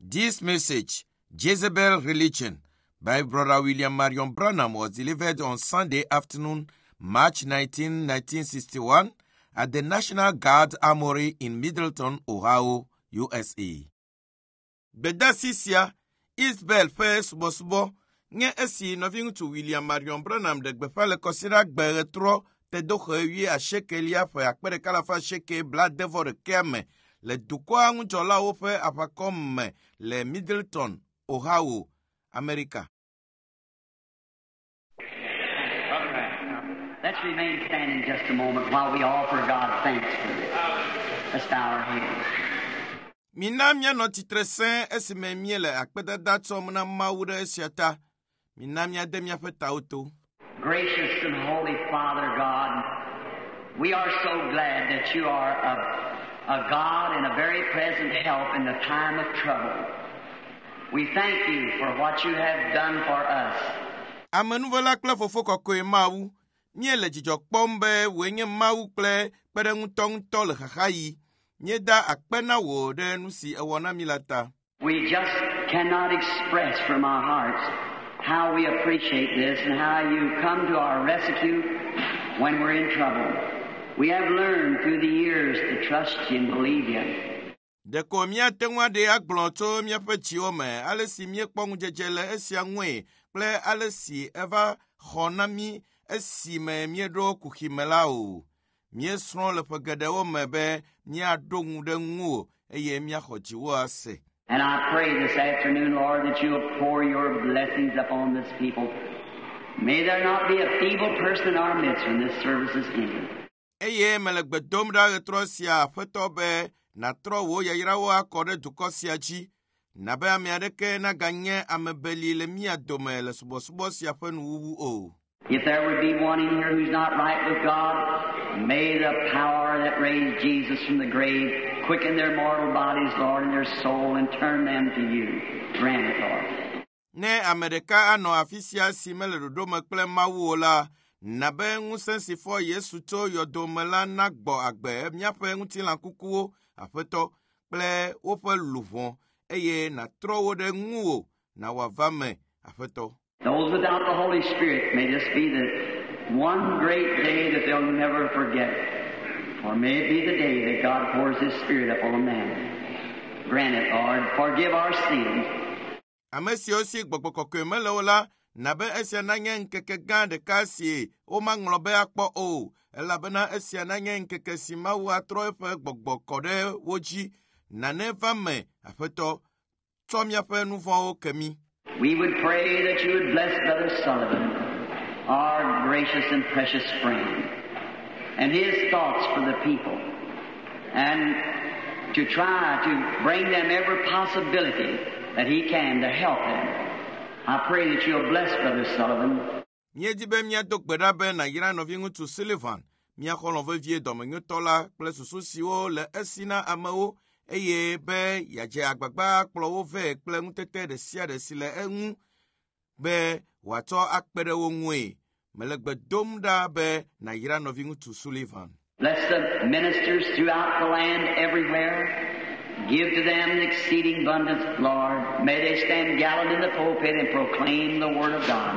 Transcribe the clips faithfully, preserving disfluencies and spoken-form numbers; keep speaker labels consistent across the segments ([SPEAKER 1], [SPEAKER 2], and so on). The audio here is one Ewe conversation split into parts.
[SPEAKER 1] This message, Jezebel Religion, by Brother William Marion Branham was delivered on Sunday afternoon, March nineteenth, nineteen sixty-one, at the National Guard Armory in Middleton, Ohio, U S A. Bedasisia, Isbel First Bosbo, nye esi noving to William Marion Branham de Befale Kosira Beretro, te dohe a shekelia for akpere kalafa sheke blood devil de keme. Le dukwa njola ofe apakom le Middleton, Ohio, America.
[SPEAKER 2] Let's remain standing just a moment while we offer God thanks for this. Let's bow our heads.
[SPEAKER 1] Minamia no titresen esime miele akpeda dato mna mawure esiata. Minamia demia feta auto.
[SPEAKER 2] Gracious and holy Father God, we are so glad that you are a a God and a very present help in the time of trouble. We thank you for what you have done for us.
[SPEAKER 1] Amenuvola kle fofoko koe mawu, nye le jijok pombe wenye mawu kle pere ngutong tol hahayi, nye da akpena wo de nusi ewana milata.
[SPEAKER 2] We just cannot express from our hearts how we appreciate this and how you come to our rescue when we're in trouble. We have learned through the years to trust you and believe you.
[SPEAKER 1] De ko mia tengwa de agbonto mia pechi ome alesi mie kpong jejele esia nwe ple alesi eva honami esi me mie do kuhimela o mie sron le pegede ome be mia dongu de ngu eye mia hoji wo ase.
[SPEAKER 2] And I pray this afternoon, Lord, that you will pour your blessings upon this people. May there not be a feeble person in our midst when this service is ended.
[SPEAKER 1] Eye melegbe domda retrosia fetobe na tro wo yayirawo akore dukosia ji na be amiadeke na ganye amebeli le mia dome le subosubosia fenu wu o.
[SPEAKER 2] If there would be one in here who's not right with God, may the power that raised Jesus from the grave quicken their mortal bodies, Lord, and their soul, and turn them to you. Grant it, Lord.
[SPEAKER 1] Ne Amerika ano afisia simele rodome kple mawuola na be ngusensi fo Yesu to yodomela na gbo agbe miape ngutila kukuo afeto ple ofe luvon eye na trowo de nguo na wavame afeto.
[SPEAKER 2] Those without the Holy Spirit, may this be the one great day that they'll never forget. Or may it be the day that God pours His Spirit upon a man. Grant it, Lord. Forgive our sins.
[SPEAKER 1] Amesi osi gbogbo meleola na be esia na nye nkeke gande kasi o manglobe akpo o elabena esia na nye nkeke simawu atro efe gbogbo kode woji na neva me afeto tomia fe nuvon o kemi.
[SPEAKER 2] We would pray that you would bless Brother Sullivan, our gracious and precious friend, and his thoughts for the people, and to try to bring them every possibility that he can to help them. I pray that you'll bless Brother Sullivan.
[SPEAKER 1] Miedi be mia dok bedabe na yira no vingu to Sullivan. Mia kolon vie domenyo tola ple susu siwo le esina amao eye be yaje agbagba kplo ve ple ntete de sia de sile enu be wato akpere wonwe melegbe domda be na yira no vingu to Sullivan.
[SPEAKER 2] Bless the ministers throughout the land everywhere. Give to them exceeding abundance, Lord. May they stand gallant in the pulpit and proclaim the Word of God.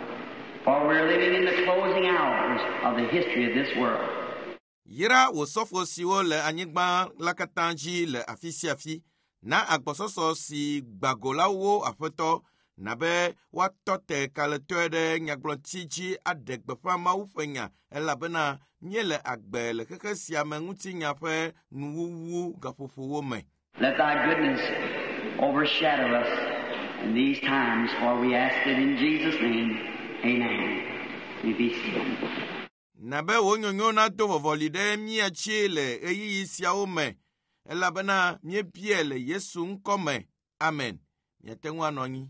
[SPEAKER 2] For we're living in the closing hours of the history of this world.
[SPEAKER 1] Yira wosofo siwo le anyigba lakatanji le afisiafi na agbososo si gbagola wo afeto na be watote kaletoede nyaglonchiji adegbefa maufenya elabena miele agbe le keke siame nguti nyafe nuwu gafufu wome.
[SPEAKER 2] Let thy goodness overshadow us in these times, for we ask it in Jesus' name. Amen. You be seated.
[SPEAKER 1] Nabe wonyonyo na to vovolide mia chile eyi isia ome elabena mie biele Yesu nkome. Amen. Yetengwa nonyi.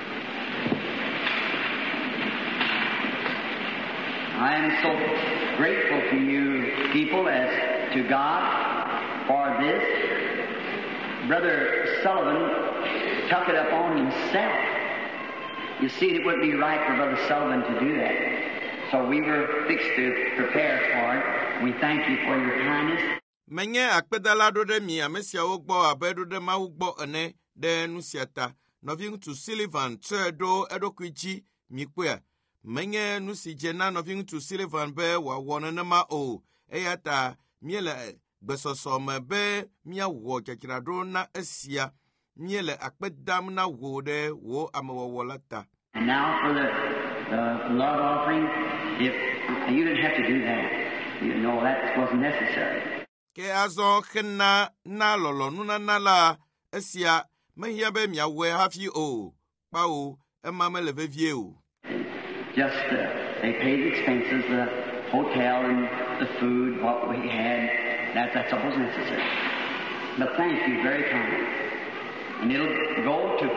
[SPEAKER 2] I am so grateful to you people as to God for this. Brother Sullivan took it upon himself. You see, it wouldn't be right for Brother Sullivan to do that. So we were fixed to prepare for it. We thank you for your kindness.
[SPEAKER 1] Menye akpedala do de mi amesia wo gbo abedo de ma wo gbo ene ɖe nu sia ta. Nɔvi ŋutsu Sullivan tsɔe ɖo eɖokui dzi mikpɔe. Menye nu si dze na nɔvi ŋutsu Sullivan be wòawɔ nenema o, eya ta míele gbesɔsɔ me be míawɔ dzadzraɖo na esia. Míele akpe dam na wò ɖe wò amewɔwɔ la ta.
[SPEAKER 2] And now for the uh, love offering, if you didn't have to do that, you know that wasn't necessary.
[SPEAKER 1] Ke azɔ xena na lɔlɔnunana la esia mehia be miawɔe hafi o, kpao ema mele vevie o.
[SPEAKER 2] Just uh, they paid the expenses, the hotel and the food, what we had. That, that's all was necessary. But thank you very kindly. And it'll go to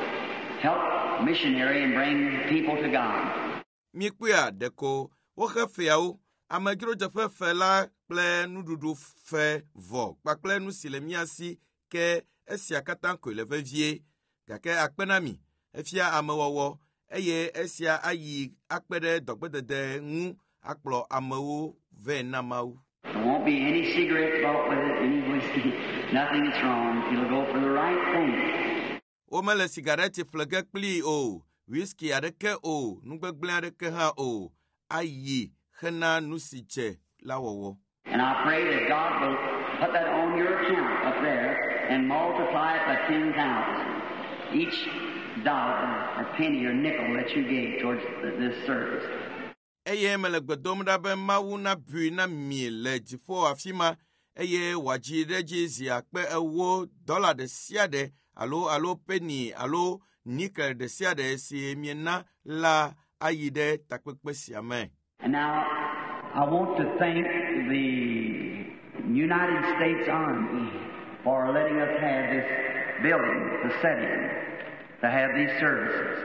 [SPEAKER 2] help missionary and bring people to God.
[SPEAKER 1] Mikpea deko woxe feawo amedzro dzeƒe fe la kple nuɖuɖu fe vɔ kpakple nu si le mia si ke esia katã koe le vevie gake akpe na mi efia amewɔwɔ eye esia ayi akpe ɖe dɔgbedede ŋu akplɔ amewo ve na Mawu.
[SPEAKER 2] There won't be any cigarette bought with it, any whiskey, nothing that's wrong. It'll go for the right thing.
[SPEAKER 1] Womele sigareti flege kpli o, whisky aɖeke o, nugbegblẽ aɖeke hã o, ayi hena nu si dze la wɔwɔ.
[SPEAKER 2] And I pray that God will put that on your account up there and multiply it by ten thousand. Each dollar or penny or nickel that you gave towards this service.
[SPEAKER 1] Eye mele gbedom ɖa be Mawu na bui na mi le dziƒo afi ma eye wòadzi ɖe dzi zi akpe ewo dɔla ɖe sia ɖe alo alo penny alo nikel ɖe sia ɖe si miena la ayi ɖe takpekpe sia me.
[SPEAKER 2] And now I want to thank the United States Army for letting us have this building to set in, to have these services.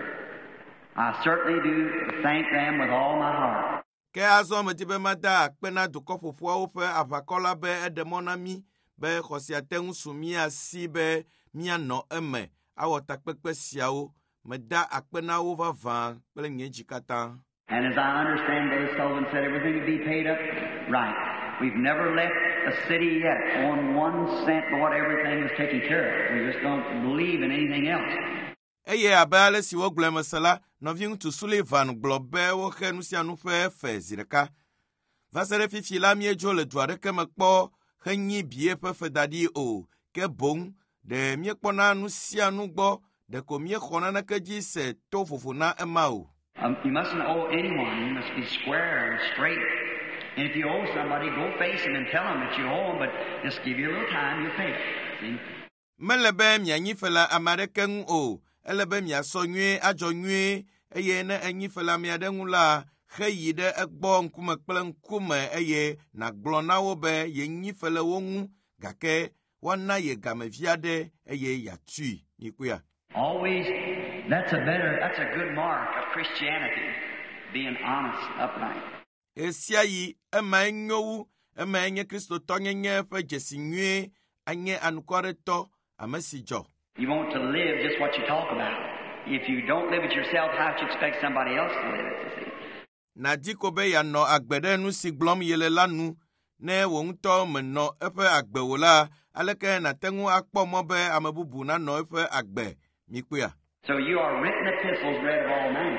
[SPEAKER 2] I certainly do thank them with all my heart.
[SPEAKER 1] Ke azɔ medi be mada akpe na dukɔ fofoawo ƒe aʋakɔ la be eɖe mɔ na mi be xɔ sia te ŋu su mia si be mianɔ eme awɔ takpekpe siawo. Meda akpe na wo vavã kple nye dzi katã.
[SPEAKER 2] And as I understand, Brother Sullivan said everything would be paid up right. We've never left a city yet on one cent but what everything is taken care of. We just don't believe in anything else.
[SPEAKER 1] Eye abe ale si wogblɔ mese la, nɔvi ŋutsu Sullivan gblɔ be woxe nu sia nu ƒe fe zi ɖeka. Va se ɖe fifi la míedzo le du aɖeke me kpɔ henyi bie ƒe fedaɖi o, ke boŋ ɖe míekpɔna nu sia nu gbɔ, ɖeko míexɔ naneke dzi se to vovo na ema o.
[SPEAKER 2] Um, you mustn't owe anyone. You must be square and straight. And if you owe somebody, go face them and tell them that you owe them, but just give you a little time, you'll pay. See?
[SPEAKER 1] Mele be mianyi fe le ame aɖeke ŋu o, ele be miasɔ nyuie adzɔ nyuie, eye ne enyi fe le ame aɖe ŋu la, heyi ɖe egbɔ ŋkume kple ŋkume eye nàgblɔ na wo be yenyi fe le wo ŋu, gake woana ye gamevi aɖe eye yatui mikpea.
[SPEAKER 2] Always, that's a better, that's a good mark of Christianity, being honest, upright.
[SPEAKER 1] Esia yi ema enyo wu, ema enye kristotɔ nyenye ƒe dzesi nyuie, anye anukwaretɔ ame si dzɔ.
[SPEAKER 2] You want to live just what you talk about. If you don't live it yourself, how would you expect somebody else to live it, you see?
[SPEAKER 1] Nadi ko be yanɔ agbe ɖe nu si gblɔm yele la nu, ne wo ŋutɔ menɔ eƒe agbe o la, aleke nate ŋu akpɔ mɔ be ame bubu nanɔ eƒe agbe mikpea.
[SPEAKER 2] So you are written epistles read of all men.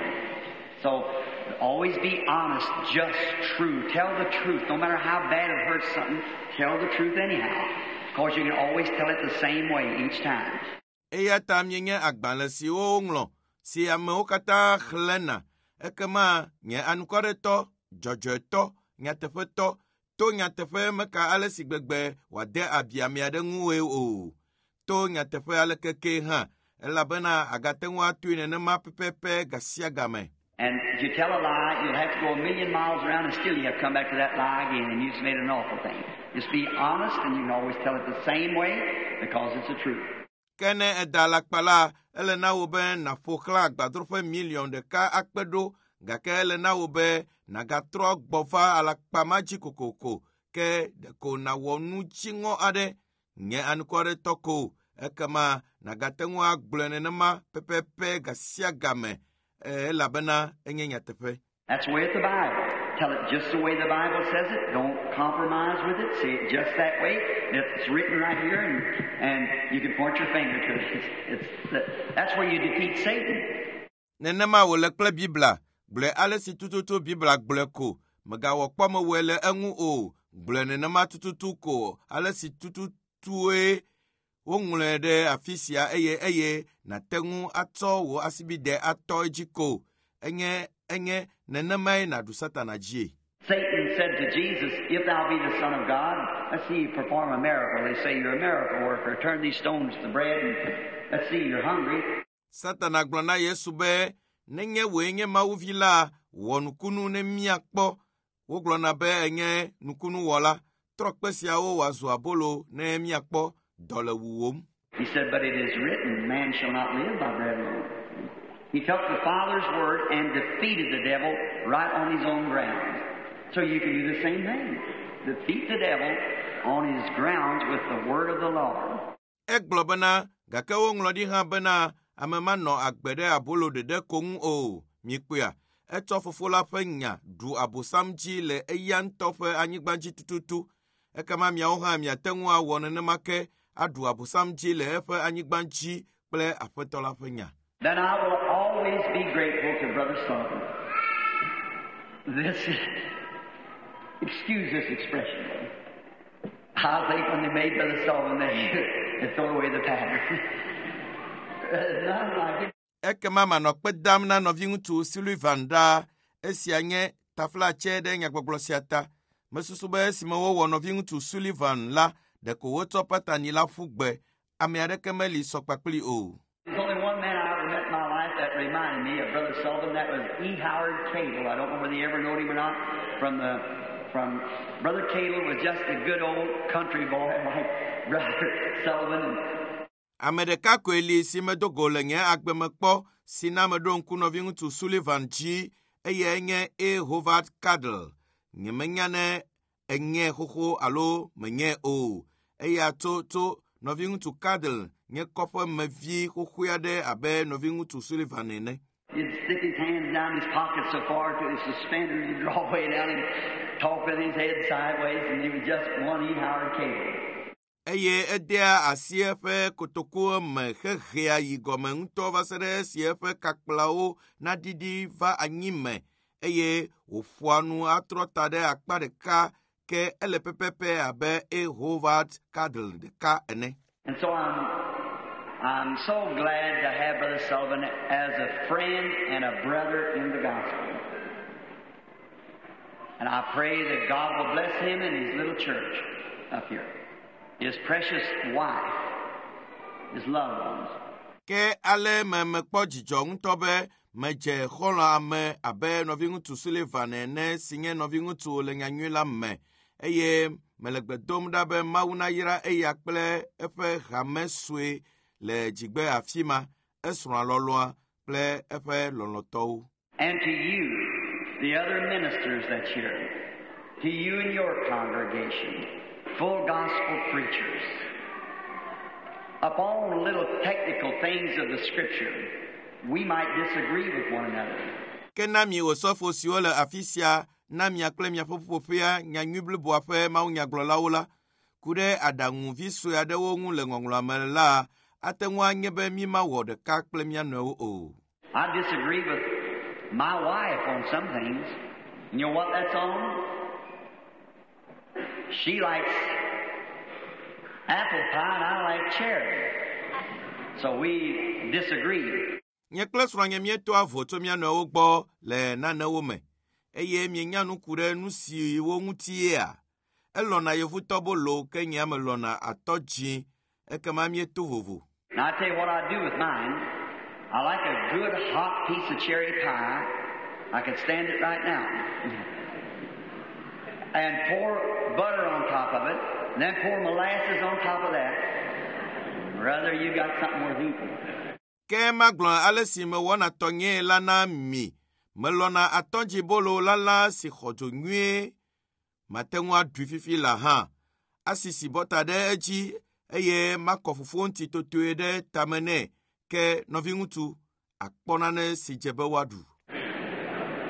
[SPEAKER 2] So always be honest, just, true. Tell the truth. No matter how bad it hurts something, tell the truth anyhow. Because you can always tell it the same way each time.
[SPEAKER 1] Eya ta mienye agbalẽ siwo ŋlɔ, si amewo katã xlẽna, ekema nye anukwaretɔ, dzɔdzɔetɔ, nyateƒetɔ, to nyateƒe meka ale si gbegbe wòade abi ame aɖe ŋue o. To nyateƒe aleke ke hã, elabena agate ŋu atui nenema pepepe ga sia game.
[SPEAKER 2] And if you tell a lie, you'll have to go a million miles around and still you have to come back to that lie again, and you just made an awful thing. Just be honest, and you can always tell it the same way because it's the truth.
[SPEAKER 1] Kene eda lakpa la, ele na wo be naƒo xlã agbadroƒe milion ɖeka akpe ɖo, gake ele na wo be nagatrɔ gbɔ va alakpa ma dzi kokoko, ke ɖeko nawɔ nu dziŋɔ aɖe, nye anukwaretɔ ko, ekema nagate ŋu agblɔe nenema pepepe ga sia game, elabena enye nyateƒe.
[SPEAKER 2] That's the way it's the Bible. Tell it just the way the Bible says it. Don't compromise with it. Say it just that way. It's written right here, and, and you can point your finger to it. It's, it's, that's where you defeat Satan.
[SPEAKER 1] Nenema wole kple Bibla, gble ale si tututu Bibla gble ko, megawo kpɔme wele eŋu o, gble nenema tututu ko, ale si tututue wongule de afisia eye eye na tengu ato wo asibide ato ejiko, enye enye nenema na du Satana jie.
[SPEAKER 2] Satan said to Jesus, if thou be the Son of God, let's see you perform a miracle. They say you're a miracle worker. Turn these stones to bread, and let's see you're hungry.
[SPEAKER 1] Satana glona Yesu be, nenye wenye mauvila, wonukunu ne miakpo, wo glona be enye nukunu wala, trokpesia o wazu abolo ne miakpo, dole wuwom.
[SPEAKER 2] He said, but it is written, man shall not live by bread alone. He took the Father's word and defeated the devil right on his own grounds. So you can do the same thing. Defeat the devil on his grounds with the word of the Lord.
[SPEAKER 1] Eglobana, gakawo nglodi ha bena, amema no agbede abolo dede kong o, mikwea. Eto fofola penya, du abusamji le eyan tofe anyigbanji tututu. Ekama mia oha mia tengwa wonene make, adu abusamji le efe anyigbanji, ple apetola penya.
[SPEAKER 2] Then I will always be grateful to Brother Sullivan. This is, excuse this expression. I think when they made Brother Sullivan, they, they throw away the pattern. None like it.
[SPEAKER 1] Eke mama no pedam na no vingutu Sullivan da esianye tafla chede nyagbogblosiata. Mesusube simewo wo no vingutu Sullivan la de ko woto patani la fugbe amiareke meli sokpakpli o.
[SPEAKER 2] There's only one man I ever met in my life that reminded me of Brother Sullivan. That was E. Howard Cable. I don't know whether you ever know him or not. From the from Brother Cable was just a good old country boy like Brother Sullivan. And
[SPEAKER 1] Amerika kweli simedo golenye agbemekpo sinamedo nkuno vingutu Sullivan ji eye enye E. Howard Cable. Nyemenyane enye hoho alo menye o. Eye ato to no vingutu Cable. Nye kopo mevi hohoyade abe no vingutu Sullivan ene.
[SPEAKER 2] He'd stick his hands down his pockets so far to his suspenders, he'd draw way down and talk with his head sideways, and he was just one E. Howard Cable.
[SPEAKER 1] Eye edea asiefe kotoko me hehea yigome nto vasere siefe kakplao na didi va anyime. Eye ufuanu atrotade akpadeka ke elepepepe abe E. Howard Cable de ka ene.
[SPEAKER 2] And so I'm I'm so glad to have Brother Sullivan as a friend and a brother in the gospel. And I pray that God will bless him and his little church up here. His precious wife, his loved ones.
[SPEAKER 1] Ke ale me mekpo jijo ntobe meje khola ame abe novingutu Sullivan ene sinye novingutu le nyanyula me. Eye melegbedom dabe mauna yira eya kple efe hameswe le jigbe afima esra loloa ple efe lolotou.
[SPEAKER 2] And to you, the other ministers that's here, to you and your congregation, full gospel preachers, upon little technical things of the Scripture, we might disagree with one another.
[SPEAKER 1] Kenami osofo siole afisia nami akle mia popopia nyanyuble boafe ma unyaglolaula kude adangu visu adewo ngu le ngongla mela atenwa nyebe mi ma wode ka kple mia no o.
[SPEAKER 2] I disagree with my wife on some things. You know what that's on? She likes apple pie and I like cherry. So we disagree.
[SPEAKER 1] Nye kles ranye mieto avoto mia no ogbo le na na wo me. Eye mi nyanu kure nusi wo ngutie a. Elona yevuto bolo kenya melona atoji ekema mieto vovo.
[SPEAKER 2] Now I tell you what I do with mine. I like a good hot piece of cherry pie. I could stand it right now. And pour butter on top of it, and then pour molasses on top of that. Brother, you got something worth eating.
[SPEAKER 1] Kema glon alesi me wona tonye lana mi. Melona atonji bolo lala si khojo nwe. Matenwa dufifi la ha. Asisi bota de eji. Eye makofufu nti totuede tamene. Ke novingutu akponane si jebe wadu.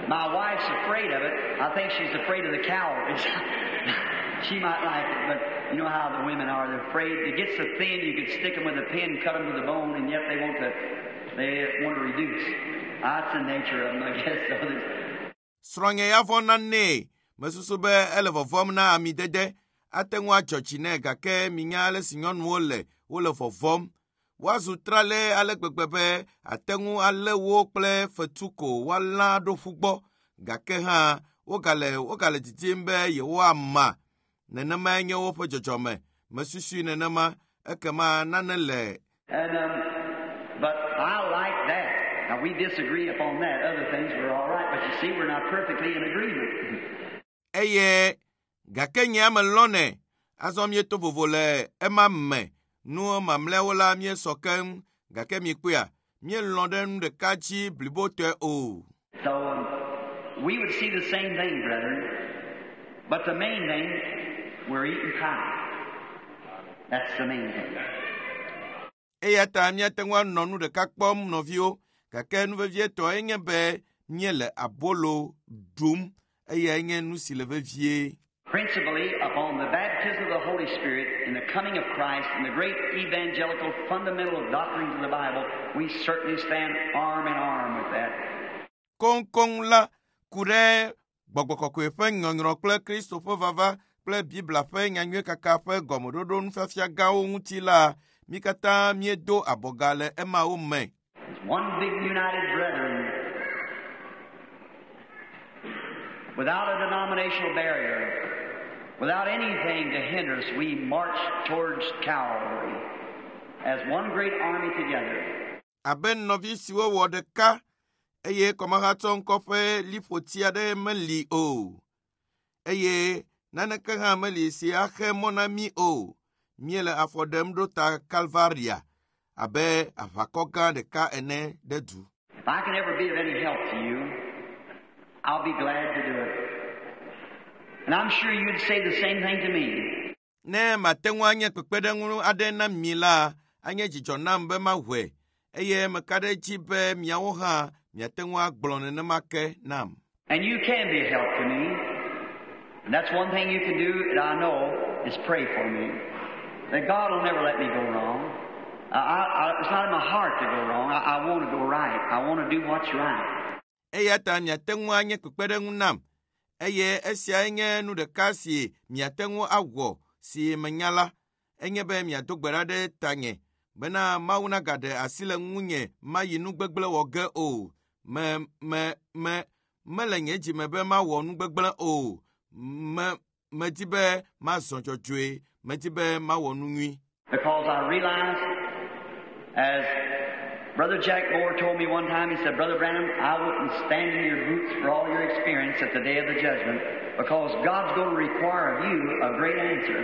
[SPEAKER 2] My wife's afraid of it. I think she's afraid of the cow. She might like it, but you know how the women are. They're afraid. It gets so thin, you could stick them with a pin, cut them to the bone, and yet they want to, they want to reduce. That's the nature of them, I guess. So
[SPEAKER 1] Strong ya fona ne, mesusu be ele vovom na amidede, atengwa chochine gake minyale sinyon wole, wole vovom. Wazu trale ale gbegbe atengu ale wo kple fetuko wala do fugbo gake ha wogale wogale titimbe ye wa ma nenema nye wo po jojome mesusu nenema ekema nanele.
[SPEAKER 2] And um but I like that. Now we disagree upon that. Other things were all right, but you see we're not perfectly in agreement.
[SPEAKER 1] Eye gake nya melone azomye to vovole ema me nu mamlewola mie sokem gake mi kuya mie London de kachi blibote o.
[SPEAKER 2] So um, we would see the same thing, brethren. But the main thing, we're eating pie. That's the main thing.
[SPEAKER 1] Eya ta mie tengwa nonu de kakpom novio gake nu vevie to enye be mie le abolo dum eya enye nu si le vevie.
[SPEAKER 2] Principally upon the baptism of the Holy Spirit and the coming of Christ and the great evangelical fundamental doctrines of the Bible, we certainly stand arm in arm with that.
[SPEAKER 1] Kong kong la kure gbogbo kwe fe nyonro kple Kristo fe vava kple Bibla fe nyanywe kaka fe gomododo nfafia gawo nguti la mikata miedo abogale ema o me.
[SPEAKER 2] One big united brethren without a denominational barrier. Without anything to hinder us, we march towards Calvary as one great army together.
[SPEAKER 1] Aben novi siwo wodeka eye komahaton kofe lifotia de meli o. Eye nanaka ha meli si ahe monami o. Miele afodem do ta Calvaria. Abe afakoga de ka ene de du.
[SPEAKER 2] If I can ever be of any help to you, I'll be glad to do it. And I'm sure you'd say the same thing to me.
[SPEAKER 1] Ne matengwa anye kpekpedengunu ade na mila anye jijo na mbe ma hwe. Eye mekade jibe miawo ha miatengwa gblone ne make nam.
[SPEAKER 2] And you can be a help to me. And that's one thing you can do, and I know, is pray for me. That God will never let me go wrong. I, I, it's not in my heart to go wrong. I, I want to go right. I want to do what's right.
[SPEAKER 1] Eye ta miatengwa anye kpekpedengunu nam. Eye esia enye nu de kasi miatengu agwo si menyala enye be miadogberade tanye bena mauna gade asile nwunye mayinu gbegble woge o me me me melenye ji mebe ma wo nu gbegble o me me tibe ma sonjojwe me tibe ma wo nu nwi.
[SPEAKER 2] Because I realize, as Brother Jack Moore told me one time, he said, Brother Branham, I wouldn't stand in your boots for all your experience at the day of the judgment, because God's going to require of you a great answer.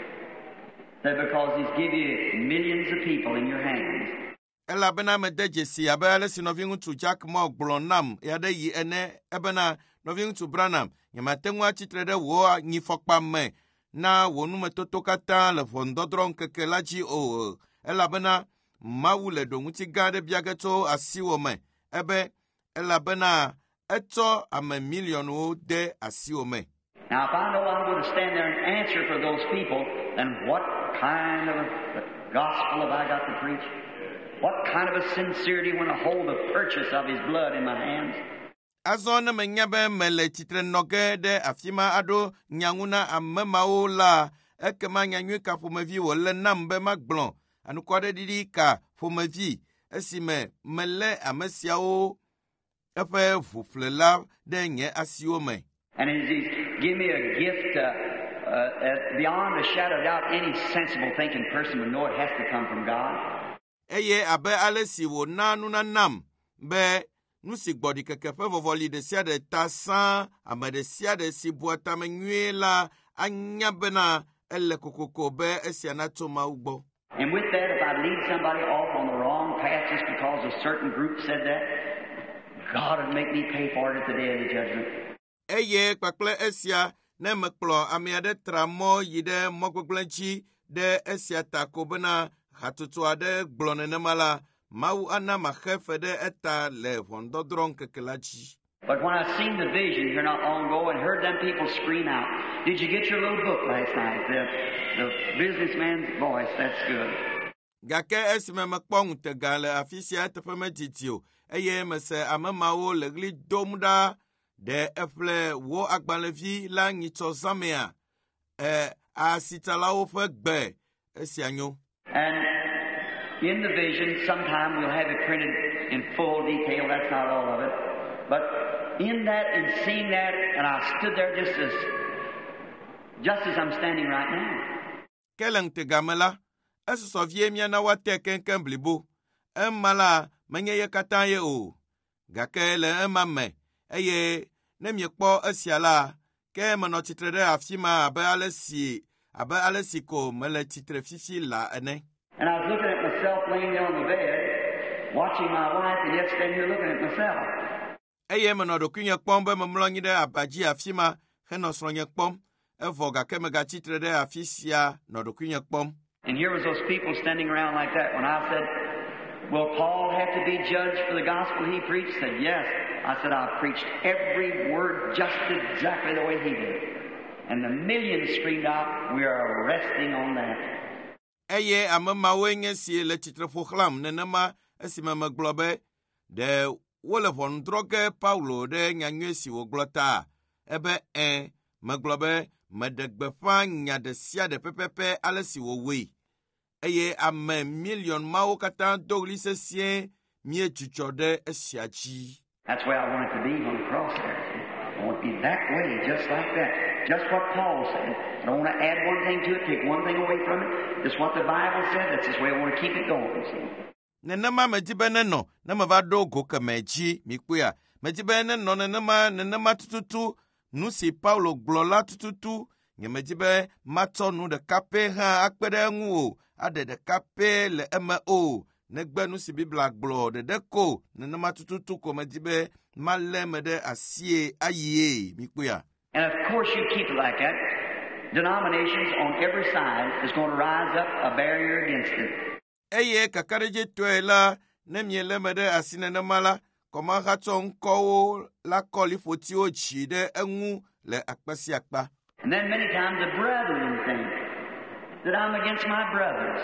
[SPEAKER 2] That because He's given you millions of people in your hands.
[SPEAKER 1] Ela bena me deje si abele si novingu tu Jack Moore blonam yade yi ene ebena novingu tu Branham yamatengwa chitrede wo nyi fokpa me na wonu metoto kata le fondodron keke laji o ela bena Mawule do nguti gade biageto asiwo me ebe elabena eto ame million o de asiwo me.
[SPEAKER 2] Now if I know I'm going to stand there and answer for those people, then what kind of a gospel have I got to preach? What kind of a sincerity when I hold the purchase of His blood in my hands?
[SPEAKER 1] Azona menyabe mele titre noge de afima ado nyanguna amemao la ekema nyanyu kafumevi wole nambe magblon anu kwade didi ka fomevi esime mele amesiao efe fuflela de nye asiwo me.
[SPEAKER 2] And He's give me a gift uh, uh, beyond a shadow of doubt, any sensible thinking person would know it has to come from God.
[SPEAKER 1] Eye abe alesi wo nanu na nam be nusi gbodi kekefe vovoli de sia de tasan ame de sia de si buata menwe la anya bena ele kokoko be esia na toma ugbo.
[SPEAKER 2] And with that, if I lead somebody off on the wrong path just because a certain group said that, God would make me pay for it at the day of the judgment.
[SPEAKER 1] Eye kwakle esia ne mekplo amiade tramo yide mogbeglenchi de esia takobena hatutu ade glone ne mala mau ana machefe de eta le vondodron kekelachi.
[SPEAKER 2] But when I seen the vision here not long ago and heard them people scream out, did you get your little book last night? The, the businessman's voice, that's good.
[SPEAKER 1] Gake esime mekpɔng tega le afisia teƒe meditio, eye mese amemawo le ɣli dom ɖa ɖe eƒle wo agbalẽvi la nyitsɔ zamea, e asitsalawo ƒe gbe esia nyo.
[SPEAKER 2] And in the vision, sometime we'll have it printed in full detail, that's not all of it. But in that and seeing that, and I stood there just as, just as I'm standing right now.
[SPEAKER 1] Keleng tegamela, esusɔ vie mia na wate keŋkeŋ blibo, ema la menye ye katã ye o, gake le ema me, eye ne miekpɔ esia la, ke menɔ tsitre ɖe afi ma abe ale si, abe ale si ko mele tsitre fifi la ene.
[SPEAKER 2] And I was looking at myself laying there on the bed, watching my wife, and yet standing here looking at myself.
[SPEAKER 1] Eye menɔ ɖokuinye kpɔm be memlɔ anyi ɖe abadzi afi ma henɔ srɔ̃nye kpɔm, evɔ gake megatsitre ɖe afi sia nɔ ɖokuinye kpɔm.
[SPEAKER 2] And here was those people standing around like that. When I said, will Paul have to be judged for the gospel he preached? Said, yes. I said, I preached every word just exactly the way he did. And the millions screamed out, we are resting on that.
[SPEAKER 1] Eye amemawoe nye si le tsitre ƒo xlãm nenema esime megblɔ be ɖe wole ʋɔnudrɔ̃ ge Paulo ɖe nyanyuie si wògblɔ ta, ebe ẽ megblɔ be meɖe gbeƒã nya ɖe sia ɖe pɛpɛpɛ ale si wòwoe. Eye ame milion mawo katã do ɣli sesĩe míedzudzɔ ɖe esia dzi.
[SPEAKER 2] That's where I want it to be on the cross there. I want to be that way, just like that. Just what Paul said. I don't want to add one thing to it, take one thing away from it. Just what the Bible said. That's just the way I want to keep it going. See?
[SPEAKER 1] Nenema medi be nenɔ, ne meva ɖo go keme dzi mikpoea. Medi be nenɔ nenema nenema tututu, nu si Paulo gblɔ la tututu, nye medi be matsɔ nu ɖeka pɛ hã akpe ɖe eŋu o, aɖe ɖeka pɛ le eme o, negbe nu si Biblia gblɔ ɖeɖe ko, nenema tututu ko medi be malé me ɖe asie ayie mikpoea.
[SPEAKER 2] And of course you keep it like that. Denominations on every side is going to rise up a barrier against it.
[SPEAKER 1] Eye kakaɖedze tɔe la, ne miele me ɖe asi nenema la, kɔma hatsɔ ŋkɔwo la kɔliƒotiwo dzi ɖe eŋu le akpa sia akpa.
[SPEAKER 2] And then many times the brethren think that I'm against my brothers.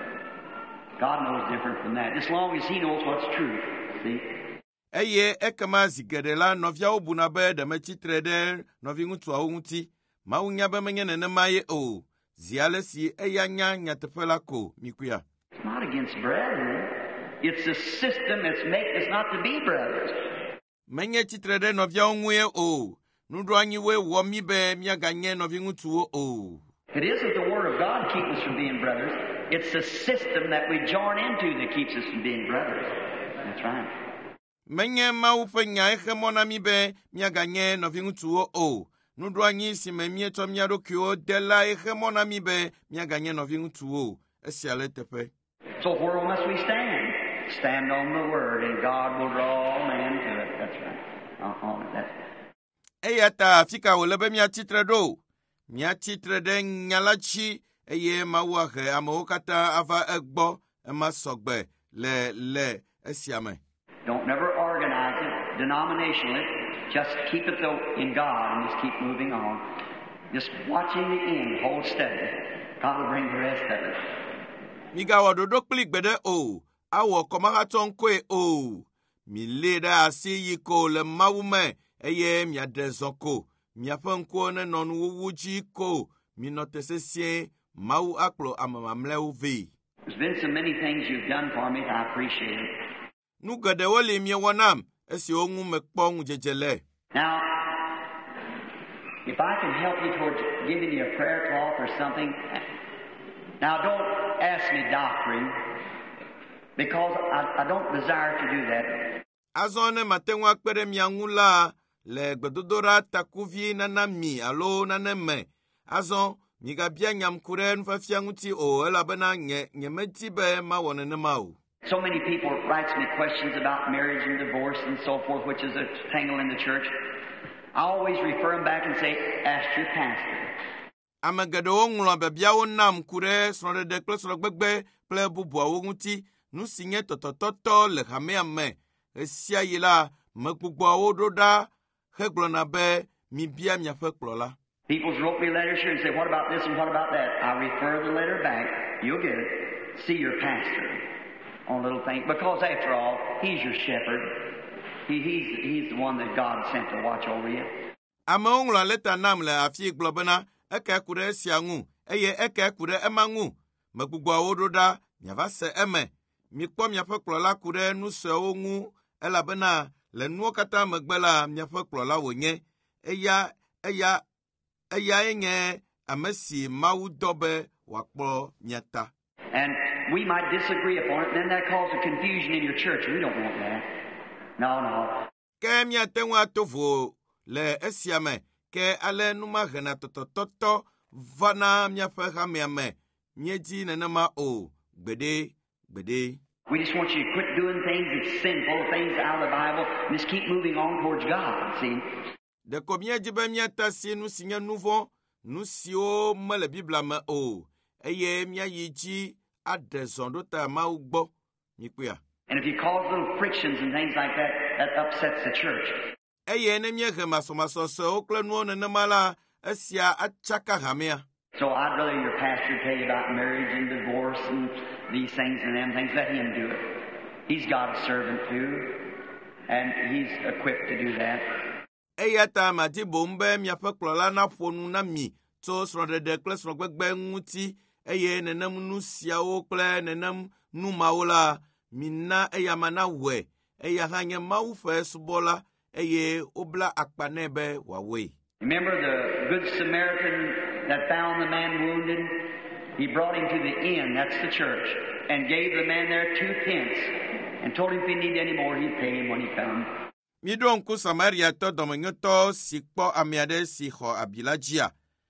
[SPEAKER 2] God knows different from that, as long as he knows what's true. See?
[SPEAKER 1] Eye ekema zi geɖe la nɔviawo buna be ɖe metsitre ɖe nɔvi ŋutsuawo ŋuti. Mawu nya be menye nenema ye o. Zi ale si eya nya nyateƒe la ko mikuia.
[SPEAKER 2] It's not against brethren. It's a system that's making us not to be brothers.
[SPEAKER 1] Menye tsitre ɖe nɔviawo ŋue o. Nuɖoanyiwoe wɔ mi be miaganye nɔvi ŋutsuwo o.
[SPEAKER 2] It isn't the word of God keeping us from being brothers. It's the system that we join into that keeps us from being brothers. That's right.
[SPEAKER 1] Menye Mawu ƒe nya exe mɔ na mi be miaganye nɔvi ŋutsuwo o. Nuɖoanyi si me mietsɔ mia ɖokuiwo de la exe mɔ na mi be miaganye nɔvi ŋutsuwo. Esia le teƒe.
[SPEAKER 2] So where must we stand? Stand on the word, and God will draw all men to it. That's right. Uh, on it. That's it.
[SPEAKER 1] Eya ta afi ka wòle be miatsitre ɖo. Miatsitre ɖe nya la dzi, eye Mawu ahe amewo katã ava egbɔ, ema sɔgbe le le esia me.
[SPEAKER 2] Don't never organize it denominationally. Just keep it though in God and just keep moving on. Just watching the end, hold steady. God will bring the rest of it.
[SPEAKER 1] Migawɔ ɖoɖo kpli gbeɖe o, awɔ kɔmahatɔ ŋkoe o. Milé ɖe asi yi ko le Mawu me, eye miaɖe zɔ ko. Miaƒe ŋkuwo nenɔ nuwuwu dzi ko. Minɔ te sesĩe, Mawu akplɔ ame mamlɛwo vɛ.
[SPEAKER 2] There's been so many things you've done for me, I appreciate it.
[SPEAKER 1] Nu geɖewo li miewɔ nam, esiwo ŋu mekpɔ ŋudzedze le.
[SPEAKER 2] Now, if I can help you towards giving you a prayer cloth or something, now don't ask me doctrine, because I, I don't desire to do that.
[SPEAKER 1] Azɔ ne mate ŋu akpe ɖe mia ŋu la, le gbedodoɖa takuvi nana mi alo nane me. Azɔ migabia nyamku ɖe nufiafia ŋuti o, elabena nye nyemedi be mawɔ nenema o.
[SPEAKER 2] So many people write me questions about marriage and divorce and so forth, which is a tangle in the church. I always refer them back and say, ask your pastor.
[SPEAKER 1] Ame geɖewo ŋlɔ biabiawo nam ku ɖe srɔ̃ɖeɖe kple srɔ̃gbegbe kple bubuawo ŋuti, nu si nye tɔtɔtɔtɔ le hamea me. Esia yi la, Mekpukpoawo ɖo ɖa hegblɔna be mibia miaƒe kplɔla.
[SPEAKER 2] People's wrote me letters here and say, what about this and what about that? I refer the letter back. You'll get it. See your pastor on little things. Because after all, he's your shepherd. He, he's, he's the one that God sent to watch over you.
[SPEAKER 1] Amewo ŋlɔ leta nam le afi gblɔ bena eke ku ɖe esia ŋu eye eke ku ɖe ema ŋu. Mekpukpoawo ɖo ɖa miava se eme. Mikpɔ miaƒe kplɔla ku ɖe nu suewo ŋu elabena le nuwo katã megbe la miaƒe kplɔla wònye. Eya eya eyae nye ame si Mawu dɔ be wòakpɔ mia ta.
[SPEAKER 2] And we might disagree upon it, and then that causes confusion in your church. We don't want that. No, no.
[SPEAKER 1] Ke miate ŋu ato vo le esia me, ke ale numa hena tɔtɔtɔtɔ vana miaƒe hamea me. Miedi nenema o, gbede, gbede.
[SPEAKER 2] We just want you to quit doing things that's sinful, things out of the Bible, and just keep moving on towards God, see?
[SPEAKER 1] Deko miedi be miata si nu si nye nu vɔ̃, nu siwo mele Bibla me o, eye miayi dzi aɖe zɔ ɖo ta Mawu gbɔ, mikpɔa.
[SPEAKER 2] And if you cause little frictions and things like that, that upsets the church.
[SPEAKER 1] Eye ne miehe masɔmasɔsɔwo kple nuwo nenema la, esia atsaka hamea.
[SPEAKER 2] So I'd rather your pastor tell you about marriage and divorce and these things and them things. Let him do it. He's God's servant too, and he's equipped to do that.
[SPEAKER 1] Eya ta madi bom be miaƒe kplɔla naƒo nu na mi tso srɔ̃ɖeɖe kple srɔ̃gbegbe ŋuti, eye nenem nu siawo kple nenem nu mawo la, mina eya ma nawɔe, eya hã nye Mawu ƒe subɔla, eye wobla akpa nɛ be wòawɔe.
[SPEAKER 2] Remember the Good Samaritan that found the man wounded? He brought him to the inn, that's the church, and gave the man there two pence, and told him if he needed any more, he'd pay him when he come.
[SPEAKER 1] Miɖo ŋku Samariatɔ dɔmenyotɔ si kpɔ ame aɖe si xɔ abi la dzia.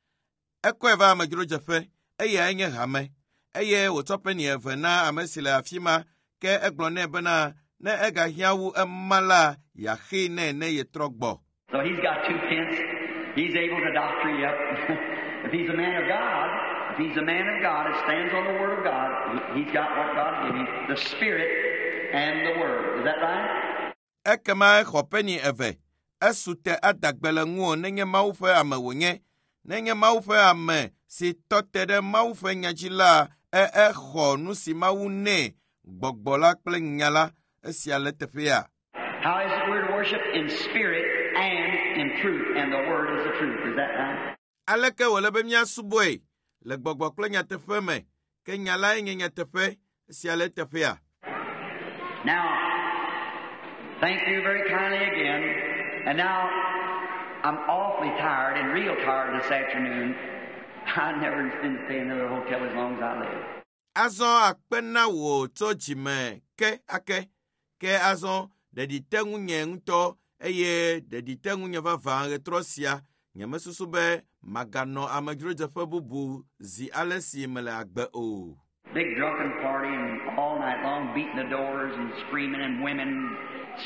[SPEAKER 1] Ekɔe va amedzrodzeƒe, eye enye hame, eye wòtsɔ peni eve na ame si le afi ma, ke egblɔ nɛ bena ne egahiã wu ema la, yeaxee nɛ ne yetrɔ gbɔ.
[SPEAKER 2] So he's got two pence. He's able to doctor you up. If he's a man of God, if he's a man of God and stands on the Word of God, he's got what God gave him, the Spirit and the Word. Is that right?
[SPEAKER 1] Ekema exɔ peni eve, esu te adagbe le ŋuwo nenye Mawu ƒe ame wònye, nenye Mawu ƒe ame si tɔ te ɖe Mawu ƒe nya dzi la, e exɔ nu si Mawu nɛ, gbɔgbɔ la kple nya la, esia le teƒea.
[SPEAKER 2] How is it we're to worship? In spirit and in truth, and the Word is the truth. Is that right?
[SPEAKER 1] Aleke wòle be miasubɔe le gbɔgbɔ kple nyateƒe me, ke nya lae nye nyateƒe, esia le teƒea.
[SPEAKER 2] Now, thank you very kindly again. And now, I'm awfully tired and real tired this afternoon. I never intend to stay in another hotel as long as I live.
[SPEAKER 1] Azɔ akpe na wò tso dzime ke ake, ke azɔ ɖeɖi te ŋu nye ŋutɔ, eye ɖeɖi te ŋu nye vavã ɣetrɔ sia, nye mesusu be maganɔ amedzrodzeƒe bubu zi ale si mele agbe o.
[SPEAKER 2] Big drunken party and all night long beating the doors and screaming and women.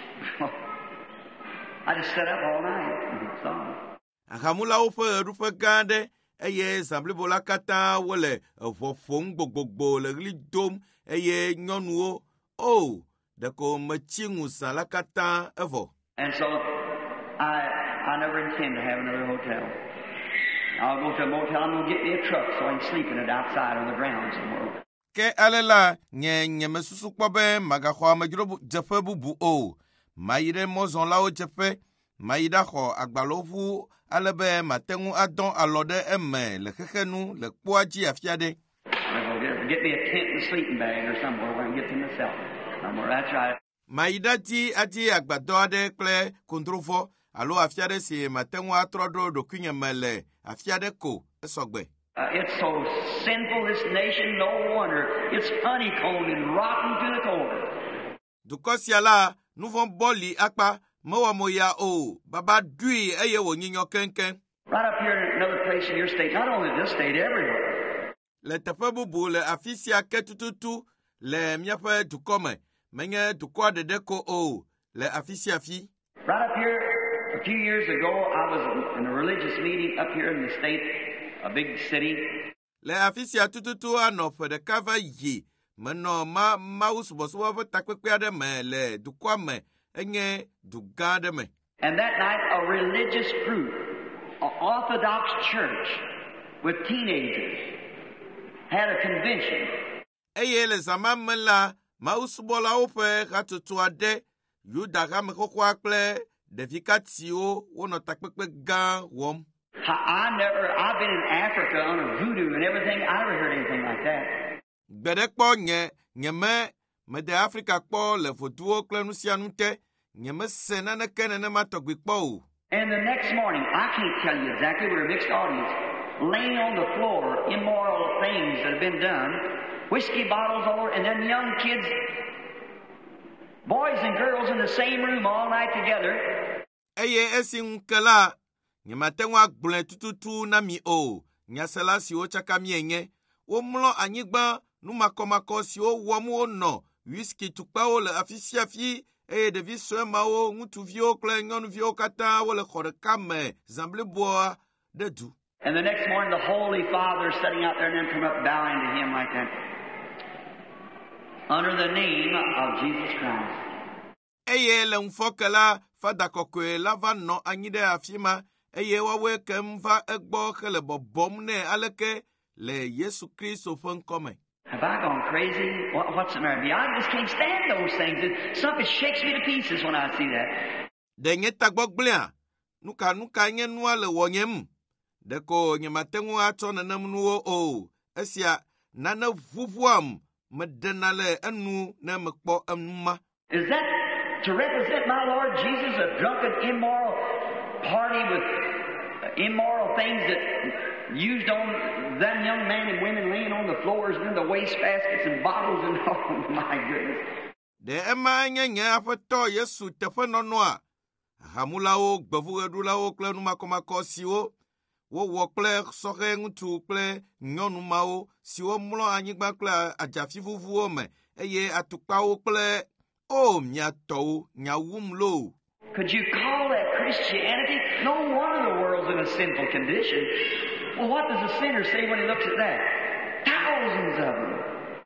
[SPEAKER 2] I just sat up all night and saw.
[SPEAKER 1] Ahamulawo ƒe ɣeɖuƒe gã aɖe, eye zã blibo la katã wole eʋɔ ƒom gbogbogbo le ɣli dom, eye nyɔnuwo, o, ɖeko metsi ŋu zã la katã evɔ.
[SPEAKER 2] And so I I never intend to have another hotel. I'll go to a motel. I'm going to get me a truck so I can sleep in it outside on the ground somewhere.
[SPEAKER 1] Ke ale la, nye nye mesusu kpɔ be magaxɔ amedzrodzeƒe bubu o. Mayi ɖe mɔzɔlawo dzeƒe, mayi ɖaxɔ agbaloʋu ale be mate ŋu adɔ alɔ ɖe eme le xexenu le kpoa dzi afi aɖe.
[SPEAKER 2] Get me a tent and sleeping bag or somewhere where I can get to myself. Somewhere, that's right.
[SPEAKER 1] Mayi ɖadi adi agbadɔ aɖe kple kondrovɔ alo afi aɖe si mate ŋu atrɔ ɖo ɖokuinye me le afi aɖe ko esɔgbe.
[SPEAKER 2] Uh, it's so sinful, this nation, no wonder. It's honeycombed and rotten to the core.
[SPEAKER 1] Dukɔ sia la, nu vɔ̃ bɔli akpa, mewɔ mo ya o, baba dui eye wònyinyɔ keŋkeŋ.
[SPEAKER 2] Right up here in another place in your state, not only this state, everywhere.
[SPEAKER 1] Le teƒe bubu le afi sia ke tututu le míaƒe dukɔ me, menye dukɔ ɖeɖe ko o, le afi sia afi.
[SPEAKER 2] Right up here, a few years ago, I was in a religious meeting up here in the state, a big city.
[SPEAKER 1] Le afi sia tututu anɔ ƒe ɖeka va yi, menɔ ma mawu subɔsubɔ ƒe takpekpe aɖe me le dukɔa me, enye du gã aɖe me.
[SPEAKER 2] And that night, a religious group, an Orthodox church with teenagers, had a convention.
[SPEAKER 1] Eye le zama me la, mawusubɔlawo ƒe hatsotso aɖe, Yuda hamexoxoa kple ɖevi katiwo wonɔ takpekpe gã wɔm.
[SPEAKER 2] I, I never, I've been in Africa under voodoo and everything. I never heard anything like that.
[SPEAKER 1] Gbeɖe kpɔ nye, nye me, mede Afrika kpɔ le voduwo kple nu sia nu te, nye me se naneke nenema tɔgbi kpɔ o.
[SPEAKER 2] And the next morning, I can't tell you exactly, we're a mixed audience, laying on the floor, immoral things that have been done, whiskey bottles all over, and then young kids, boys and girls in the same room all night together.
[SPEAKER 1] Eye esi ŋke la, nye mate ŋu agblɔe tututu na mi o, nyasela siwo tsaka mienye, womlɔ anyigba numakɔmakɔ siwo wɔm wonɔ, whisky tukpawo le afi sia afi, eye ɖevi sue mawo, ŋutsuviwo kple nyɔnuviwo katã wole xɔ ɖeka me, zã bliboa ɖe du.
[SPEAKER 2] And the next morning, the Holy Father sitting out there and then come up bowing to him like that, under the name of Jesus Christ.
[SPEAKER 1] Eye le ŋfɔke la, fada kɔkɔe la va nɔ anyi ɖe afi ma, eye woawoe kem va egbɔ hele bɔbɔm nɛ aleke le Yesu Kristo ƒe ŋkɔ me.
[SPEAKER 2] Have I gone crazy? What, what's the matter? I just can't stand those things. It, something shakes me to pieces when I see that.
[SPEAKER 1] De nye tagbɔ gblẽa, nuka nuka nye nua le wɔnyem. Deko nye mate ŋu atsɔ nenem nuwo o. Esia nane vuvuam medena le enu ne mekpɔ enuma.
[SPEAKER 2] Is that to represent my Lord Jesus, a drunken, immoral party with immoral things that used on them young men and women laying on the floors and in the wastebaskets and bottles and oh my goodness.
[SPEAKER 1] De ema nye nye aƒetɔ Yesu teƒe nɔnɔa, hamulawo, gbevuɣeɖulawo kple numakɔmakɔ siwo wowɔ kple sɔhe ŋutsu kple nyɔnu mawo siwo mlɔ anyigba kple adzafi vuvuwo me, eye atukpawo kple o miatɔwo nyawum lo.
[SPEAKER 2] Could you call that Christianity? No wonder the world's in a sinful condition. Well, what does the sinner say when he looks at that? Thousands of them.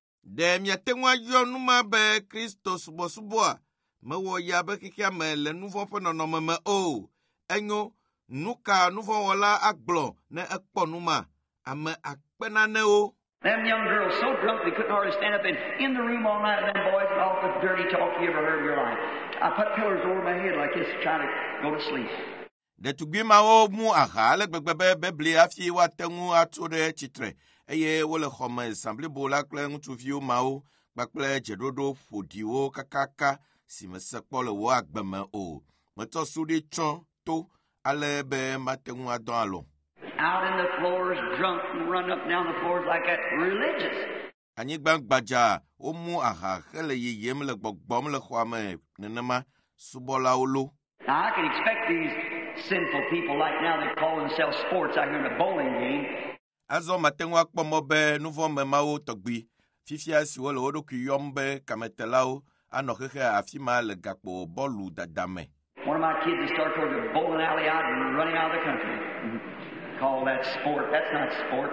[SPEAKER 1] De miate ŋu ayɔ numa be Kristo subɔsubɔa, mewɔ ya be xexea me le nuvɔ ƒe nɔnɔme me o. Enyo, nuka nuvɔwɔla agblɔ ne ekpɔ numa, ame akpenanewo.
[SPEAKER 2] Them young girls so drunk they couldn't hardly stand up and in the room all night, and them boys and all the dirty talk you ever heard in your life. I put pillars over my head like this trying to go to sleep.
[SPEAKER 1] Ɖetugbi mawo mu aha le gbegbe be bebli hafi woate ŋu atso ɖe tsitre, eye wole xɔme zã blibo la kple ŋutsuviwo mawo kpakple dzeɖoɖo ƒoɖiwo kakaka si mese kpɔ le wo agbe me o. Metsɔ suɖi tsɔ to ale be mate ŋu adɔ alɔ.
[SPEAKER 2] Out in the floors, drunk and run up and down the floors like that, religious.
[SPEAKER 1] Anyigba gbadza, womu aha hele yiyem le gbɔgbɔm le xɔa me nenema subɔlawo lo.
[SPEAKER 2] Now I can expect these sinful people like now they call themselves sports out here in a bowling game.
[SPEAKER 1] Azɔ mate ŋu akpɔ mɔ be nuvɔmemawo tɔgbi, fifia siwo le wo ɖokui yɔm be kametelawo anɔ xexe afi ma le gakpo bɔlu dada me.
[SPEAKER 2] One of my kids has started towards a bowling alley out and running out of the country. Call that sport. That's not sport.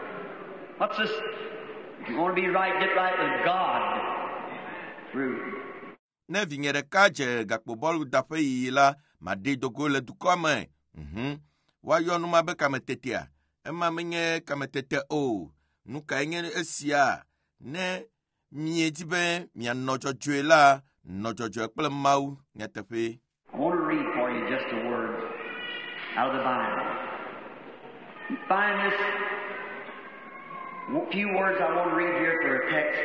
[SPEAKER 2] What's this? If you want to be right, get right with God. Through.
[SPEAKER 1] Ne vinye ɖeka dze gakpo bɔlu daƒe yiyi la, maɖe dogo le dukɔ me. Mhm. Woayɔ numa be kametetea. Ema menye kametete o. Nuka nye esia. Ne miedi be mianɔ dzɔdzɔe la, nɔ dzɔdzɔe kple Mawu nyateƒe.
[SPEAKER 2] I want to read for you just a word out of the Bible. You find this few words I want to read here for a text.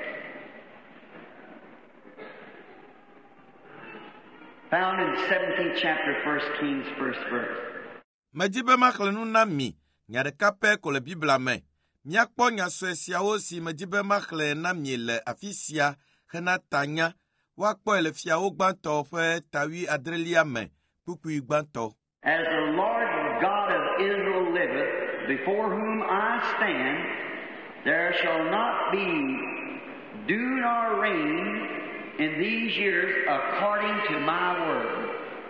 [SPEAKER 2] Found in seventeenth chapter, First Kings, first verse.
[SPEAKER 1] Medi be maxlẽ nu na mi, nya ɖeka pɛ ko le Biblia me. Miakpɔ nya sue siawo si medi be maxlẽ na mi le afi sia hena tanya, woakpɔe le fiawo gbãtɔ ƒe tawi adrelia me, kpukpui gbãtɔ.
[SPEAKER 2] As the Lord God of Israel liveth, before whom I stand, there shall not be dew nor rain in these years according to my word.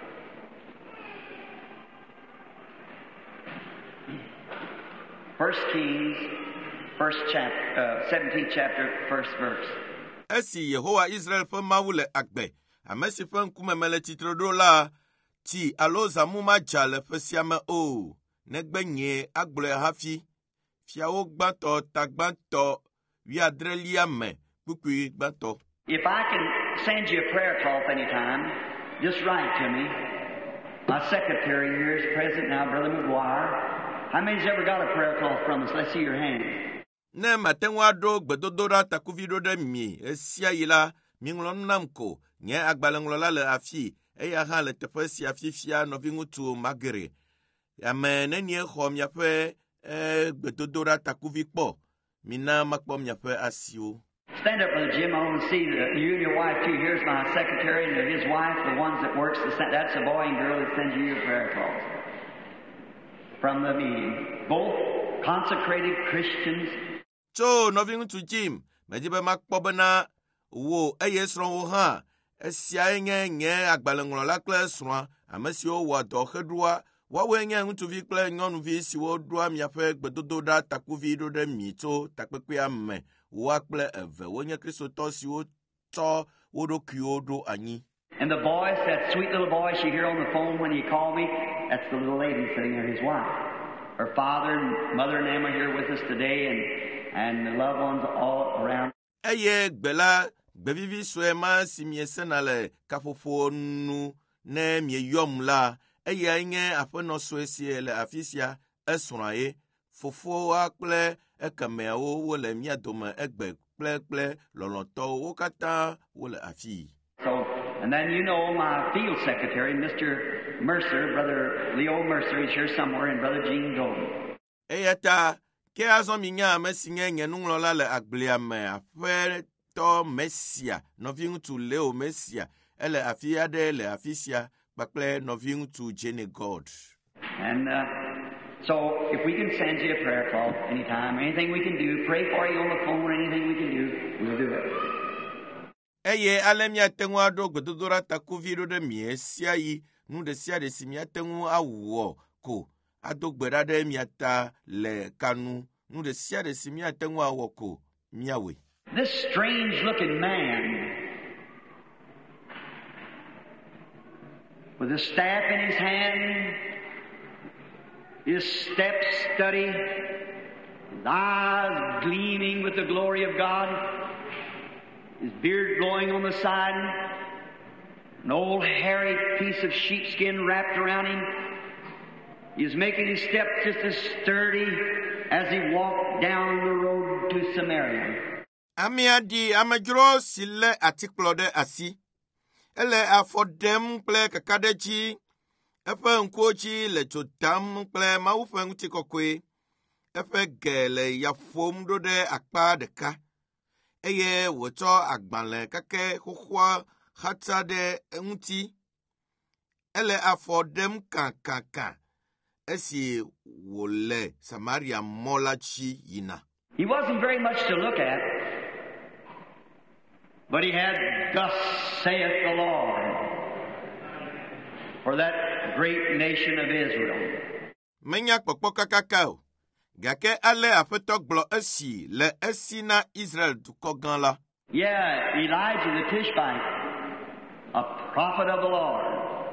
[SPEAKER 2] First Kings, first chapter, uh, seventeenth chapter, first verse.
[SPEAKER 1] Esi Yehowa Israel ƒe Mawu le agbe, ame si ƒe ŋkume mele tsitre ɖo la ti alo zãmu madza le ƒe sia me o, negbe nye agblɔe hafi. Fiawo gbãtɔ tagbãtɔ wuiadrelia me kpukpui gbãtɔ.
[SPEAKER 2] If I can send you a prayer cloth anytime, just write to me. My secretary here is present now, Brother McGuire. How many's ever got a prayer cloth from us? Let's see your hand.
[SPEAKER 1] Ne mate ŋu aɖo gbedodoɖa takuvi ɖo ɖe mi esia yi la, miŋlɔ nu nam ko. Nye agbalẽŋlɔla le afi, eya hã le teƒe sia fifia nɔvi ŋutsu Magere. Ame nenie xɔ miaƒe eh, gbedodoɖa takuvi kpɔ, mina makpɔ miaƒe asiwo.
[SPEAKER 2] Stand up, Brother Jim. I want to see the, you and your wife too. Here's my secretary and his wife, the ones that works. The, that's the boy and girl that sends you your prayer calls from the meeting. Both consecrated Christians.
[SPEAKER 1] Tso nɔvi ŋutsu Jim, medi be makpɔ bena wo eye srɔ̃wo hã. Esiae nye nye agbalẽŋlɔla kple srɔ̃a, ame siwo wɔ dɔ xeɖoa, woawoe nye ŋutsuvi kple nyɔnuvi siwo ɖoa miaƒe gbedodoɖa takuvi ɖo ɖe mi tso takpekpea me. Woa kple eve wonye kristotɔ siwo tsɔ wo ɖokuiwo ɖo anyi.
[SPEAKER 2] And the voice, that sweet little voice you hear on the phone when you call me, that's the little lady sitting there, his wife. Her father and mother and them are here with us today, and and the loved ones all around.
[SPEAKER 1] Eye gbela gbevivi sue ma si miesena le kaƒoƒo nu ne mieyɔm la, eya nye aƒenɔ sue si le afi sia esrɔ̃a ye. Fofoa kple ekemeawo wole mia dome egbe kple kple lɔlɔtɔwo wo katã wole afi.
[SPEAKER 2] So, and then you know my field secretary, Mister Mercer, Brother Leo Mercer, he's here somewhere, and Brother Gene Golden.
[SPEAKER 1] Eya ta, ke azɔ mi nya ame si nye nye nuŋlɔla le agblea me aƒetɔ Mesia, nɔvi ŋutsu Leo Mesia, ele afi aɖe le afi sia kpakple nɔvi ŋutsu Jenny God.
[SPEAKER 2] And uh, so, if we can send you a prayer cloth anytime, anything we can do, pray for you on the phone, anything we can do, we'll do it.
[SPEAKER 1] Eye ale miate ŋu aɖo gbedodoɖa takuvi ɖo ɖe mie sia yi, nu ɖe sia ɖe si miate ŋu awɔ ko, ado gbe ɖa ɖe mia ta le kanu, nu ɖe sia ɖe si miate ŋu awɔ ko, miawoe.
[SPEAKER 2] This strange-looking man, with a staff in his hand, his steps steady, his eyes gleaming with the glory of God, his beard blowing on the side, an old hairy piece of sheepskin wrapped around him. He was making his steps just as sturdy as he walked down the road to Samaria.
[SPEAKER 1] Amiadi amedzro si le atikplɔ ɖe asi. Ele afɔ ɖem kple kaka ɖe dzi. Eƒe ŋkuwo dzi le dzo dam kple Mawu ƒe ŋutikɔkɔe. Eƒe ge le ya ƒom ɖo ɖe akpa ɖeka. Eye wòtsɔ agbalẽ kake xoxoa xatsa ɖe eŋuti. Ele afɔ ɖem kakaka esi wòle Samaria mɔ la dzi yina.
[SPEAKER 2] He wasn't very much to look at, but he had, "Thus saith the Lord," for that great nation of Israel.
[SPEAKER 1] Menya kpɔkpɔ kakaka o, gake ale aƒetɔ gblɔ esi le esi na Israel dukɔ gã la.
[SPEAKER 2] Yeah, Elijah the Tishbite, a prophet of the Lord.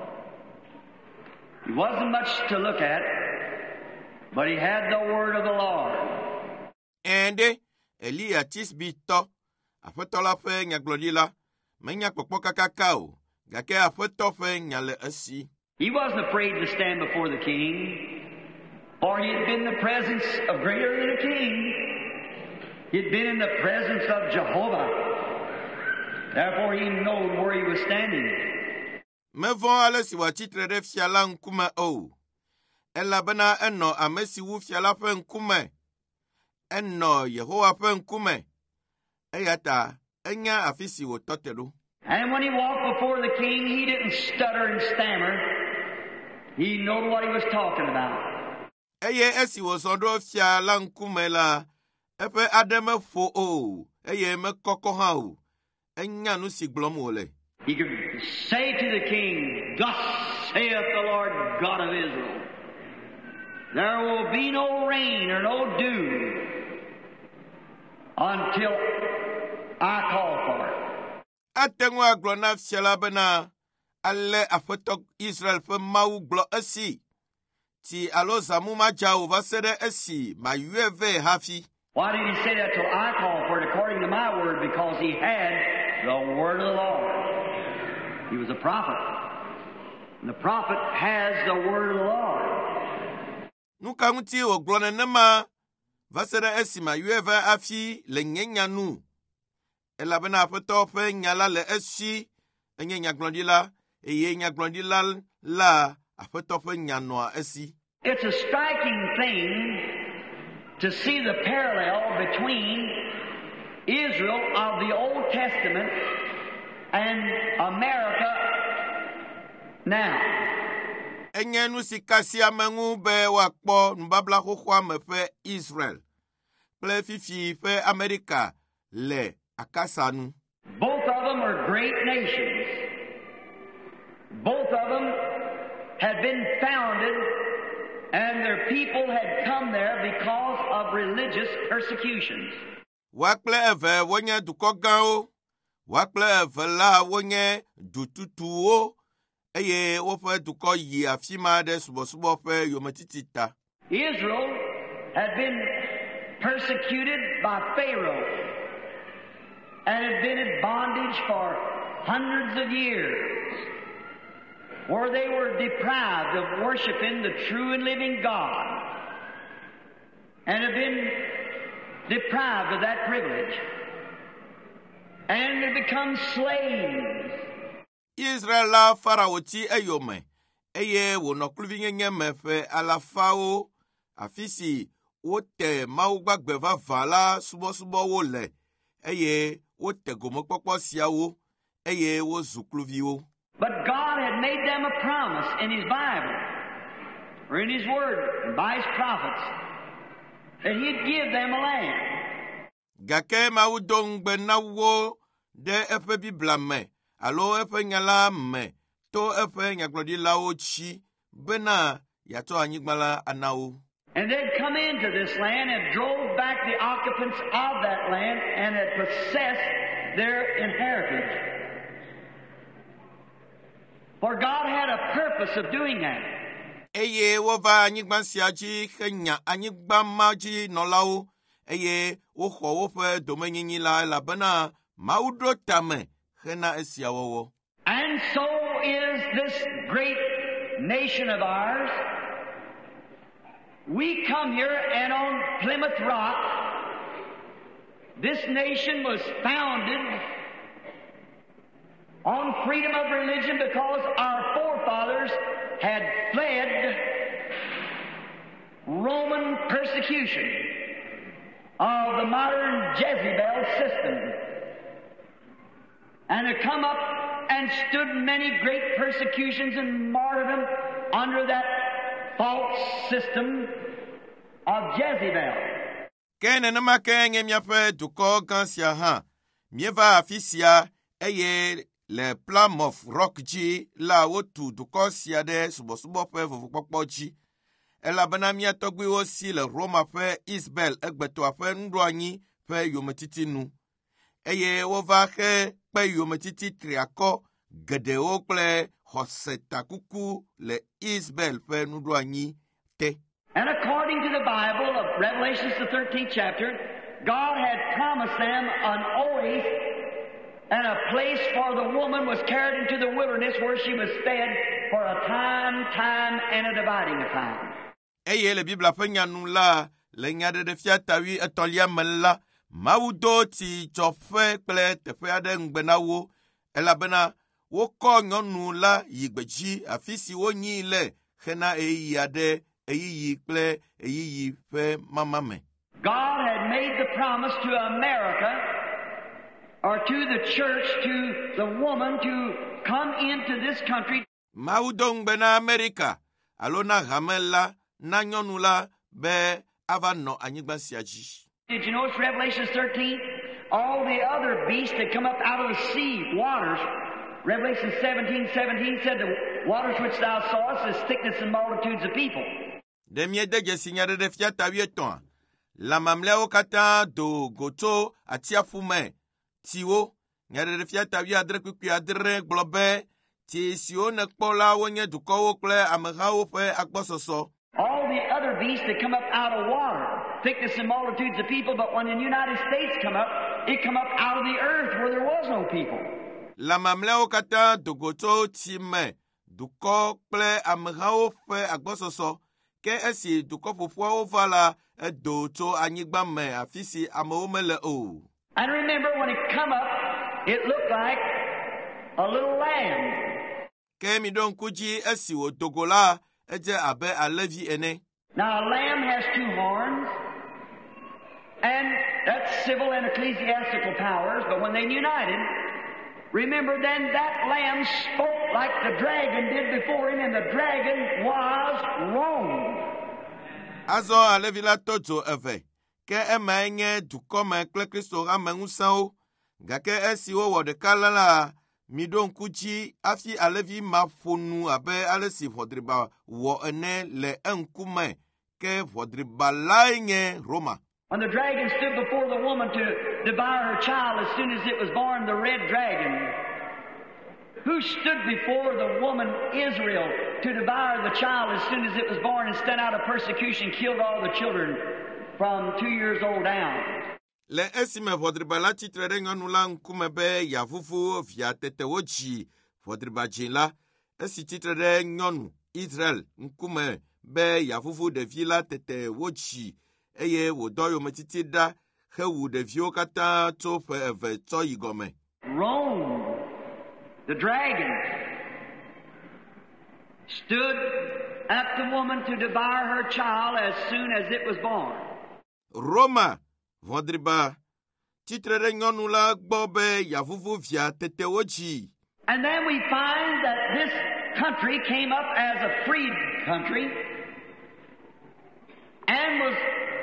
[SPEAKER 2] He wasn't much to look at, but he had the word of the Lord.
[SPEAKER 1] Ende Elia Tisbitɔ, aƒetɔ la ƒe nyagblɔɖila, menya kpɔkpɔ kakaka o, gake aƒetɔ ƒe nya le esi.
[SPEAKER 2] He wasn't afraid to stand before the king, for he had been in the presence of greater than a king. He had been in the presence of Jehovah. Therefore he knew where he was standing.
[SPEAKER 1] Mevɔ ale si wòatsitre ɖe fia la ŋkume o, elabena enɔ ame si wu fia la ƒe ŋkume, enɔ Yehowa ƒe ŋkume, eya ta enya afi si wòtɔ te ɖo.
[SPEAKER 2] And when he walked before the king, he didn't stutter and stammer. He knew what he was talking about.
[SPEAKER 1] Eye esi wòzɔ ɖo fia la ŋkume la, eƒe aɖe meƒo o, eye mekɔkɔ hã o, enya nu si gblɔm wòle.
[SPEAKER 2] He could say to the king, "Thus saith the Lord God of Israel, there will be no rain or no dew until I call for it."
[SPEAKER 1] Atengo aglo na fiala bena ale afeto Israel fe mau glo esi. Ti alo zamu ma jau va sede esi ma yueve hafi.
[SPEAKER 2] Why did he say that till I called for it according to my word? Because he had the word of the Lord. He was a prophet. And the prophet has the word of the Lord.
[SPEAKER 1] Nuka nguti o glone nema va sede esi ma yueve afi le nyenya nu. Ela bena afeto fe nyala le esi enye nyaglondila eye nyaglondila la afeto fe nyanoa esi.
[SPEAKER 2] It's a striking thing to see the parallel between Israel of the Old Testament and America now.
[SPEAKER 1] Enye nu sikasi amengu be wakpo mbabla kokwa mefe Israel. Ple fifi fe America le akasanu.
[SPEAKER 2] Both of them are great nations. Both of them had been founded and their people had come there because of religious persecutions.
[SPEAKER 1] Wakple eve wonye dukogao, wakple eve la wonye dututuo, eye wofe duko yi afima de subo-subo fe yometitita.
[SPEAKER 2] Israel had been persecuted by Pharaoh and had been in bondage for hundreds of years, where they were deprived of worshiping the true and living God, and had been deprived of that privilege, and had become slaves.
[SPEAKER 1] Israel la farawoti eyome, eye wonokluvi nye mefe alafao, afisi wote maugbagbe vala subo-subo wole, eye wote gomokpokpo siawo, eye wo zukluvi wo.
[SPEAKER 2] But God had made them a promise in His Bible, or in His Word, and by His prophets, that He'd give them a land.
[SPEAKER 1] Gake maudongbe na wo de efe bibla me, alo efe nyala me, to efe nyaglodi lao chi, bena yato anyigbala anao.
[SPEAKER 2] And they'd come into this land and drove back the occupants of that land and had possessed their inheritance. For God had a purpose of doing that.
[SPEAKER 1] Eye wova anyigba siaji kenya anyigba maji nolao, eye woho wofe domenyinyi la la bena maudro tame kena esiawowo.
[SPEAKER 2] And so is this great nation of ours. We come here and on Plymouth Rock, this nation was founded on freedom of religion because our forefathers had fled Roman persecution of the modern Jezebel system, and had come up and stood many great persecutions and martyrdom under that false system of Jezebel.
[SPEAKER 1] Kene nama kenye miafe duko gansia ha, mieva afisia eye le Plymouth Rock ji la wotu duko siade subo-subo fe vuvukpokpo ji. Ela bana mia togwi osi le Roma fe Isabel egbeto afe ndroanyi fe yometiti nu. Eye wova ke pe yometiti triako gede okple hoseta kuku le Isabel fe ndroanyi te.
[SPEAKER 2] And according to the Bible of Revelation, the thirteenth chapter, God had promised them an oasis and a place for the woman was carried into the wilderness where she was fed for a time, time, and a dividing of time.
[SPEAKER 1] Eye le Bibla fenya nula le nyade de fiatawi etolia mela maudo ti jofe kple tefe ade ngbena wo elabena wo ko nyonu la yigbeji afisi wo nyi le hena eyi ade eyi kple eyi fe mama me.
[SPEAKER 2] God had made the promise to America, or to the church, to the woman, to come into this country.
[SPEAKER 1] Maudo ngbena America alona gamela na nyonu la be avano anyigba siaji.
[SPEAKER 2] Did you notice Revelation thirteen? All the other beasts that come up out of the sea, waters. Revelation seventeen, seventeen said the waters which thou sawest is thickness and multitudes of people.
[SPEAKER 1] Demie deje signade de fiata wieton. La mamleo kata do goto atia fume. Tiwo, Nyadede fia tawi adre kukui adre gblɔbe tsi siwo nekpɔ la wonye dukɔwo kple amehawo ƒe agbɔsɔsɔ.
[SPEAKER 2] All the other beasts that come up out of water, thickness and multitudes of people, but when the United States come up, it come up out of the earth where there was no people.
[SPEAKER 1] La mamlɛwo katã dogo tso tsi me, dukɔ kple amehawo ƒe agbɔsɔsɔ, ke esi dukɔ ƒoƒoawo va la, edo tso anyigba me afi si amewo mele o.
[SPEAKER 2] And remember, when it come up, it looked like a little lamb.
[SPEAKER 1] Ke mi ɖo ŋku dzi esi wòdogo la, edze abe alẽvi ene.
[SPEAKER 2] Now, a lamb has two horns, and that's civil and ecclesiastical powers, but when they united, remember then that lamb spoke like the dragon did before him, and the dragon was wrong.
[SPEAKER 1] Azɔ alẽvi la tɔ dzo eve, ke emae nye dukɔme kple Kristo ame ŋusẽwo, gake esi wowɔ ɖeka la la, mi ɖo ŋku dzi hafi alẽvi ma ƒo nu abe ale si ʋɔdriba wɔ ene le eŋkume, ke ʋɔdriba lae nye Roma.
[SPEAKER 2] When the dragon stood before the woman to devour her child as soon as it was born, the red dragon, who stood before the woman Israel to devour the child as soon as it was born and sent out a persecution, killed all the children from two years old down.
[SPEAKER 1] Le esime ʋɔdriba la tsitre ɖe nyɔnu la ŋkume be yavuvu via tetewo dzi ʋɔdriba dzĩ la, esi tsitre ɖe nyɔnu Israel ŋkume be yavuvu ɖevi la tetewo dzi, eye wòdɔ yometiti ɖa hewu ɖeviwo katã tso ƒe eve tsɔ yi gɔme.
[SPEAKER 2] Rome, the dragon, stood at the woman to devour her child as soon as it was born.
[SPEAKER 1] Roma, ʋɔdriba, tsitre ɖe nyɔnu la gbɔ be yavuvu via tetewo dzi.
[SPEAKER 2] And then we find that this country came up as a freed country and was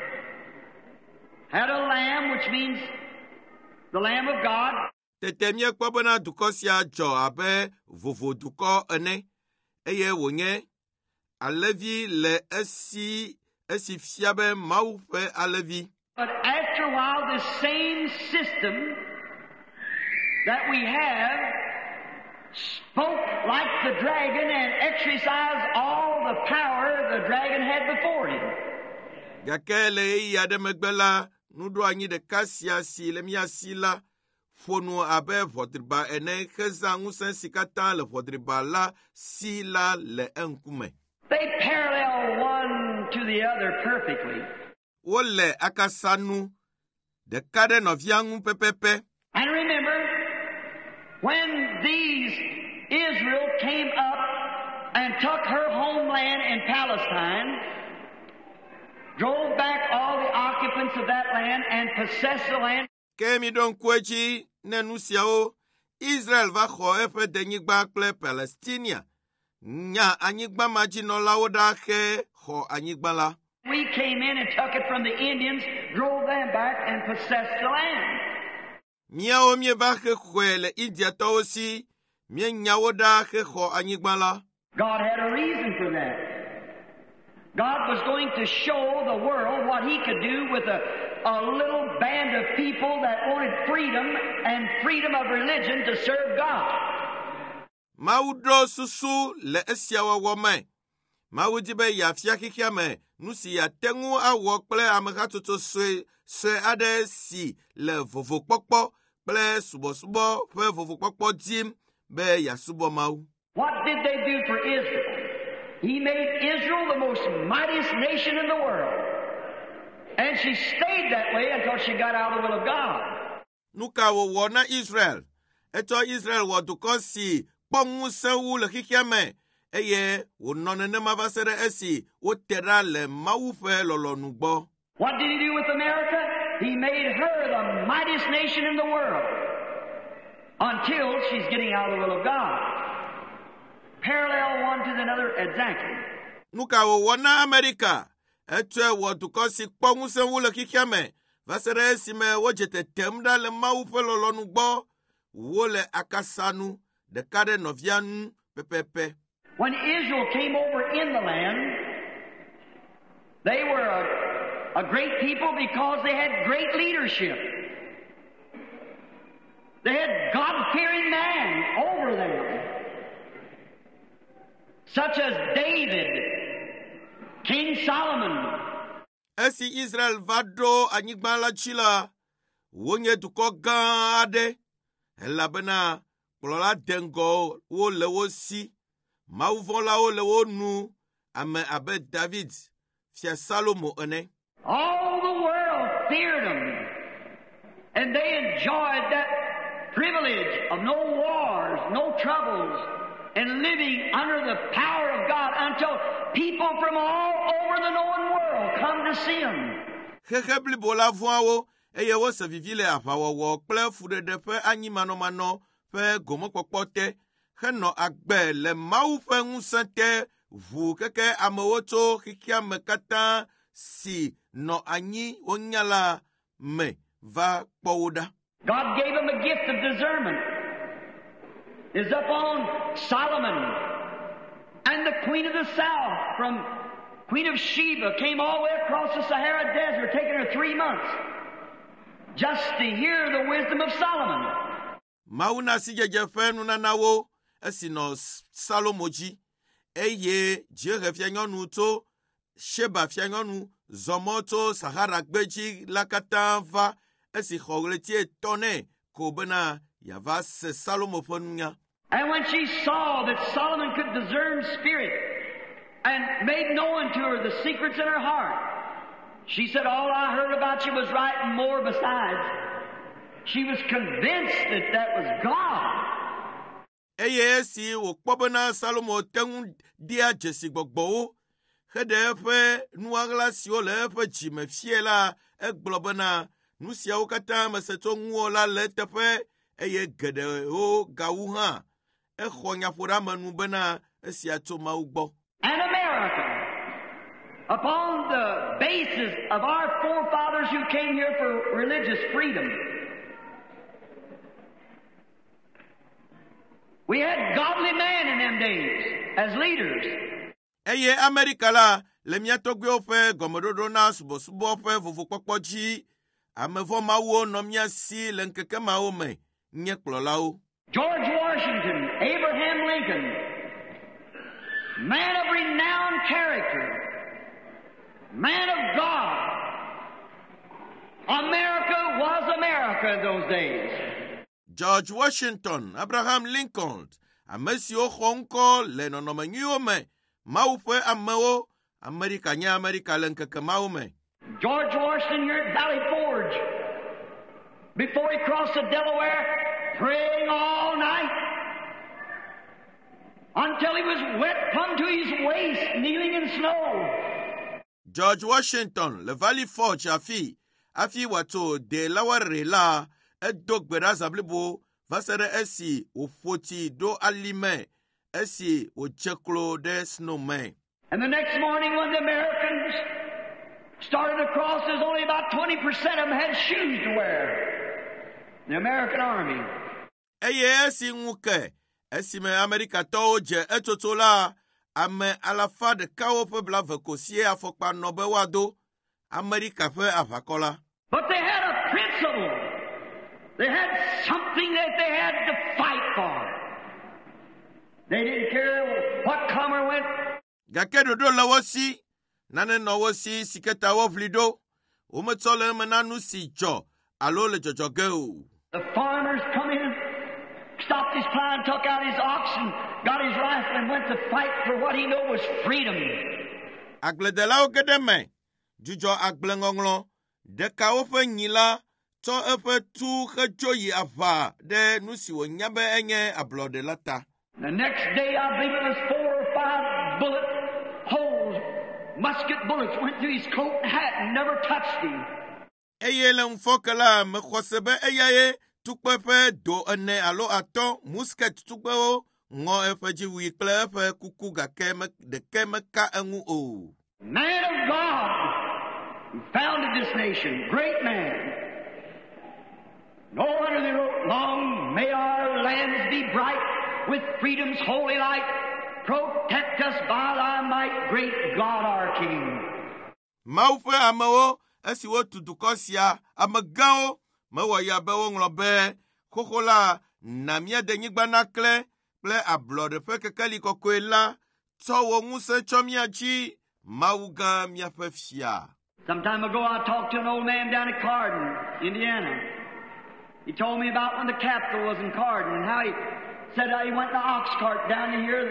[SPEAKER 2] had a lamb, which means the Lamb of God.
[SPEAKER 1] Tete miekpɔ bena dukɔ sia dzɔ abe vovo dukɔ ene, eye wònye alẽvi le esi esi fia be Mawu ƒe alẽvi.
[SPEAKER 2] But after a while, the same system that we have spoke like the dragon and exercised all the power the dragon had before him.
[SPEAKER 1] Gake le eyi aɖe megbe la, nuɖo anyi ɖeka sia si le mia si la, ƒo nu abe ʋɔdriba ene hezã ŋusẽ si katã le ʋɔdriba la si la le eŋkume.
[SPEAKER 2] They parallel one to the other perfectly.
[SPEAKER 1] Wole akasanu ɖeka ɖe nɔvia ŋu pɛpɛpɛ.
[SPEAKER 2] And remember, when these Israel came up and took her homeland in Palestine, drove back all the occupants of that land and possessed the land.
[SPEAKER 1] Ke mi ɖo ŋku edzi ne nu siawo, Israel va xɔ eƒe denyigba kple Palestinia, nya anyigba ma dzi nɔlawo ɖaxe xɔ anyigba la.
[SPEAKER 2] We came in and took it from the Indians, drove them back and possessed the land.
[SPEAKER 1] Miawo mieva xe xɔe le Indiatɔwo si, mienyawo ɖaxe xɔ anyigba la.
[SPEAKER 2] God had a reason for that. God was going to show the world what He could do with a, a little band of people that wanted freedom and freedom of religion to serve God.
[SPEAKER 1] Mawu ɖo susu le esia wɔwɔ me. Mawu di be yeafia xexea me nu si yeate ŋu awɔ kple amehatsotso sue sue aɖe si le vovokpɔkpɔ kple subɔsubɔ ƒe vovokpɔkpɔ dim be yeasubɔ Mawu.
[SPEAKER 2] What did they do for Israel? He made Israel the most mightiest nation in the world. And she stayed that way until she got out of the will of God.
[SPEAKER 1] Nuka wòwɔ na Israel. Etsɔ Israel wɔ dukɔ si kpɔ ŋusẽ wu le xexea me, eye wònɔ nenema va se ɖe esi wote ɖa le Mawu ƒe lɔlɔnu gbɔ.
[SPEAKER 2] What did He do with America? He made her the mightiest nation in the world until she's getting out of the will of God. Parallel one to another exactly.
[SPEAKER 1] Nuka wòwɔ na Amerika. Etsɔe wɔ dukɔ si kpɔ ŋusẽ wu le xexea me, va se ɖe esime wodze tetem ɖa le Mawu ƒe lɔlɔnu gbɔ, wole akasanu ɖeka ɖe nɔvia nu pɛpɛpɛ.
[SPEAKER 2] When Israel came over in the land, they were a, a great people because they had great leadership. They had God-fearing man over them, such as David, King Solomon.
[SPEAKER 1] Esi Israel va do anyigba la dzi la, wonye dukɔ gã aɖe, elabena kplɔla dengɔ wo le wo si, mawuvɔlawo le wo nu, ame abe David, Fia Salomo ene.
[SPEAKER 2] All the world feared them, and they enjoyed that privilege of no wars, no troubles, and living under the power of God until people from all over the known world come to see Him.
[SPEAKER 1] Xexe blibo la vɔawo, eye wose vivi le aʋawɔwɔ kple fuɖeɖe ƒe anyimanɔmanɔ ƒe gomekpɔkpɔ te, henɔ agbe le Mawu ƒe ŋusẽ te, ʋu keke amewo tso xixia me katã si nɔ anyi wonya la me va kpɔ wo ɖa.
[SPEAKER 2] God gave him a gift of discernment. Is upon Solomon, and the Queen of the South from Queen of Sheba came all the way across the Sahara Desert, taking her three months just to hear the wisdom of Solomon.
[SPEAKER 1] Mawu na si dzedze ƒe nunanawo esi nɔ Salomo dzi, eye Dziehe fianyɔnu tso Sheba fianyɔnu zɔmɔ tso Sahara gbedzi la katã va esi xɔ ɣleti etɔ̃ nɛ ko bena yava se Salomo ƒe nunya.
[SPEAKER 2] And when she saw that Solomon could discern spirit and made known to her the secrets in her heart, she said, all I heard about you was right and more besides. She was convinced that that was God.
[SPEAKER 1] Eye esi wòkpɔ bena Salomo te ŋu dia dzesi gbɔgbɔwo, heɖe eƒe nuaɣla siwo le eƒe dzime fie la, egblɔ bena nu siawo katã mese tso ŋuwò la le eteƒe, eye geɖewo gawu hã. Exɔ nyaƒoɖamenu bena esia tso Mawu gbɔ.
[SPEAKER 2] And America, upon the basis of our forefathers who came here for religious freedom, we had godly men in them days as leaders.
[SPEAKER 1] Eye Amerika la, le mía tɔgbuiwo ƒe gɔmeɖoɖo na subɔsubɔ ƒe vovokpɔkpɔ dzi, amevɔ mawuwo nɔ mía si le ŋkeke mawo me, nye kplɔlawo.
[SPEAKER 2] George Washington, Abraham Lincoln, man of renowned character, man of God. America was America in those days.
[SPEAKER 1] George Washington, Abraham Lincoln, ame siwo xɔ ŋkɔ le nɔnɔme nyuiwo me, Mawu ƒe amewo, Amerika nye Amerika le ŋkeke mawo me.
[SPEAKER 2] George Washington here at Valley Forge, before he crossed the Delaware, praying all night until he was wet plumb to his waist, kneeling in snow.
[SPEAKER 1] George Washington, le Valley Forge afi, afi wato de laware la, edo gbera zablibo, va se ɖe esi wòƒoti do alime, esi wòdze de snow me.
[SPEAKER 2] And the next morning when the Americans started to cross, there's only about twenty percent of them had shoes to wear. The American Army.
[SPEAKER 1] Eye esi ŋu ke, esi me Amerikatɔwo dze etsotso la, ame alafa ɖekawo ƒe blaeve ko sie afɔkpa nɔ be woado, Amerika ƒe aʋakɔ la.
[SPEAKER 2] But they had a principle. They had something that they had to fight for. They didn't care what come or went.
[SPEAKER 1] Gake ɖoɖo le wo si, nane nɔ wo si si ke ta wo ʋli ɖo, wometsɔ le eme na nu si dzɔ alo le dzɔdzɔ ge o.
[SPEAKER 2] The farmers come in, stopped his plow, took out his ox, and got his rifle and went to fight for what he knew was freedom.
[SPEAKER 1] Agbledelawo ge ɖe me, dzudzɔ agbleŋɔŋlɔ, ɖekawo ƒe nyi la tsɔ eƒe tu hedzo yi aʋa ɖe nu si wònya be enye ablɔɖe la ta.
[SPEAKER 2] The next day, I believe it was four or five bullet holes, musket bullets went through his coat and hat and never touched him.
[SPEAKER 1] Eye le ŋfɔke la, mexɔ se be eyae tukpe ƒe do ene alo atɔ, musket tukpewo ŋɔ eƒe dziwui kple eƒe kuku gake me, ɖeke meka eŋu o.
[SPEAKER 2] Man of God, who founded this nation, great man. No wonder they wrote, long may our lands be bright with freedom's holy light. Protect us by thy might, great God our King.
[SPEAKER 1] Mawu ƒe amewo, esi wotu dukɔ sia, amegãwo, mewɔ ya be woŋlɔ be, xoxola na mia de nyigba nakle kple ablɔ de ƒe kekeli kɔkɔe la tsɔ wɔ ŋusẽ tsɔ mia dzi Mawu gã miaƒe fia.
[SPEAKER 2] Some time ago I talked to an old man down at Cardin, Indiana. He told me about when the Capitol was in Cardin and how he said how he went in the ox cart down to hear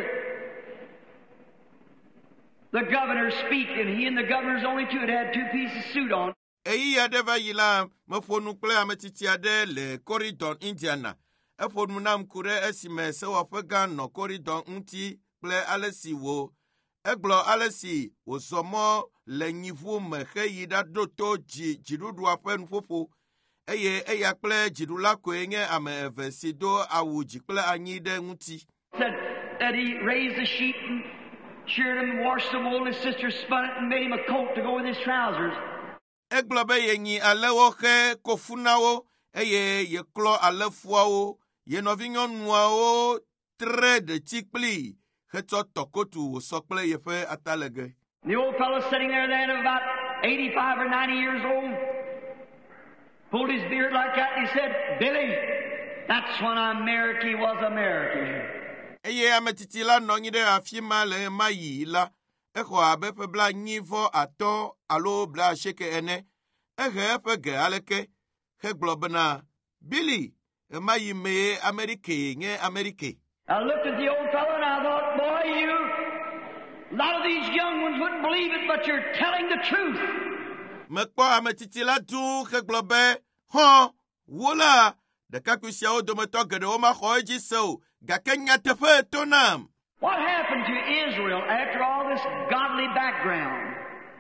[SPEAKER 2] the, the governor speak, and he and the governor's only two had had two pieces of suit on.
[SPEAKER 1] Eyi ya de va yi la mefonu kple ametiti aɖe le Corridon, Indiana. Efonu nam ku ɖe esime sewɔƒe gã nɔ Corridon ŋuti kple ale si wo egblɔ ale si wòzɔ mɔ le nyivu me heyi ɖaɖo to dzi dziɖuɖua ƒe nuƒoƒo eye eya kple dziɖula koe nye ame eve si do awu dzi kple anyi ɖe ŋuti.
[SPEAKER 2] Said that he raised the sheep and sheared them, washed the wool, his sister spun it and made him a coat to go with his trousers.
[SPEAKER 1] Egblɔ be yenyi alewo xe kofu na wo eye yeklɔ alefuawo ye nɔvinyɔnuawo tre ɖeti kpli hetsɔ tɔkotu wòsɔ kple yeƒe atalege.
[SPEAKER 2] The old fellow sitting there then, about eighty-five or ninety years old, pulled his beard like that and he said, "Billy, that's when America was America."
[SPEAKER 1] Eye ametiti la nɔ anyi ɖe afi ma le ma yi la, exɔ abe ƒe blaenyi-vɔ atɔ alo blaasieke ene. Ehe eƒe ge aleke hegblɔ bena, Billy, ema yi mee Amerike nye Amerike.
[SPEAKER 2] I looked at the old fellow and I thought, boy, you, a lot of these young ones wouldn't believe it, but you're telling the truth.
[SPEAKER 1] Mekpɔ ametiti la tu hegblɔ be, hɔn, wo la, ɖekakpui siawo dometɔ geɖewo maxɔ edzi se o, gake nyateƒe to nam.
[SPEAKER 2] What happened to Israel after all this godly background?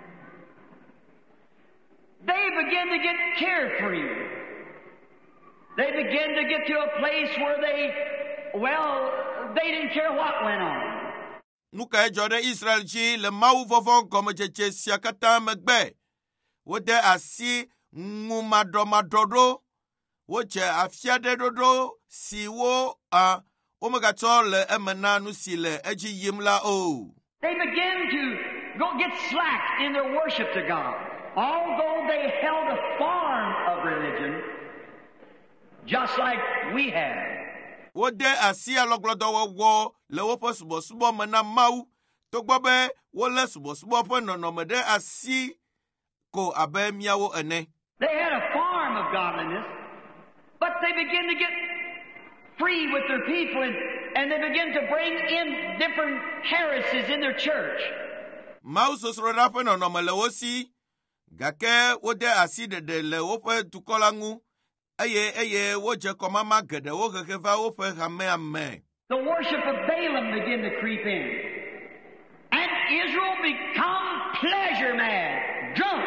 [SPEAKER 2] They began to get carefree. They began to get to a place where they, well, they didn't care what went on.
[SPEAKER 1] Nuka edzɔ ɖe Israel dzi le Mawu vɔvɔ gɔmedzedze sia katã megbe. Wode asi ŋumadɔmadɔ ɖo. Wodze afia ɖe ɖoɖo si wo a womegatsɔ le eme na nu si le edzi yim la o.
[SPEAKER 2] They began to go get slack in their worship to God, although they held a form of religion, just like we have.
[SPEAKER 1] Wode asi alɔgblɔdɔwɔwɔ le woƒe subɔsubɔ me na Mawu, togbɔ be wolé subɔsubɔ ƒe nɔnɔme ɖe asi ko abe míawo ene.
[SPEAKER 2] They had a form of godliness, but they began to get free with their people, and, and they began to bring in different heresies in their church.
[SPEAKER 1] Mawu sosro ɖa ƒe nɔnɔme le wo si, gake wode asi ɖeɖe le woƒe dukɔ la ŋu, eye eye wodze kɔmama geɖewo hehe va woƒe hamea me.
[SPEAKER 2] The worship of Balaam began to creep in, and Israel become pleasure mad, drunk,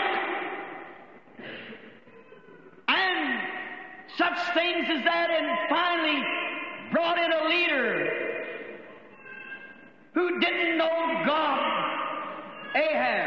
[SPEAKER 2] and such things as that, and finally brought in a leader who didn't know God, Ahab,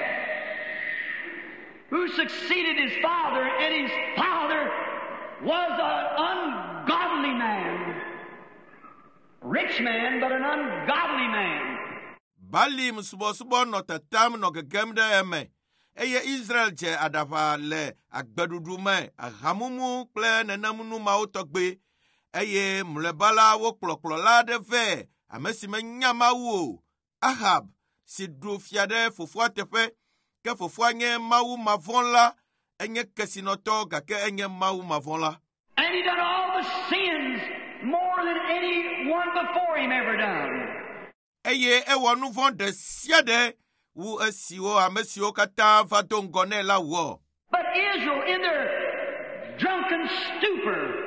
[SPEAKER 2] who succeeded his father, and his father was an ungodly man. Rich man, but an ungodly man.
[SPEAKER 1] Balim subɔsubɔ nɔ tatam nɔ gegem ɖe eme, eye Israel dze aɖaʋa le agbeɖuɖu me, ahamumu kple nenemu mawo tɔgbe, eye mlɔeba la wokplɔ kplɔla aɖe vɛ, ame si menya Mawu o, Ahab, si ɖu fia ɖe fofoa teƒe, ke fofoa nye Mawu mavɔ̃la, enye kesinɔtɔ gake enye Mawu mavɔ̃la.
[SPEAKER 2] And he done all the sins more than anyone before him ever done.
[SPEAKER 1] Eye ewɔ nu vɔ̃ ɖe sia ɖe wu esiwo ame siwo katã va do ŋgɔ nɛ la wɔ.
[SPEAKER 2] But Israel, in their drunken stupor,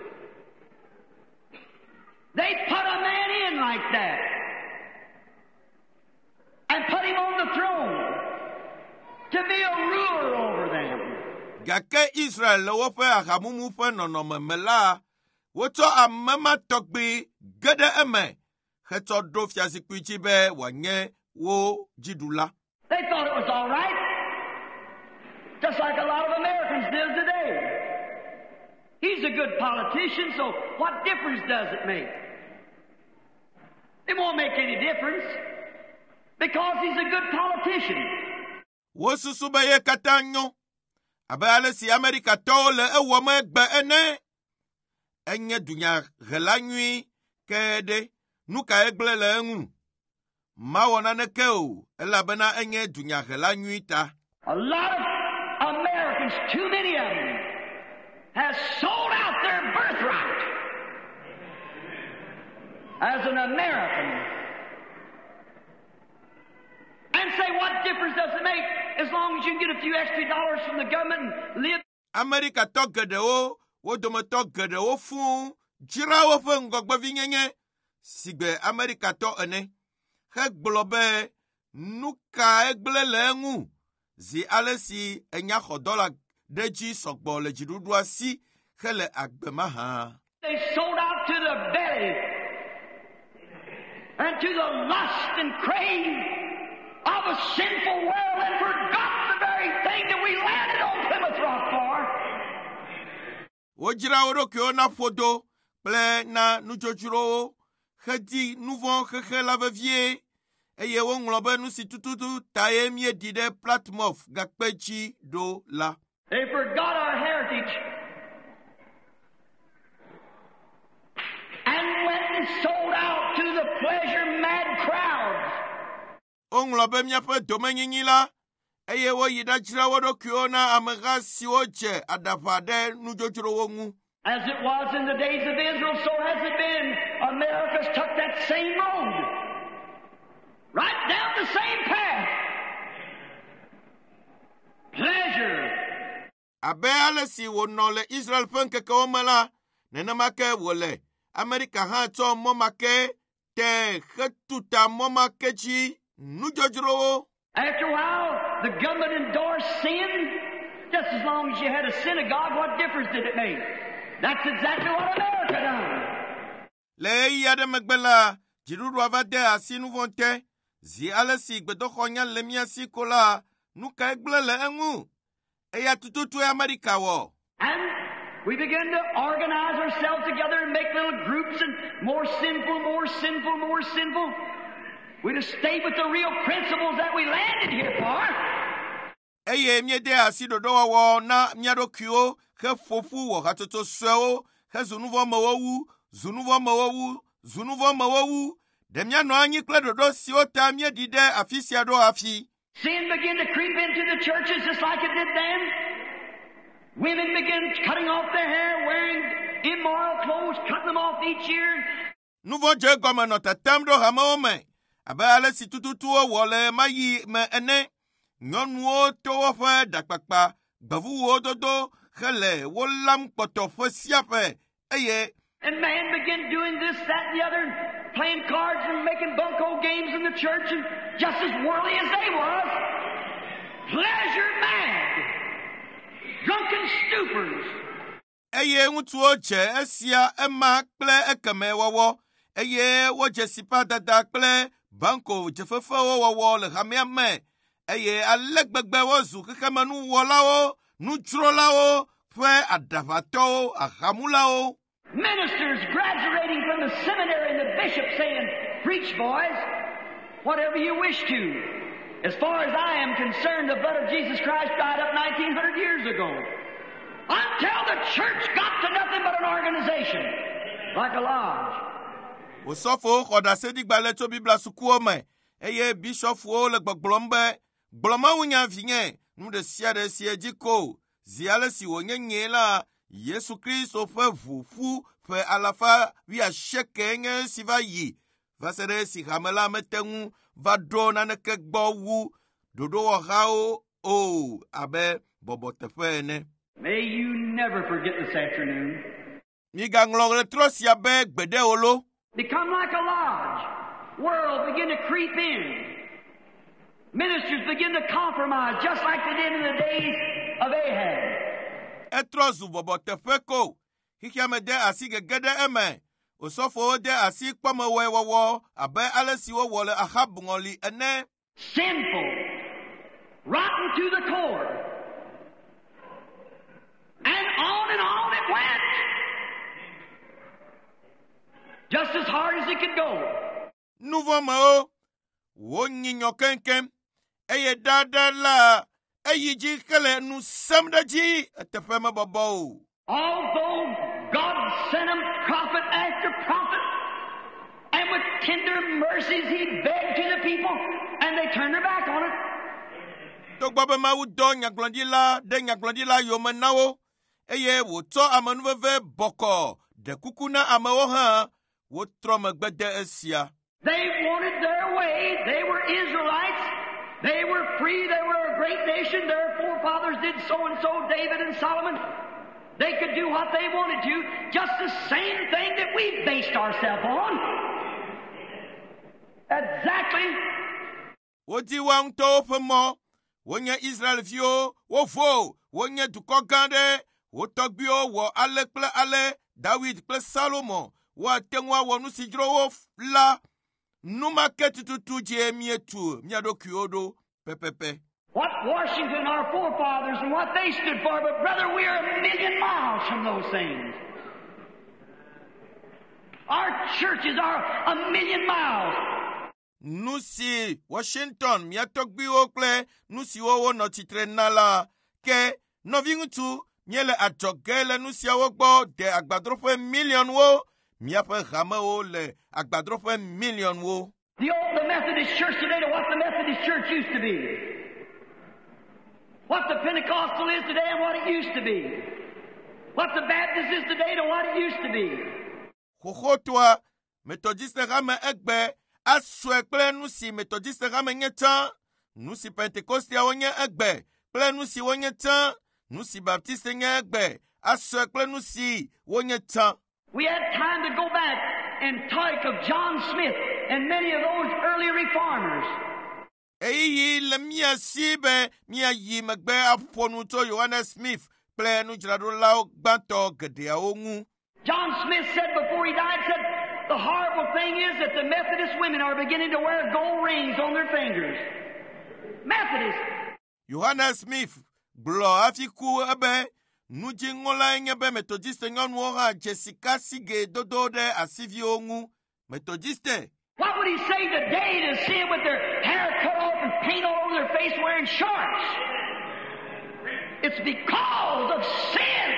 [SPEAKER 2] they put a man in like that and put him on the throne to be a ruler over them.
[SPEAKER 1] Gake Israel le woƒe ahamumu ƒe nɔnɔme me la, wotsɔ ame ma tɔgbi ge ɖe eme hetsɔ ɖo fiazikpui dzi be wòanye wo dziɖula.
[SPEAKER 2] They thought it was all right, just like a lot of Americans do today. He's a good politician, so what difference does it make? It won't make any difference because he's a good politician.
[SPEAKER 1] Wosusu be ye katã nyo, abe ale si Amerikatɔwo le ewɔm egbe ene. enye dunya helanyui kede nuka egble le engu mawona nekeo elabena enye dunya helanyui ta.
[SPEAKER 2] A lot of Americans, too many of them, have sold out their birthright as an American and say, what difference does it make as long as you can get a few extra dollars from the government and live?
[SPEAKER 1] America to gedewo wo dometo gedewo fun jirawo fe ngogbe vinyenye sigbe America to ene he gbobe nuka egble le engu zi alesi enya khodola deji sogbo le jidudua si hele agbema ha.
[SPEAKER 2] They sold out to the belly and to the lust and crave of a sinful world and forgot the very thing that we landed on Plymouth Rock for.
[SPEAKER 1] Wojira orokyo na fodo ple na nujojuro khedi nouveau khekhe la vevie eye wo nglobe nu si tututu taye mie dide platmof gakpechi do la.
[SPEAKER 2] They forgot our heritage and went and sold out to the pleasure-mad crowds.
[SPEAKER 1] Onglobe miape domenyinyi la eye wo yida jira orokyo na amega siwoche adafade nujojuro wongu.
[SPEAKER 2] As it was in the days of Israel, so has it been. America's took that same road, right down the same path. Pleasure.
[SPEAKER 1] Abe alesi wo nole Israel penke ke omala nene make wole America ha to mo make te khetuta mo make chi nujojuro.
[SPEAKER 2] After a while, the government endorsed sin. Just as long as you had a synagogue, what difference did it make? That's exactly what America done.
[SPEAKER 1] Le yade megbela jirudu avade asinu vonte zi alesi gbedo khonya lemia si kola nuka egbele engu eya tututu America wo.
[SPEAKER 2] And we began to organize ourselves together and make little groups and more sinful, more sinful, more sinful. We just stayed with the real principles that we landed here for.
[SPEAKER 1] Eye miede asidodo wo na miado kyo he fofu wo hatoto sweo he zunuvo mawu zunuvo mawu zunuvo mawu demia no anyi kledodo si ota miedide afisia do afi.
[SPEAKER 2] Sin began to creep into the churches just like it did then. Women began cutting off their hair, wearing immoral clothes, cutting them off each year.
[SPEAKER 1] Nouveau je gomme no tatamdo hamome abe ale si tututu wo le mayi me ene nyɔnuwo to woƒe dakpakpa gbevuwo dodo hele wo lam kpɔtɔ ƒe sia ƒe eye.
[SPEAKER 2] And man began doing this, that, and the other, and playing cards and making bunco games in the church, and just as worldly as they was. Pleasure mad, drunken stupors.
[SPEAKER 1] Eye ŋutsuwo dze esia ema kple ekeme wɔwɔ eye wodze sipa dada kple banko dzefefewo wɔwɔ le hamea me. Eye alegbegbe wozu kekemenu wɔlawo nudzrolawo ƒe adavatɔwo ahamulawo.
[SPEAKER 2] Ministers graduating from the seminary and the bishop saying, preach, boys, whatever you wish to. As far as I am concerned, the blood of Jesus Christ died up nineteen hundred years ago. Until the church got to nothing but an organization, like a lodge.
[SPEAKER 1] Osofo xɔɖase digbalẽ tso Biblia sukuwo me eye bishɔfuwo le gbɔgblɔm be gblɔmawu nya vinye nu ɖe sia ɖe si edzi ko zi ale si wònye nye la Yesu Kristo ƒe ʋuƒu ƒe alafa wuiasieke nye si va yi va se ɖe si hame la mete ŋu va ɖo naneke gbɔ wu ɖoɖowɔhawo o abe bɔbɔ teƒe ene.
[SPEAKER 2] May you never forget this afternoon.
[SPEAKER 1] Migaŋlɔ ɣletrɔ sia be gbedewo lo.
[SPEAKER 2] Become like a lodge. World begin to creep in. Ministers begin to compromise just like they did in the days of Ahab.
[SPEAKER 1] Etrɔ zu bɔbɔ teƒe ko. Xixiame de asi gege ɖe eme. Osɔfowo de asi kpɔmewɔe wɔwɔ abe ale si wowɔ le Ahab ŋɔli ene.
[SPEAKER 2] Sinful. Rotten to the core. And on and on it went. Just as hard as it could go.
[SPEAKER 1] Nuvɔmewo wo nyinyɔ keŋkeŋ eye ɖaɖa la eyi dzi hele nu sem ɖe dzi eteƒe mebɔbɔ o.
[SPEAKER 2] Although God sent them prophet after prophet, and with tender mercies he begged to the people, and they turned their back on it.
[SPEAKER 1] Togba be Mawu dɔ nyagblɔɖila ɖe nyagblɔɖila yome na wo, eye wòtsɔ amenuveve bɔkɔ ɖe kuku na amewo hã, wotrɔ megbe de esia.
[SPEAKER 2] They wanted their way. They were Israelites. They were free. They were a great nation. Their forefathers did so and so, David and Solomon. They could do what they wanted to, just the same thing that we based ourselves on. Exactly.
[SPEAKER 1] Wodi wa ŋutɔ woƒe mɔ, wonye Israelviwo, wovo, wonye dukɔ gã ɖe, wo tɔgbuiwo wɔ ale kple ale, David kple Salomo, woate ŋu awɔ nu si dzro wo la, nu ma ke tututu dzi mietu mia ɖokuiwo ɖo pepepe.
[SPEAKER 2] What Washington, our forefathers, and what they stood for, but brother, we are a million miles from those things. Our churches are a million miles.
[SPEAKER 1] Nu si Washington mia tɔgbuiwo kple nu siwo wonɔ tsitre na la, ke nɔvi ŋutsu míele adzɔge le nu siawo gbɔ de agbadroƒe milionwo, míaƒe hamewo le agbadroƒe milionwo.
[SPEAKER 2] The old the Methodist Church today to what the Methodist Church used to be. What the Pentecostal is today and what it used to be. What the Baptist is today to what it used to be.
[SPEAKER 1] Xoxotoa, Methodiste game egbe, asue kple nu si Methodiste game nye tsã, nu si Pentecostiawo nye egbe, kple nu si wonye tsã, nu si Baptiste nye egbe, asue kple nu si wonye tsã.
[SPEAKER 2] We had time to go back and talk of John Smith and many of those early reformers.
[SPEAKER 1] Eyi le mia si be mia yi megbe afɔnu tso Johannes Smith kple nudzraɖolawo gbãtɔ geɖeawo ŋu.
[SPEAKER 2] John Smith said before he died, said, the horrible thing is that the Methodist women are beginning to wear gold rings on their fingers. Methodist.
[SPEAKER 1] Johannes Smith gblɔ hafi ku ebe nudziŋɔlae nye be Methodiste nyɔnuwo hã dze sika sige dodo ɖe asiviwo ŋu. Methodiste.
[SPEAKER 2] What would he say today to see them with their hair cut off and paint all over their face wearing shorts? It's because of sin.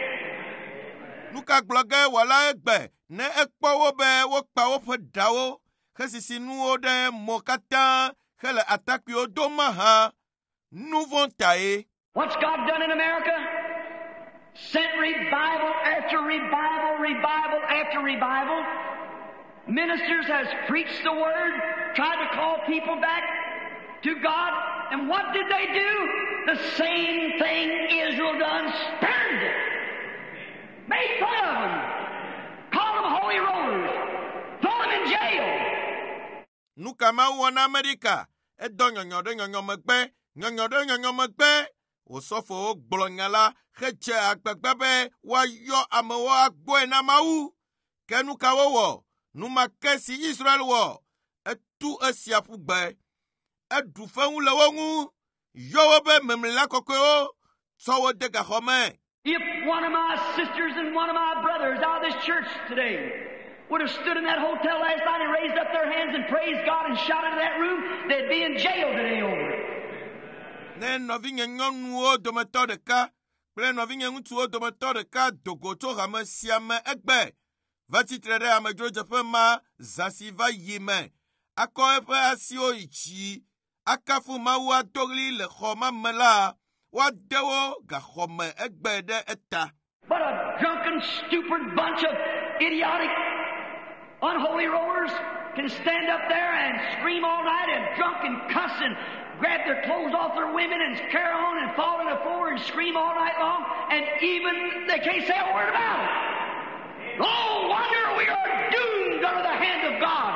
[SPEAKER 1] Nuka gblɔge wòla egbe ne ekpɔwo be wokpa woƒe ɖawo hesisi nuwo ɖe mo katã hele atakpuiwo dom hã nu vɔ̃ tae.
[SPEAKER 2] What's God done in America? Sent revival after revival, revival after revival. Ministers has preached the word, tried to call people back to God, and what did they do? The same thing Israel done, spurned it, made fun of them, called them holy rollers, throw them in jail.
[SPEAKER 1] Nuka ma wɔ na Amerika, edo nyɔnyɔ ɖe nyɔnyɔ megbe, nyɔnyɔ ɖe nyɔnyɔ megbe, wòsɔfowo gblɔ nya la, hedze agbagba be woayɔ amewo agbɔe na Mawu, ke nu ka wowɔ? Numake si Israel wɔ, etu esia ƒu gbe, eɖu feŋu le wo ŋu, yɔ wo be memlila kɔkɔewo, tsɔ wo de gaxɔ me.
[SPEAKER 2] If one of my sisters and one of my brothers out of this church today would have stood in that hotel last night and raised up their hands and praised God and shouted in that room, they'd be in jail today over it.
[SPEAKER 1] Ne nɔvinye nyɔnuwo dometɔ ɖeka kple nɔvinye ŋutsuwo dometɔ ɖeka dogo tso hame sia me egbe. Va tsitre ɖe amedzrodzeƒe ma zã si va yi me, akɔ eƒe asiwo yi dzi, akafu Mawu ado ɣli le xɔ ma me la, woade wo gaxɔ me egbe ɖe eta.
[SPEAKER 2] But a drunken, stupid bunch of idiotic, unholy rollers can stand up there and scream all night and drunk and cuss and grab their clothes off their women and carry on and fall on the floor and scream all night long, and even they can't say a word about it. No wonder we are doomed under the hand of God.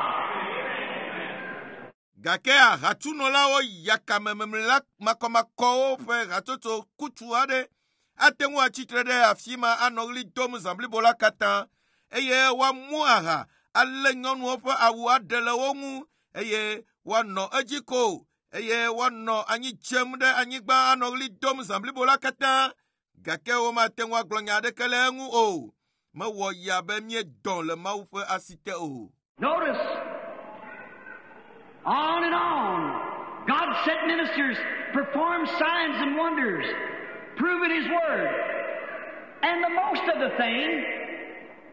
[SPEAKER 1] Gake ahatunɔlawo yakame memlela makɔmakɔwo ƒe hatsotso kutsu aɖe ate ŋu atsitre ɖe afi ma anɔ ɣli dom zã blibo la katã, eye woamu aha alé nyɔnuwo ƒe awu aɖe le wo ŋu, eye woanɔ edzi ko, eye woanɔ anyi dzem ɖe anyigba anɔ ɣli dom zã blibo la katã, gake womate ŋu agblɔ nya aɖeke le eŋu o. Mewɔ ya be miedɔ le Mawu ƒe asi te o.
[SPEAKER 2] Notice, on and on, God sent ministers, performed signs and wonders, proving His word. And the most of the thing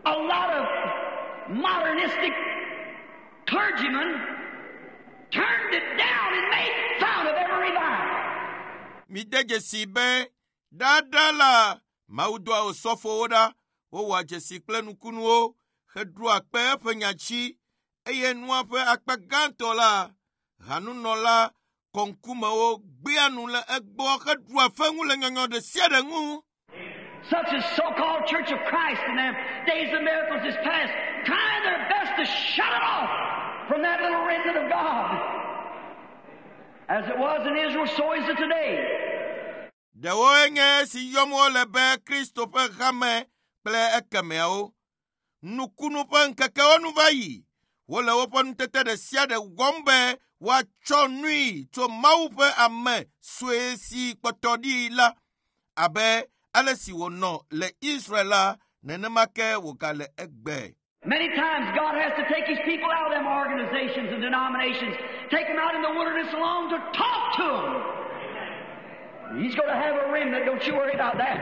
[SPEAKER 2] a lot of modernistic clergymen turned it down and made fun of every revival.
[SPEAKER 1] Midege sibe dadala maudwa osofo oda wo wajesi klenu kunuo hedru pe penyachi eye nua pe akpaganto la hanunola konkuma o gbianu le egbo hedru afengu le nyanyo de siedengu.
[SPEAKER 2] Such as so-called Church of Christ in them days of miracles is past, trying their best to shut it off from that little remnant of God. As it was in Israel, so is it today.
[SPEAKER 1] De woenge si yomo lebe Christopher Hame ple ekemeo nukunu pe nkeke onu vayi wole wopon tete de sia de gombe wa chonui to maupe ame swesi potodi la abe alesi wono le Israela nenemake wokale egbe.
[SPEAKER 2] Many times God has to take His people out of them organizations and denominations, take them out in the wilderness alone to talk to them. He's going to have a remnant, don't you worry about that.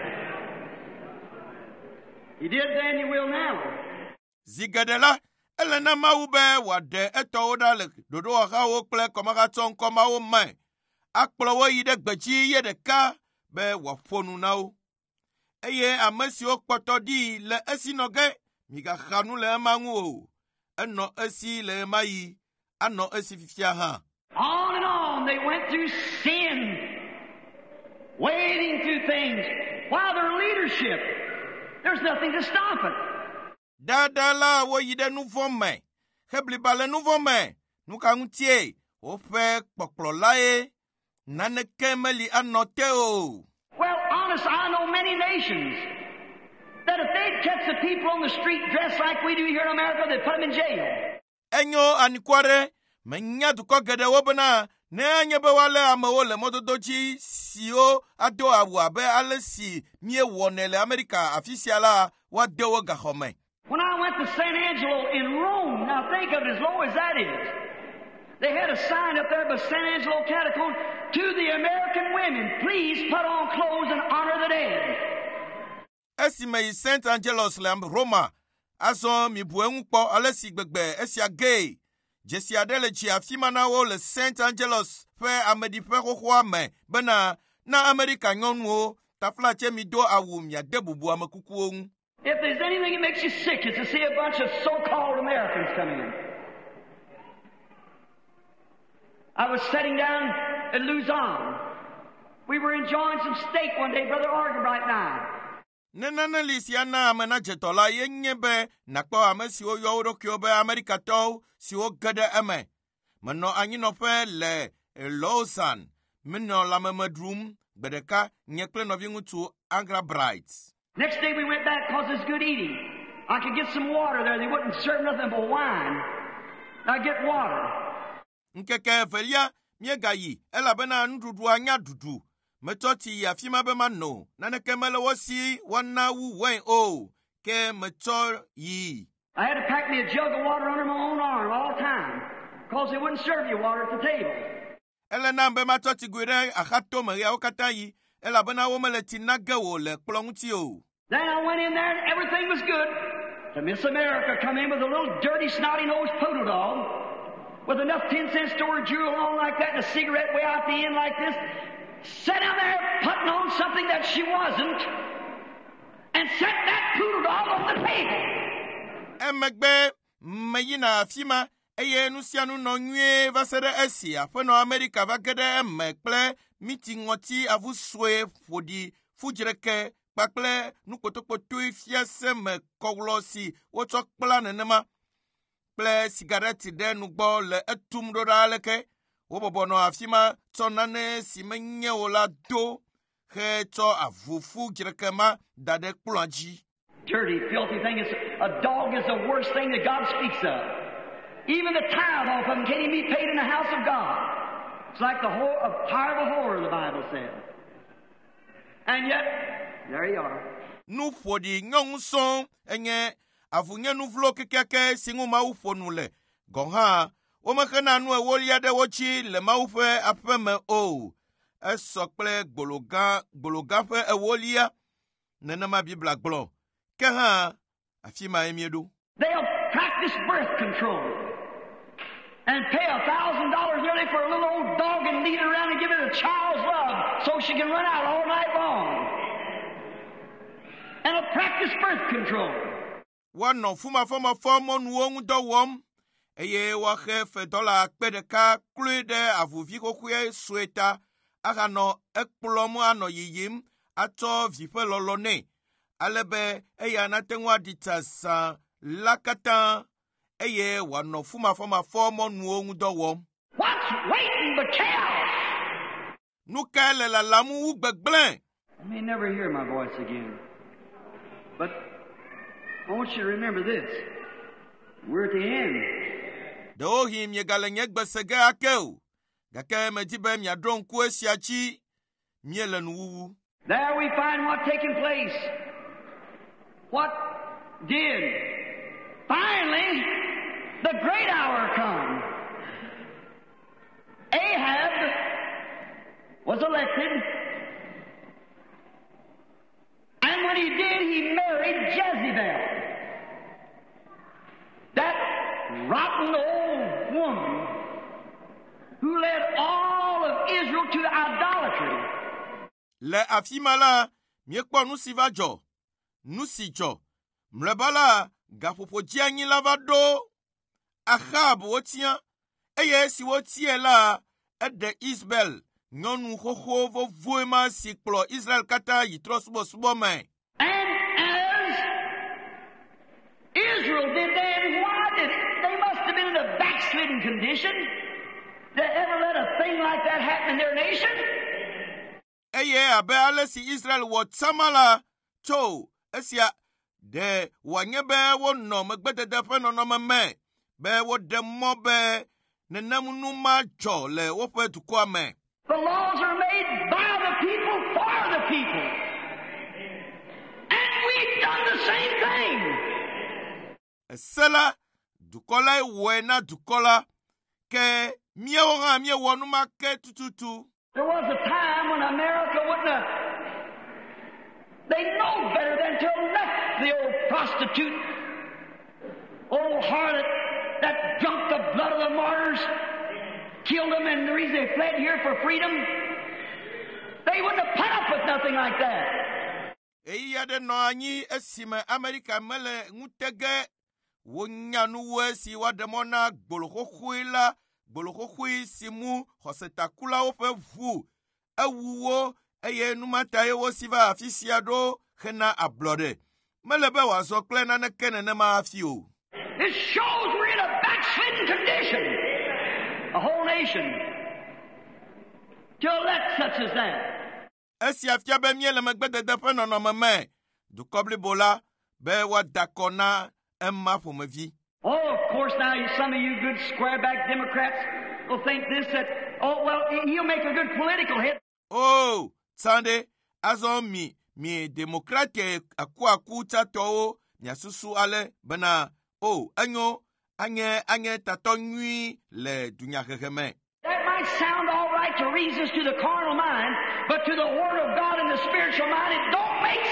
[SPEAKER 2] He did then, He will now.
[SPEAKER 1] Zigadela, elena maube wade eto oda le dodo aha okple komagaton koma o mai. Akplo wo yide gbeji ye de ka be wafonu nao. Eye amesi okpoto di le esinoge miga khanu le mangu o. Eno esi le mai, ano esi fifia ha.
[SPEAKER 2] On and on they went through sin, wading through things, while their leadership, there's nothing to stop it.
[SPEAKER 1] Dadala wo yide nouveau men. Hebli bale nouveau men. Nou ka ntie. O fe pokplo lae. Nane kemeli anote o.
[SPEAKER 2] Well, honest, I know many nations that if they'd catch the people on the street dressed like we do here in America, they'd put them in jail.
[SPEAKER 1] Enyo anikware. Menya duko gede wobena. Ne anye be wale amewo le mododoji si o ado awu abe ale si mie wonele Amerika afisiala wa dewo gahome.
[SPEAKER 2] When I went to Saint Angelo in Rome, now think of it as low as that is. They had a sign up there by Saint Angelo Catacomb to the American women, please put on clothes and honor the dead.
[SPEAKER 1] Esime Saint Angelos lam Roma. Aso mi buengu po alesi gbegbe esia gay. Jesi adele chi afima na wo le Saint Angelos fe amedi fe kokwa me bena na America nyonwo tafla che mi do awum ya debubu amakuku on.
[SPEAKER 2] If there's anything that makes you sick, it's to see a bunch of so-called Americans coming in. I was sitting down at Luzon. We were enjoying some steak one day, Brother Argerbright and I.
[SPEAKER 1] Nenana lisiana amena jetola yenyebe nakpo amesi o yoro kyobe America to si o gede eme. Mano anyino fe le Lausanne. Mino la memedrum bedeka nyekle novingu to Angra Bright.
[SPEAKER 2] Next day we went back because it's good eating. I could get some water there. They wouldn't serve nothing but wine. I get water.
[SPEAKER 1] Nkeke felia miegayi ela bena ndudu anya dudu. Metoti ya fima be mano. Nane kemele wasi wana wu wen o. Ke meto yi.
[SPEAKER 2] I had to pack me a jug of water under my own arm all the time. Because they wouldn't serve you water at the table.
[SPEAKER 1] Ele nambe matoti gwere akato maria okatayi. Ela bena womele tinaga wo le plongti o.
[SPEAKER 2] Then I went in there and everything was good. To Miss America come in with a little dirty, snotty-nosed poodle dog with enough ten-cent store jewel on like that and a cigarette way out the end like this. Sat down there putting on something that she wasn't and set that poodle dog on the table.
[SPEAKER 1] Emegbe meyina fima eye nusianu no nwe vasere esi afeno America vagede emekple meeting oti avuswe fodi fujreke pakple nukotokoto ifiase me koglosi wotok plan nenema ple cigarette de nugbo le etum do daleke wobobono afima tonane simenye ola do he to avufu jirekema dade kulanji.
[SPEAKER 2] Dirty, filthy thing. It's, a dog is the worst thing that God speaks of. Even the tithe off of them can't even be paid in the house of God. It's like the whore, a power of a whore, the Bible says. And yet, there you are.
[SPEAKER 1] Nu fodi nyong son enye avunya nu vlo kekeke singu maufo nule. Gonha, omakana nu ewolia de wochi le maufe apeme o. Esokple gbologa, gbologa fe ewolia nenema bibla glo. Keha afima emiedo.
[SPEAKER 2] They'll practice birth control and pay a thousand dollars nearly for a little old dog and lead it around and give it a child's love so she can run out all night long. And a practice birth control.
[SPEAKER 1] One no fuma foma formon wong do wom. Eye wa hefe dola pedeka klude avuviko kwe sweta agano ekplomo ano yiyim ato vipe lolone. Alebe eye anatengwa ditasa lakata eye wa no fuma foma formon wong do wom.
[SPEAKER 2] What's waiting but chaos?
[SPEAKER 1] Nukele la lamu ugbegble.
[SPEAKER 2] You may never hear my voice again. But I want you to remember this. We're at the end.
[SPEAKER 1] Do him ye galanyek besega akeu. Gake medibe mi adron kuesiachi mielen wuwu.
[SPEAKER 2] There we find what taking place. What did? Finally, the great hour come. Ahab was elected. And when he did, he married Jezebel. That rotten old woman who led all of Israel to idolatry.
[SPEAKER 1] Le afimala miekpo nusivajo nusijo mrebala gapopo jianyi lavado Ahab wotia eye si wotie la ede Isbel nyonu hoho vo voema sikplo Israel kata yitro subo subo mai.
[SPEAKER 2] And as Israel did that, why did it? They must have been in a backslidden condition to ever let a thing like that happen in their nation.
[SPEAKER 1] Eye abe alesi Israel wo tamala cho esia de wanyebe wo no megbede de fe no no me be wo de mo be nenamunu ma jo le wo fe tuko ame.
[SPEAKER 2] The laws are made by the people for the people. And we've done the same thing.
[SPEAKER 1] Esela dukola wena dukola ke miewo ha miewo no ma ke tututu.
[SPEAKER 2] There was a time when America wouldn't have, they know better than to elect the old prostitute, old harlot that drunk the blood of the martyrs, killed them, and the reason they fled here for freedom, they wouldn't have put up with nothing like that.
[SPEAKER 1] Eya de no anyi esime America mele ngutege wonyanu wesi wademona gbolohohuila gbolohohui simu hosetakula ofe vu ewuwo eye numata ewo siva afisiado hena ablode melebe wazo klena ne kenene ma afio.
[SPEAKER 2] It shows we're in a backslidden condition, a whole nation, to elect such as that.
[SPEAKER 1] Esi afia be miele megbede de pe nono meme du kobli bola be wa dakona emma fomevi.
[SPEAKER 2] Oh, of course, now you, some of you good square-back Democrats will think this, that, oh, well, he'll make a good political hit.
[SPEAKER 1] Oh, Sunday, azo mi, mi demokrate aku aku tato, nyasusu ale, bana, oh, anyo, anye, anye tato nui, le dunya heheme.
[SPEAKER 2] That might sound all right to reasons to the carnal mind, but to the Word of God and the spiritual mind, it don't make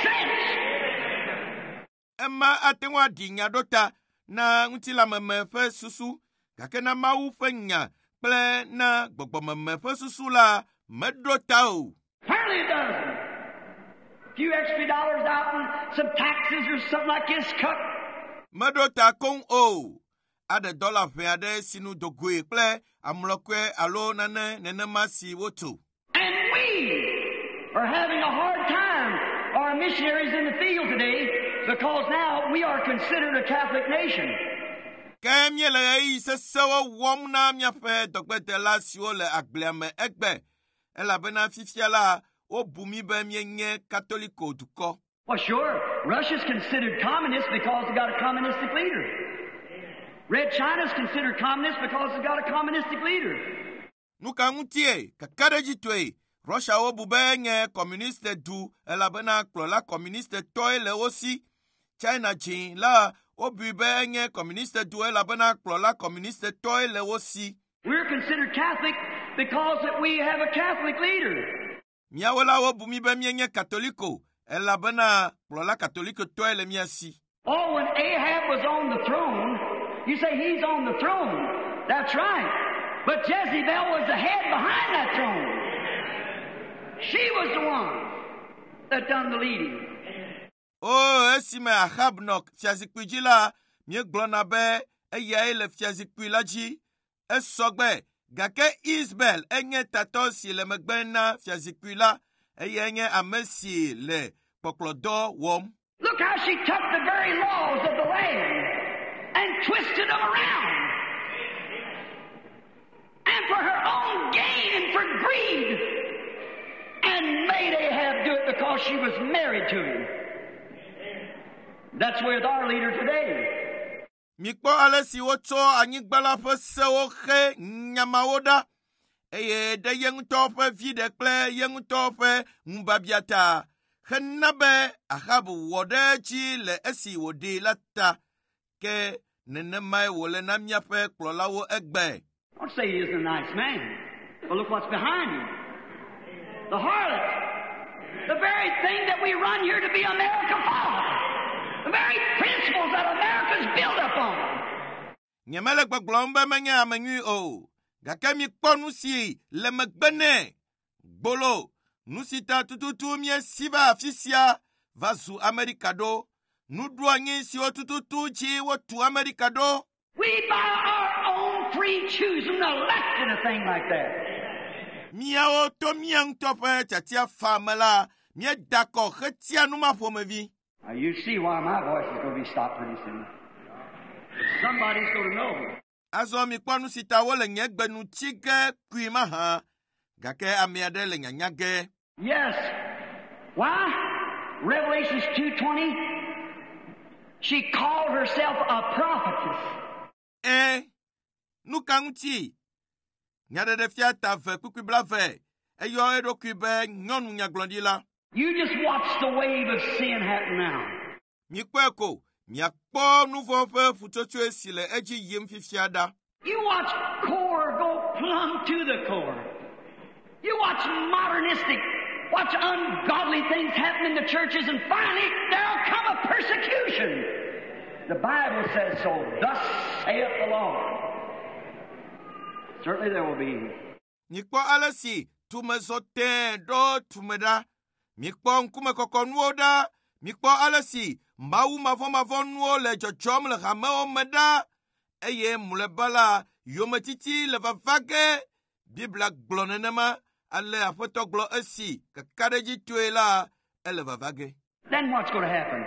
[SPEAKER 2] sense.
[SPEAKER 1] Emma atengwa dinya dota, na ngutila memefe susu, kakena mau fenya, ple na gbogbo memefe susu la, medota o.
[SPEAKER 2] Hardly a dozen. A few extra dollars out and some taxes or something like this cut.
[SPEAKER 1] Medota kong o. Ade dollar fe ade sinu dogwe ple, amulokwe alo nane nenema si wotu.
[SPEAKER 2] And we are having a hard time, our missionaries in the field today, because now we are considered a Catholic nation.
[SPEAKER 1] Kemye le ei se sewa wom na mia fe dogbete la siwo le agbleame egbe. Ela bena fifia la o bumi be mienye katoliko duko.
[SPEAKER 2] Well, sure, Russia's considered communist because it got a communistic leader. Red China's considered communist because it got a communistic leader.
[SPEAKER 1] Nuka ngutie, kakade jitwe, Russia o bubenye communiste du, ela bena klola communiste toy le osi. China chin la o bubenye communiste du, ela bena klola communiste toy le osi.
[SPEAKER 2] We're considered Catholic because that we have a Catholic leader.
[SPEAKER 1] Miawela o bumi be mienye katoliko, ela bena klola katoliko toy le miasi.
[SPEAKER 2] Oh, when Ahab was on the throne, you say he's on the throne. That's right. But Jezebel was the head behind that throne. She was the one that done the leading.
[SPEAKER 1] Oh, esime Ahab nok fiazikwi jila, mie glona be, eye le fiazikwi la ji, esogbe, gake Isbel, enye tato si le megbena fiazikwi la, eye enye amesi le poklodo wom.
[SPEAKER 2] Look how she took the very laws of the land and twisted them around. And for her own gain and for greed. And made Ahab do it because she was married to him. That's with our leader today.
[SPEAKER 1] Mikpo alesi woto anyigbala fe sewo he nyamawoda. Eye de yenguto fe vide kle yenguto fe mbabiata. Henabe Ahab wode chi le esi wode lata. Ke nenemai wole namya fe klolawo egbe.
[SPEAKER 2] Don't say he isn't a nice man. Well, look what's behind him. The harlot. The very thing that we run here to be America for. The very principles that America's built upon.
[SPEAKER 1] Nyamele gbaglombe menye amenyu o. Gake mi ponusi le megbene. Bolo. Nusita tututu mie siba afisia. Vasu Amerikado. Nudwanyi si o tututu chi wotu Amerikado.
[SPEAKER 2] We by our own free choosing elected a thing like that.
[SPEAKER 1] Miao to miang tope chatia famela. Mie dako chetia numa fomevi.
[SPEAKER 2] Now you see why my voice is going to be stopped pretty soon. Somebody's going to know.
[SPEAKER 1] Azo mi kwanu sita wole nyegbenu chige kuima ha. Gake amiade le nyanyage.
[SPEAKER 2] Yes. Why? Revelations two twenty. She called herself a prophetess.
[SPEAKER 1] Eh. Nukanguti. Nyade de fiata ve kukwibla ve. Eyo edo kwibe nyonu nyaglondila.
[SPEAKER 2] You just watch the wave of sin happen now.
[SPEAKER 1] Mikweko. Miakpo nouveau fe futotu esile eji yem fifiada.
[SPEAKER 2] You watch core go plumb to the core. You watch modernistic, watch ungodly things happen in the churches, and finally there'll come a persecution. The Bible says so. Thus saith the Lord. Certainly there will be.
[SPEAKER 1] Mikpo alesi tumezote do tumeda. Mikpo nkume kokonuoda. Mikpo alesi mbau mavo mavo nuo le jochom le hameo meda. Eye mulebala yometiti le vavage. Bibla glonenema ale afoto glo esi kakadeji tuela ele vavage.
[SPEAKER 2] Then what's going to happen?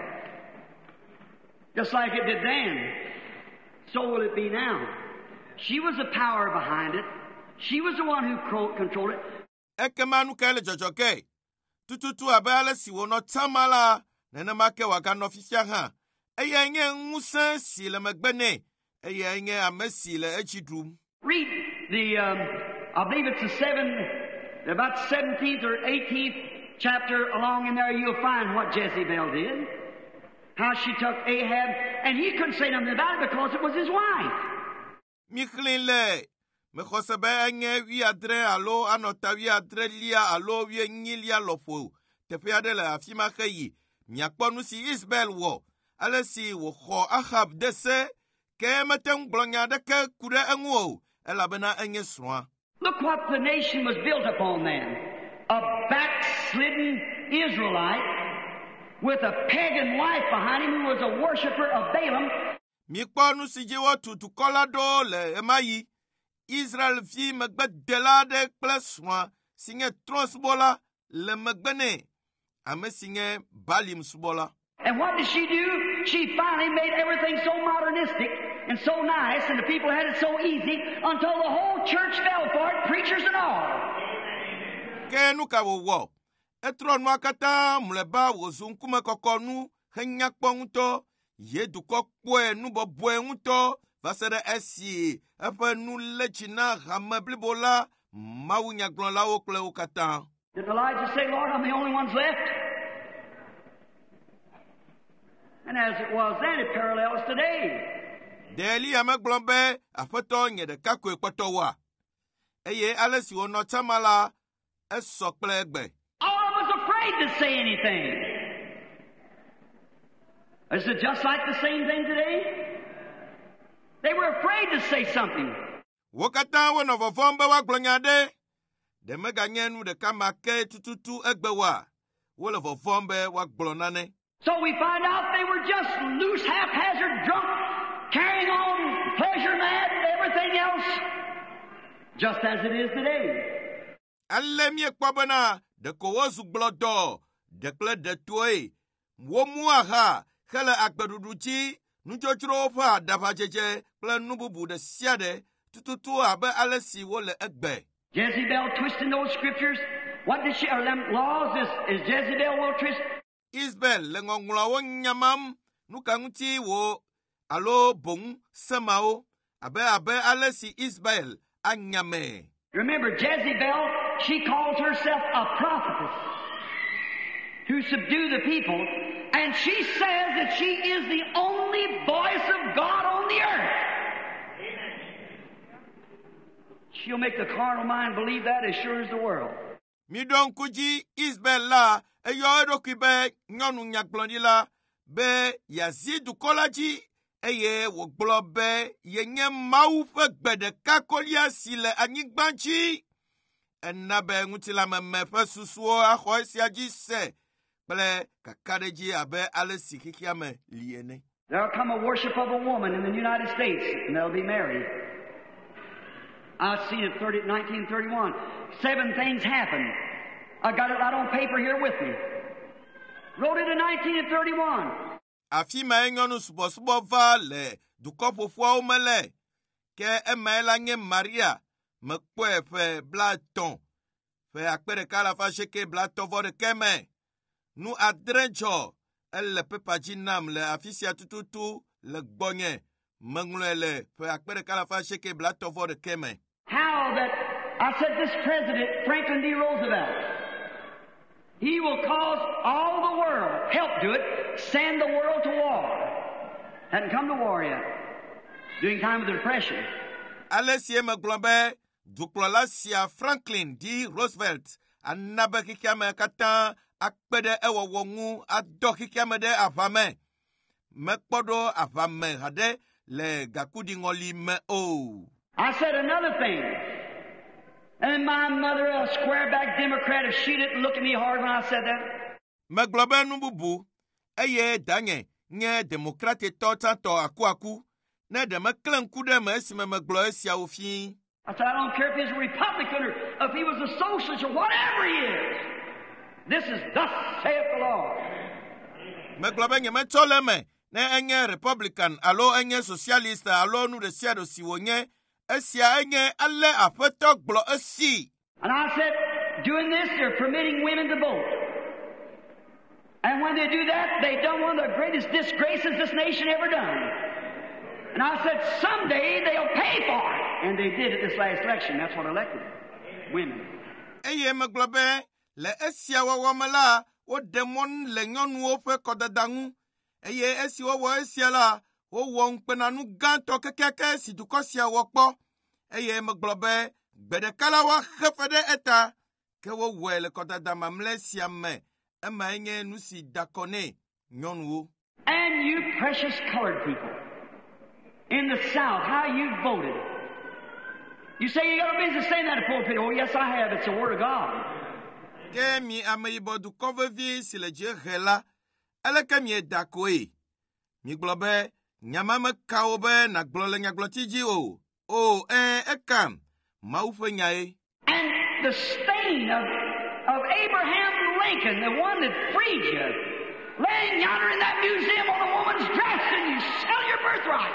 [SPEAKER 2] Just like it did then, so will it be now. She was the power behind it. She was the one who controlled it.
[SPEAKER 1] Ekemanu kele jojoke. Tututu abele si wono tamala. Nene make wakano fifia ha. Eye nye ngusen si le megbene. Eye nye amesi le echidrum.
[SPEAKER 2] Read the, um, I believe it's the seventh, about seventeenth or eighteenth chapter along in there. You'll find what Jezebel did. How she took Ahab, and he couldn't say nothing about it because it was his wife.
[SPEAKER 1] Miklinle. Me khosebe enye wi adre alo anota wi adre lia alo wi nyilia lofo. Tepe adele afima khayi. Miakponu si Isbel wo. Alesi wo kho Ahab dese. Ke meteng blonya de ke kude enwo. Elabena enye soa.
[SPEAKER 2] Look what the nation was built upon then. A backslidden Israelite with a pagan wife behind him who was a worshiper of Balaam.
[SPEAKER 1] Mikponu si jewo tutu kolado le emayi. Israel fi megbedela de kleswa. Singe transbola le megbene. Ame singe balim subola.
[SPEAKER 2] And what did she do? She finally made everything so modernistic and so nice, and the people had it so easy until the whole church fell for it, preachers and all.
[SPEAKER 1] Ke nuka wo wo. Etron wakata muleba wo zunkume kokonu henya kponguto ye duko kwe nubo bwe nguto vasere esi efe nu lechina hameblibola mawunya glon la okle okata.
[SPEAKER 2] Did Elijah say, Lord, I'm the only ones left? And as it was then, it parallels today.
[SPEAKER 1] Deli ameglombe afeto nye de kakwe kpotowa. Eye alesi ono tamala esokle egbe.
[SPEAKER 2] I was afraid to say anything. Is it just like the same thing today? They were afraid to say something.
[SPEAKER 1] Wokata wono vovombe wa glonyade. De mega nyenu de kamake tututu egbewa. Wole vovombe wa glonane.
[SPEAKER 2] So we find out they were just loose, haphazard, drunk, carrying on, pleasure mad, and everything else, just as it is today.
[SPEAKER 1] Alemie kwabana de kowozu blodo, de kle de toy, womuaha, hele akbeduduchi, nujochrofa dapajeje, kle nububu de siade, tututu abe alesi wole egbe.
[SPEAKER 2] Jezebel twisting those scriptures. What did she, or them laws is, is Jezebel will twist?
[SPEAKER 1] Isbel lengongula wo nyamam, nukanguti wo, alo bong semao, abe abe alesi Isbel anyame.
[SPEAKER 2] Remember, Jezebel, she calls herself a prophetess to subdue the people, and she says that she is the only voice of God on the earth. She'll make the carnal mind believe that as sure as the world.
[SPEAKER 1] Midon kuji Isbel la, e yo edoki be nyonu nyakbloni la, be yazidu kolaji, e ye woglo be ye nye mau fe gbede kakolia sile anyigbanchi. Enna be ngutila memme fe susuo akhoy siaji se, ple kakadeji abe ale sikikiame liene.
[SPEAKER 2] There'll come a worship of a woman in the United States, and they'll be married. I've seen it in nineteen thirty-one. Seven things happened. I got it right on paper here with me. Wrote it in nineteen thirty-one.
[SPEAKER 1] Afima enyonu subo subo vale, dukopo fwa umele, ke emela nye Maria, mekwe fe blaton, fe akpere kala fa sheke blaton vode keme. Nu adrencho, elle pepa jinam le afisia tututu le gbonye, menglele fe akpere kala fa sheke blaton vode keme.
[SPEAKER 2] How that, I said this President, Franklin D. Roosevelt, he will cause all the world, help do it, send the world to war. Hadn't come to war yet. During time of the Depression.
[SPEAKER 1] Alessie McGlombe, Duklolasia Franklin D. Roosevelt, Anabe Kikiame Katan, Akpede Ewa Wongu, Adoki Kiamede Avame. Mekpodo Avame Hade, Le Gakudi Ngoli Me O.
[SPEAKER 2] I said another thing. And my mother, a square-back Democrat, if she didn't look at me hard when I said that.
[SPEAKER 1] Meglobe nububu, eye danye, nye demokrate tota to aku aku, ne de meklen kude me esime meglo esia ofin.
[SPEAKER 2] I said, I don't care if he's a Republican or if he was a socialist or whatever he is. This is thus saith the Lord.
[SPEAKER 1] Meglobe nye metole me, ne enye Republican, alo enye socialist, alo nu de siado siwonye, esia enye alle afeto glo esi.
[SPEAKER 2] And I said, doing this, they're permitting women to vote. And when they do that, they've done one of the greatest disgraces this nation ever done. And I said, someday they'll pay for it. And they did at this last election. That's what elected women.
[SPEAKER 1] Eye meglobe, le esia wawamela, wo demon le nyonu ofe kodadangu. Eye esi wo esia la, wo won penanu ganto kekeke si dukosia wokpo. Eye meglobe, bede kala wa khefede eta, ke wo wele kodadama mlesia me. Ema enye nusi dakone, nyonu.
[SPEAKER 2] And you precious colored people in the South, how you voted. You say you got a business saying that to pulpit. Oh, yes, I have. It's the Word of God.
[SPEAKER 1] Kemi ameibo du kovevi si le jehela, ele kemi e dakoe. Mi globe, nyamame kaobe na glole nyaglotiji o. O, eh, ekam, maufe nyae.
[SPEAKER 2] And the stain of, of Abraham Lincoln, the one that freed you, laying yonder in that museum on a woman's dress, and you sell your birthright.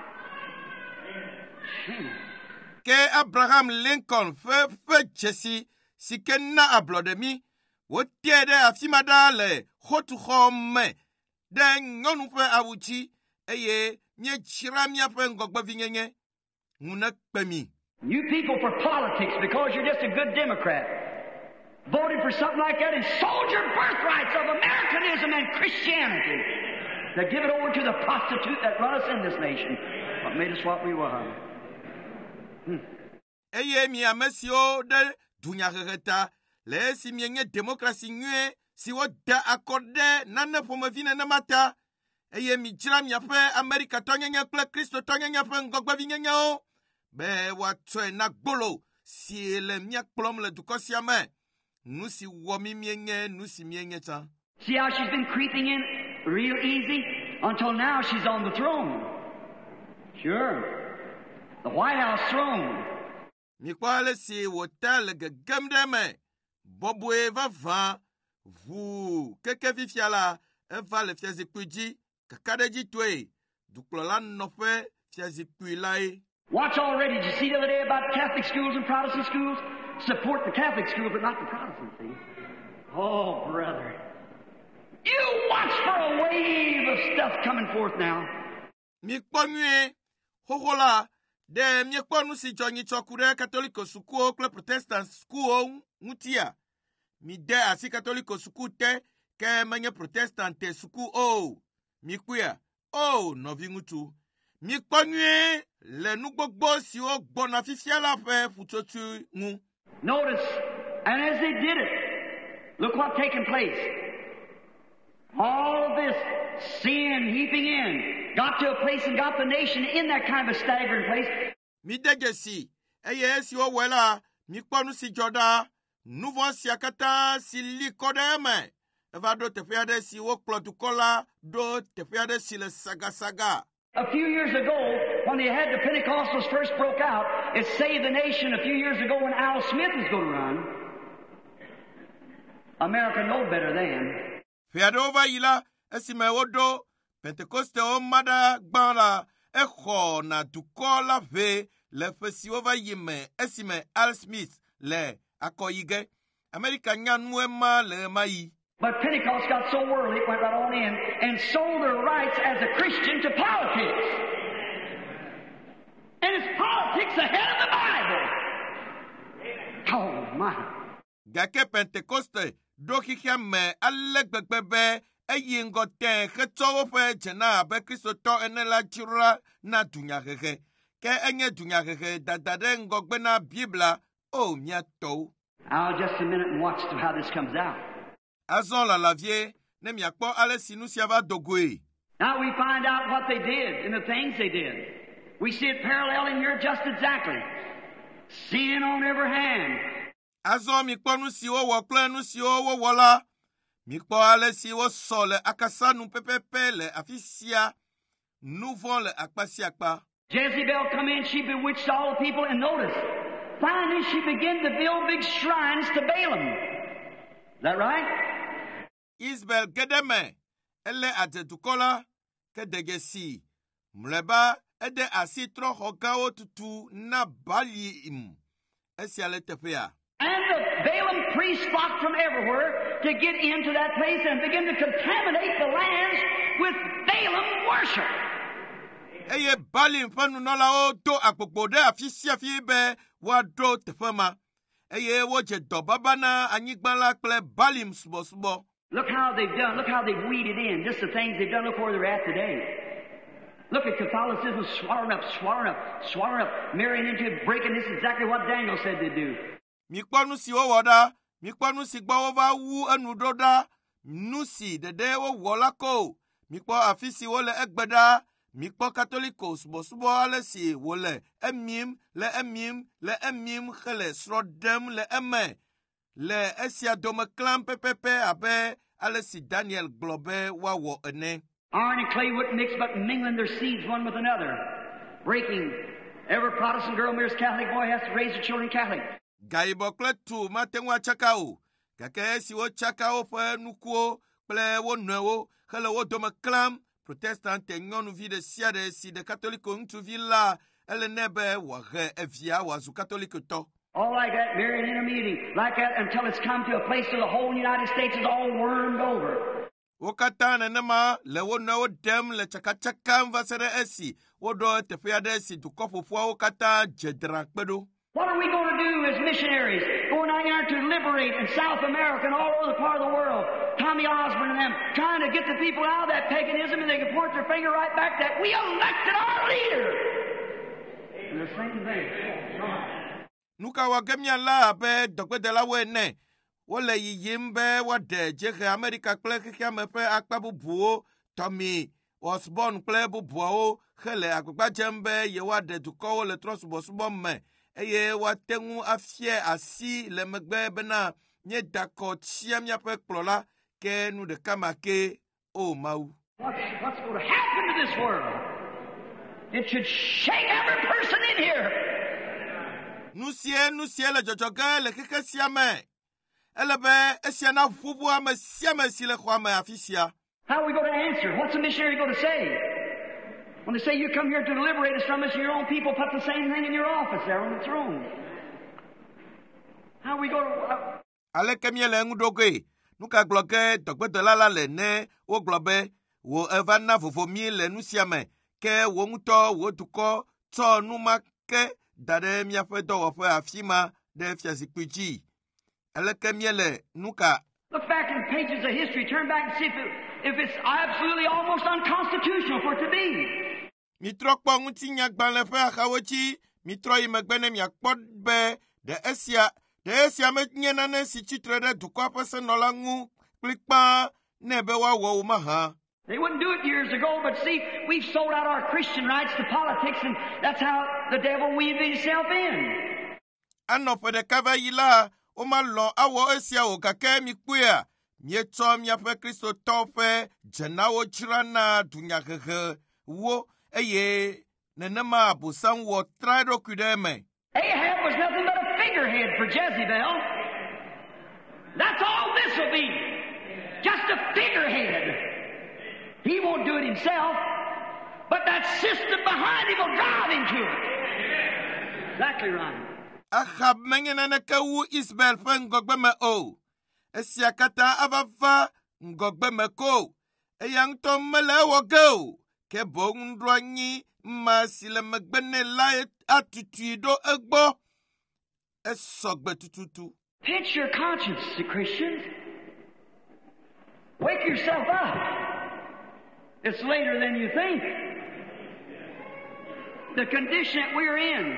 [SPEAKER 2] Hmm.
[SPEAKER 1] Ke Abraham Lincoln fe fe Jesse si kenna ablodemi wo tiede afimada le hotu khome de ngonu fe awuchi eye nye chiramia fe ngogba vinyenye nguna kpemi.
[SPEAKER 2] You people for politics, because you're just a good Democrat, voted for something like that and sold your birthrights of Americanism and Christianity to give it over to the prostitute that run us in this nation. What made us what we were. Hmm.
[SPEAKER 1] Eye mi amesio de dunya regeta le si mienye demokrasi nye si wo da akorde nane pomevine na mata eye mi dzra miaƒe Amerikatɔ nyenye kple Kristotɔ nyenye ƒe ŋgɔgbevi nyenyewo be woatsɔe na gbolo si le miakplɔm le dukɔ sia me. Nu si wɔ mi mienye nu si mienye tsã.
[SPEAKER 2] See how she's been creeping in real easy until now she's on the throne. Sure. The White House throne.
[SPEAKER 1] Mikpɔ ale si wòte le gegem ɖe me. Bɔbɔe vavã. Ʋu keke fifia la eva le fiazikpui dzi. Kaka ɖe dzi toe. Dukplɔla nɔƒe fiazikpui lae.
[SPEAKER 2] Watch already. Did you see the other day about Catholic schools and Protestant schools? Support the Catholic schools, but not the Protestant, see? Oh, brother. You watch for a wave of stuff coming forth now.
[SPEAKER 1] Mikpɔ nyuie. Xoxo la, ɖe miekpɔ nu si dzɔ nyitsɔku ɖe katoliko sukuwo kple protestant sukuwo ŋutia. Mi de asi katoliko suku te, ke menye protestant te suku o. Mikuia, o nɔvi ŋutsu. Mikpɔ nyuie le nu gbogbo siwo gbɔna fifia la ƒe futsotsu ŋu.
[SPEAKER 2] Notice, and as they did it, look what's taking place. All this sin heaping in got to a place and got the nation in that kind of a staggering place.
[SPEAKER 1] Mi dege si, eye siwo wɔ la, mikpɔ nu si dzɔ ɖa, nu vɔ̃ sia katã si li kɔ ɖe eme. Eva ɖo teƒe aɖe si wokplɔ dukɔ la ɖo teƒe aɖe si le sagasaga.
[SPEAKER 2] A few years ago, when they had the Pentecostals first broke out, it saved the nation a few years ago when Al Smith was going to run. America know better then.
[SPEAKER 1] Fiaɖewo va yi la, esime woɖo Pentekostewo ma ɖa gbã la, exɔ na dukɔ la ʋe le ƒe siwo va yi me esime Al Smith le akɔyi ge. Amerika nya nue ma le ɣe ma yi.
[SPEAKER 2] But Pentecost got so worldly, it went right on in and sold their rights as a Christian to politics. And it's politics ahead of the Bible. Oh, my.
[SPEAKER 1] Gake Pentekoste do xixia me ale gbegbe be eyi ŋgɔ te xetsɔ woƒe dzena abe kristotɔ ene la dzrola na dunyahehe. Ke enye dunyahehe dada ɖe ŋgɔgbe na Bibla o miatɔwo.
[SPEAKER 2] Now, just a minute and watch how this comes out.
[SPEAKER 1] Azɔ lalavie ne miakpɔ ale si nu sia va dogoe.
[SPEAKER 2] Now we find out what they did and the things they did. We see it paralleling here just exactly. Sin on every hand.
[SPEAKER 1] Azɔ mikpɔ nu siwo wɔ kple nu siwo wowɔ la. Mikpɔ ale si wosɔ le akasa nu pepepe le afi sia. Nu vɔ̃ le akpa sia akpa.
[SPEAKER 2] Jezebel come in, she bewitched all the people, and notice, finally she began to build big shrines to Balaam. Is that right?
[SPEAKER 1] Isbel gedeme, ele adedukɔ la, ke dege si, mleba ede asi trɔ xɔ gãwo tutu na Balaam. Esia le teƒea.
[SPEAKER 2] And the Balaam priests flocked from everywhere to get into that place and begin to contaminate the lands with Balaam worship.
[SPEAKER 1] Eye Balaam ƒe nunɔlawo do agbogbo ɖe afi sia afi be woaɖo teƒe ma. Eye wodze dɔ baba na anyigba la kple Balaam subɔsubɔ.
[SPEAKER 2] Look how they've done. Look how they've weeded in. Just the things they've done. Look where they're at today. Look at Catholicism swallowing up, swallowing up, swallowing up, marrying into it, breaking. This is exactly what Daniel said they'd do.
[SPEAKER 1] Mikpɔ nu si wowɔ ɖa, mikpɔ nu si gbɔ wova wu enu ɖo ɖa, nu si ɖeɖe wowɔ la ko. Mikpɔ afi si wole egbe ɖa, mikpɔ katoliko subɔsubɔ ale si wole emim, le emim, le emim hele srɔ̃ ɖem le eme. Le esia dome klãm pepepe abe ale si Daniel gblɔ be woawɔ ene.
[SPEAKER 2] Iron and clay wouldn't mix, but mingling their seeds one with another. Breaking. Every Protestant girl marries Catholic boy has to raise their children Catholic.
[SPEAKER 1] Gayibɔ kple tu mate ŋu atsaka o, gake esi wotsaka woƒe nukuwo kple wo nɔewo hele wo dome klãm, protestante nyɔnuvi ɖe sia ɖe si ɖe katoliko ŋutsuvi la, ele ne be wòahe evia wòazu katolikotɔ.
[SPEAKER 2] All like that, marrying intermediate, like that, until it's come to a place where the whole United States is all wormed over.
[SPEAKER 1] Wo katã nenema le wo nɔewo ɖem le tsakatsakam va se ɖe esi woɖo teƒe aɖe si dukɔ ƒoƒuawo katã dze drakpe ɖo.
[SPEAKER 2] What are we going to do as missionaries? Going out here to liberate in South America and all over the part of the world. Tommy Osborne and them trying to get the people out of that paganism, and they can point their finger right back that we elected our leader. And the same thing.
[SPEAKER 1] Nuka wage miala abe dɔgbedelawo ene. Wole yiyim be woaɖe dzeghe Amerika kple xexea me ƒe akpa bubuwo. Tommy Osborn kple bubuawo hele agbagba dzem be yewoaɖe dukɔwo le trɔsubɔsubɔ me eye woate ŋu afie asi le megbe bena míeda kɔ tia míaƒe kplɔla ke nu ɖeka ma ke o Mawu.
[SPEAKER 2] What's, what's going to happen to this world? It should shake every person in here.
[SPEAKER 1] Nu sie nu sie le dzɔdzɔge le xexe sia me. Ele be esia na ƒuƒu ame sia ame si le xɔa me afi sia.
[SPEAKER 2] How are we going to answer? What's the missionary going to say? When they say you come here to liberate us from us, your own people put the same thing in your office there on the throne. How are we going to... Uh,
[SPEAKER 1] aleke míele ŋu ɖogoe nu ka gblɔ ge dɔgbedela la le ne wogblɔ be wo eva na vovo mí le nu sia me ke wo ŋutɔ wo dukɔ tsɔ nu ma ke da ɖe míaƒe dɔwɔƒe afi ma ɖe fiazikpui dzi. Aleke míele nu ka?
[SPEAKER 2] Look back in pages of history. Turn back and see if, it, if it's absolutely almost unconstitutional for it to be.
[SPEAKER 1] Mitrɔ kpɔ ŋutinyagbalẽ ƒe axawo dzi, mitrɔ yi megbe ne miakpɔ be ɖe esia ɖe esia menye nane si tsitre ɖe dukɔa ƒe senɔla ŋu kplikpaa ne be woawɔ wo mahã.
[SPEAKER 2] They wouldn't do it years ago, but see, we've sold out our Christian rights to politics, and that's how the devil weaved himself in.
[SPEAKER 1] Anɔ ƒe ɖeka va yi la, womalɔ awɔ esia o gake mikpɔea, mietsɔ miaƒe kristotɔwo ƒe dzenawo dzra na dunyahehe wo eye nenema abosam wɔ tra eɖokui ɖe eme.
[SPEAKER 2] Ahab was nothing but a figurehead for Jezebel. That's all this will be. Just a figurehead. He won't do it himself, but that system behind him will drive him to it. Exactly right.
[SPEAKER 1] Ahab menye naneke wu Isabel ƒe ŋgɔgbe me o. Esia katã ava va ŋgɔgbe me ko. Eya ŋutɔ mele ewɔ ge o. Ke boŋ ɖo anyi ma si le megbe nɛ la atutui ɖo egbɔ. Esɔgbe tututu.
[SPEAKER 2] Pitch your conscience to Christians. Wake yourself up. It's later than you think. The condition that we're in,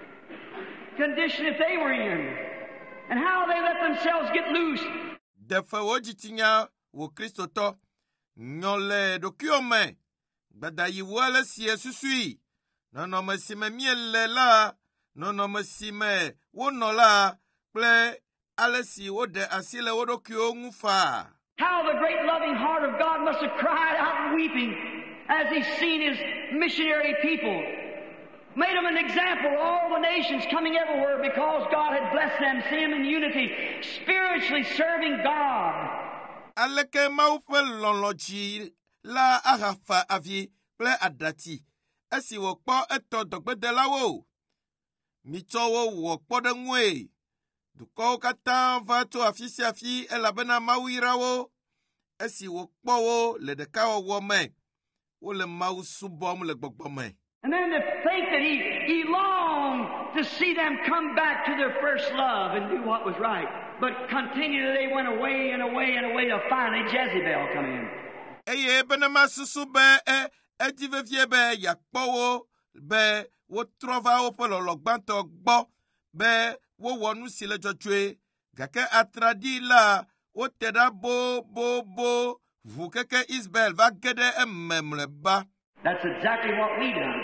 [SPEAKER 2] condition that they were in, and how they let themselves get loose.
[SPEAKER 1] Defe wo dzitinya wo kristotɔ nyɔ le ɖokuiwo me gbada yi wo ale si esusui nɔnɔme si me miele la nɔnɔme si me wonɔ la kple ale si woɖe asi le wo ɖokuiwo ŋu faa.
[SPEAKER 2] How the great loving heart of God must have cried out weeping as He's seen His missionary people. Made them an example, all the nations coming everywhere because God had blessed them, seeing them in unity, spiritually serving God.
[SPEAKER 1] Aleke Mawu ƒe lɔlɔ dzi la ahafa avi kple aɖati esi wòkpɔ etɔ dɔgbedelawo. Mitsɔ wo wɔ kpɔɖeŋue. Dukɔwo katã va tso afi sia afi elabena Mawu yra wo. Esi wòkpɔ wo le ɖekawɔwɔ me, wole Mawu subɔm le gbɔgbɔ me.
[SPEAKER 2] And then to think that he, he longed to see them come back to their first love and do what was right. But continually they went away and away and away till finally Jezebel come in.
[SPEAKER 1] Eye benema susu be e edi vevie be yakpɔ wo be wotrɔ va woƒe lɔlɔ gbãtɔ gbɔ be wowɔ nu si le dzɔdzɔe gake atraɖi la wote ɖa bo bo bo ʋu keke Isabel va ge ɖe eme mlɔeba.
[SPEAKER 2] That's exactly what we done.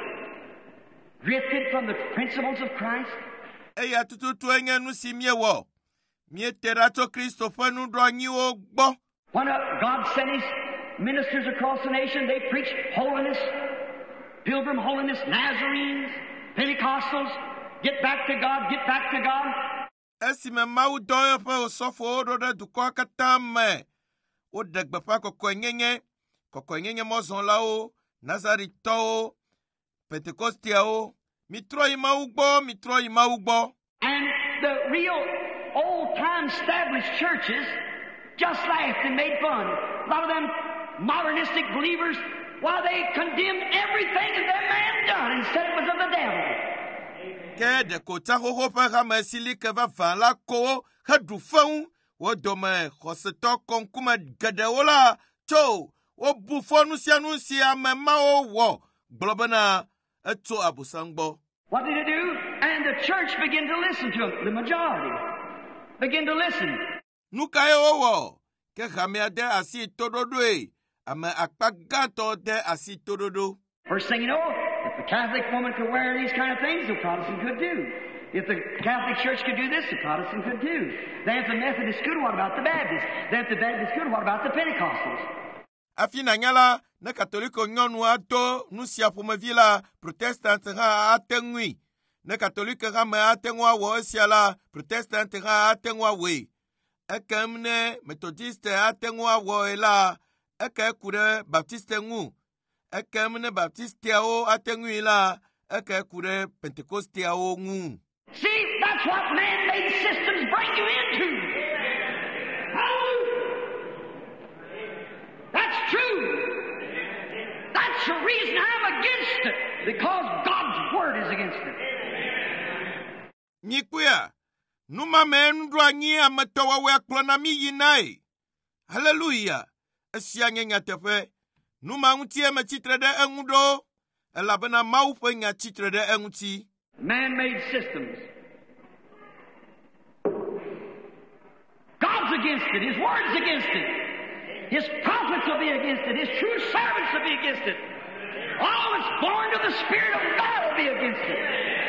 [SPEAKER 2] Drifted from the principles of Christ.
[SPEAKER 1] Eya tututu enye nu si miewɔ. Miete ɖa tso Kristo ƒe nuɖoanyiwo gbɔ.
[SPEAKER 2] When God sent His ministers across the nation, they preached holiness, pilgrim holiness, Nazarenes, Pentecostals, get back to God, get back to God.
[SPEAKER 1] Esime Mawu dɔ eƒe osɔfowo ɖo ɖe dukɔa katã me, woɖe gbeƒã kɔkɔenyenye, kɔkɔenyenye mɔzɔlawo, Nazaritɔwo, Pentekostiawo, mitrɔ yi Mawu gbɔ, mitrɔ yi Mawu gbɔ.
[SPEAKER 2] And the real old-time established churches just laughed and made fun. A lot of them modernistic believers, while they condemned everything that that man done and said it was of the devil.
[SPEAKER 1] Ke ɖeko tsaxoxo ƒe hame si li ke vavã la ko heɖu feŋu wo dome xɔsetɔ kɔŋkume geɖewo la tso wobu fɔ nu sia nu si ame mawo wɔ gblɔ bena etso abosam gbɔ.
[SPEAKER 2] What did it do? And the church began to listen to him. The majority began to listen.
[SPEAKER 1] Nu ka ye wowɔ? Ke hamea de asi toɖoɖoe ame akpa gãtɔ de asi toɖoɖo.
[SPEAKER 2] First thing you know, if the Catholic woman could wear these kind of things, the Protestant could too. If the Catholic Church could do this, the Protestant could too. Then if the Methodist could, what about the Baptists? Then if the Baptists could, what about the Pentecostals?
[SPEAKER 1] Afi na nyala ne katoliko nyɔnu ato nu sia ƒomevi la, protestant hã ate ŋui. Ne katolike hã me ate ŋu awɔ esia la, protestant hã ate ŋu awɔe. Ekem ne methodiste ate ŋu awɔe la, eke ku ɖe baptiste ŋu. Ekem ne baptisteawo ate ŋui la, eke ku ɖe pentecosteawo ŋu.
[SPEAKER 2] See, that's what man-made systems bring you into. Hallelujah. That's true. That's the reason I'm against it, because God's Word is against it.
[SPEAKER 1] Nyikuya, numa me ndu anyi ametowa we akplɔ na mi yinae. Hallelujah. Esia nye nyateƒe. Numa ŋutie me tsitre ɖe eŋu ɖo, elabena Mawu ƒe nya tsitre ɖe eŋuti.
[SPEAKER 2] Man-made systems. God's against it. His Word's against it. His prophets will be against it. His true servants will be against it. All that's born of the Spirit of God will be against it.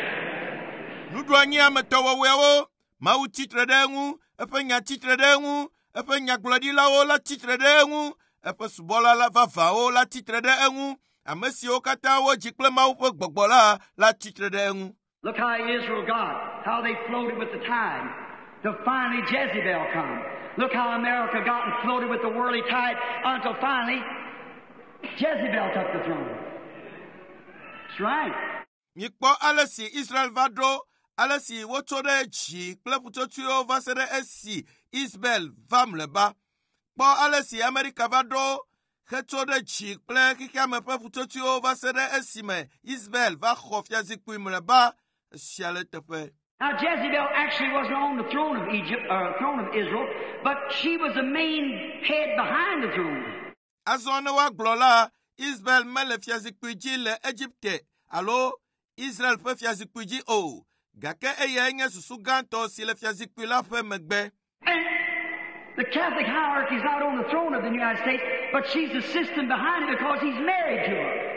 [SPEAKER 1] Nuduanyi ametowa wewo, Mawu tsitre ɖe eŋu, eƒe nya tsitre ɖe eŋu, eƒe nyagblɔɖilawo la tsitre ɖe eŋu, eƒe subɔla la vavawo la tsitre ɖe eŋu, ame siwo katã wo dzi kple Mawu ƒe gbɔgbɔ la la tsitre ɖe eŋu.
[SPEAKER 2] Look how Israel got, how they floated with the tide, till finally Jezebel come. Look how America got and floated with the worldly tide until finally Jezebel took the throne. That's right.
[SPEAKER 1] Mikpɔ ale si Israel va ɖo, ale si wotso ɖe dzi kple ƒutsotsoewo va se ɖe esi Isabel va mlɔeba. Kpɔ ale si Amerika va ɖo, hetso ɖe dzi kple xixiame ƒe ƒutsotsoewo va se ɖe esime Isabel va xɔ fiazikpui mlɔeba. Esia le teƒe.
[SPEAKER 2] Now Jezebel actually wasn't on the throne of Egypt, or uh, throne of Israel, but she was the main head behind the throne.
[SPEAKER 1] Azɔ ne woagblɔ la, Isabel mele fiazikpui dzi le Egypte, alo Israel ƒe fiazikpui dzi o, gake eyae nye susu gãtɔ si le fiazikpui la ƒe megbe.
[SPEAKER 2] And the Catholic hierarchy is not on the throne of the United States, but she's the system behind it because he's married to her.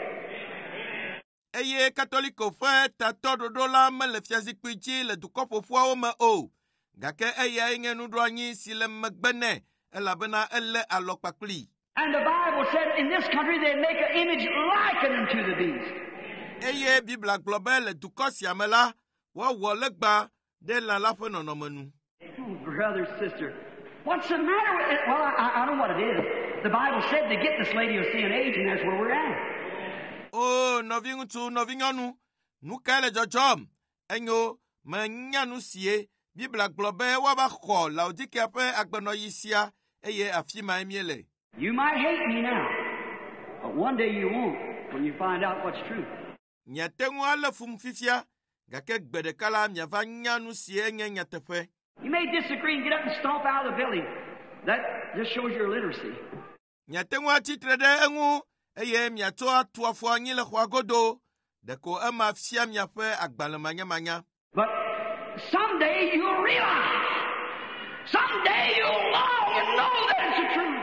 [SPEAKER 1] Eye katoliko ƒe tatɔ ɖoɖo la mele fiazikpui dzi le dukɔ ƒoƒuawo me o, gake eyae nye nuɖoanyi si le megbe nɛ, elabena ele alɔkpakpli.
[SPEAKER 2] And the Bible said in this country they'd make an image likened unto the beast.
[SPEAKER 1] Eye Biblia gblɔ be le dukɔ sia me la, woawɔ legba ɖe lã la ƒe nɔnɔme nu.
[SPEAKER 2] Oh, brother, sister, what's the matter with it? Well, I, I don't know what it is. The Bible said to get this lady of sin age, and that's where we're at.
[SPEAKER 1] Oh, nɔvi ŋutsu, nɔvi nyɔnu, nu kae le dzɔdzɔm? Enyo, menya nu sie, Biblia gblɔ be woava xɔ Laodikea ƒe agbenɔyi sia, eye afi mae miele.
[SPEAKER 2] You might hate me now, but one day you won't when you find out what's true.
[SPEAKER 1] Miate ŋu alé fum fifia, gake gbe ɖeka la miava nya nu sie nye nyateƒe.
[SPEAKER 2] You may disagree and get up and stomp out of the building. That just shows your illiteracy.
[SPEAKER 1] Miate ŋu atsitre ɖe eŋu, eye miato atu afɔ anyi le xɔa godo, ɖeko ema fia miaƒe agbalẽ manyamanya.
[SPEAKER 2] But someday you'll realize. Someday you'll long and know that it's the truth.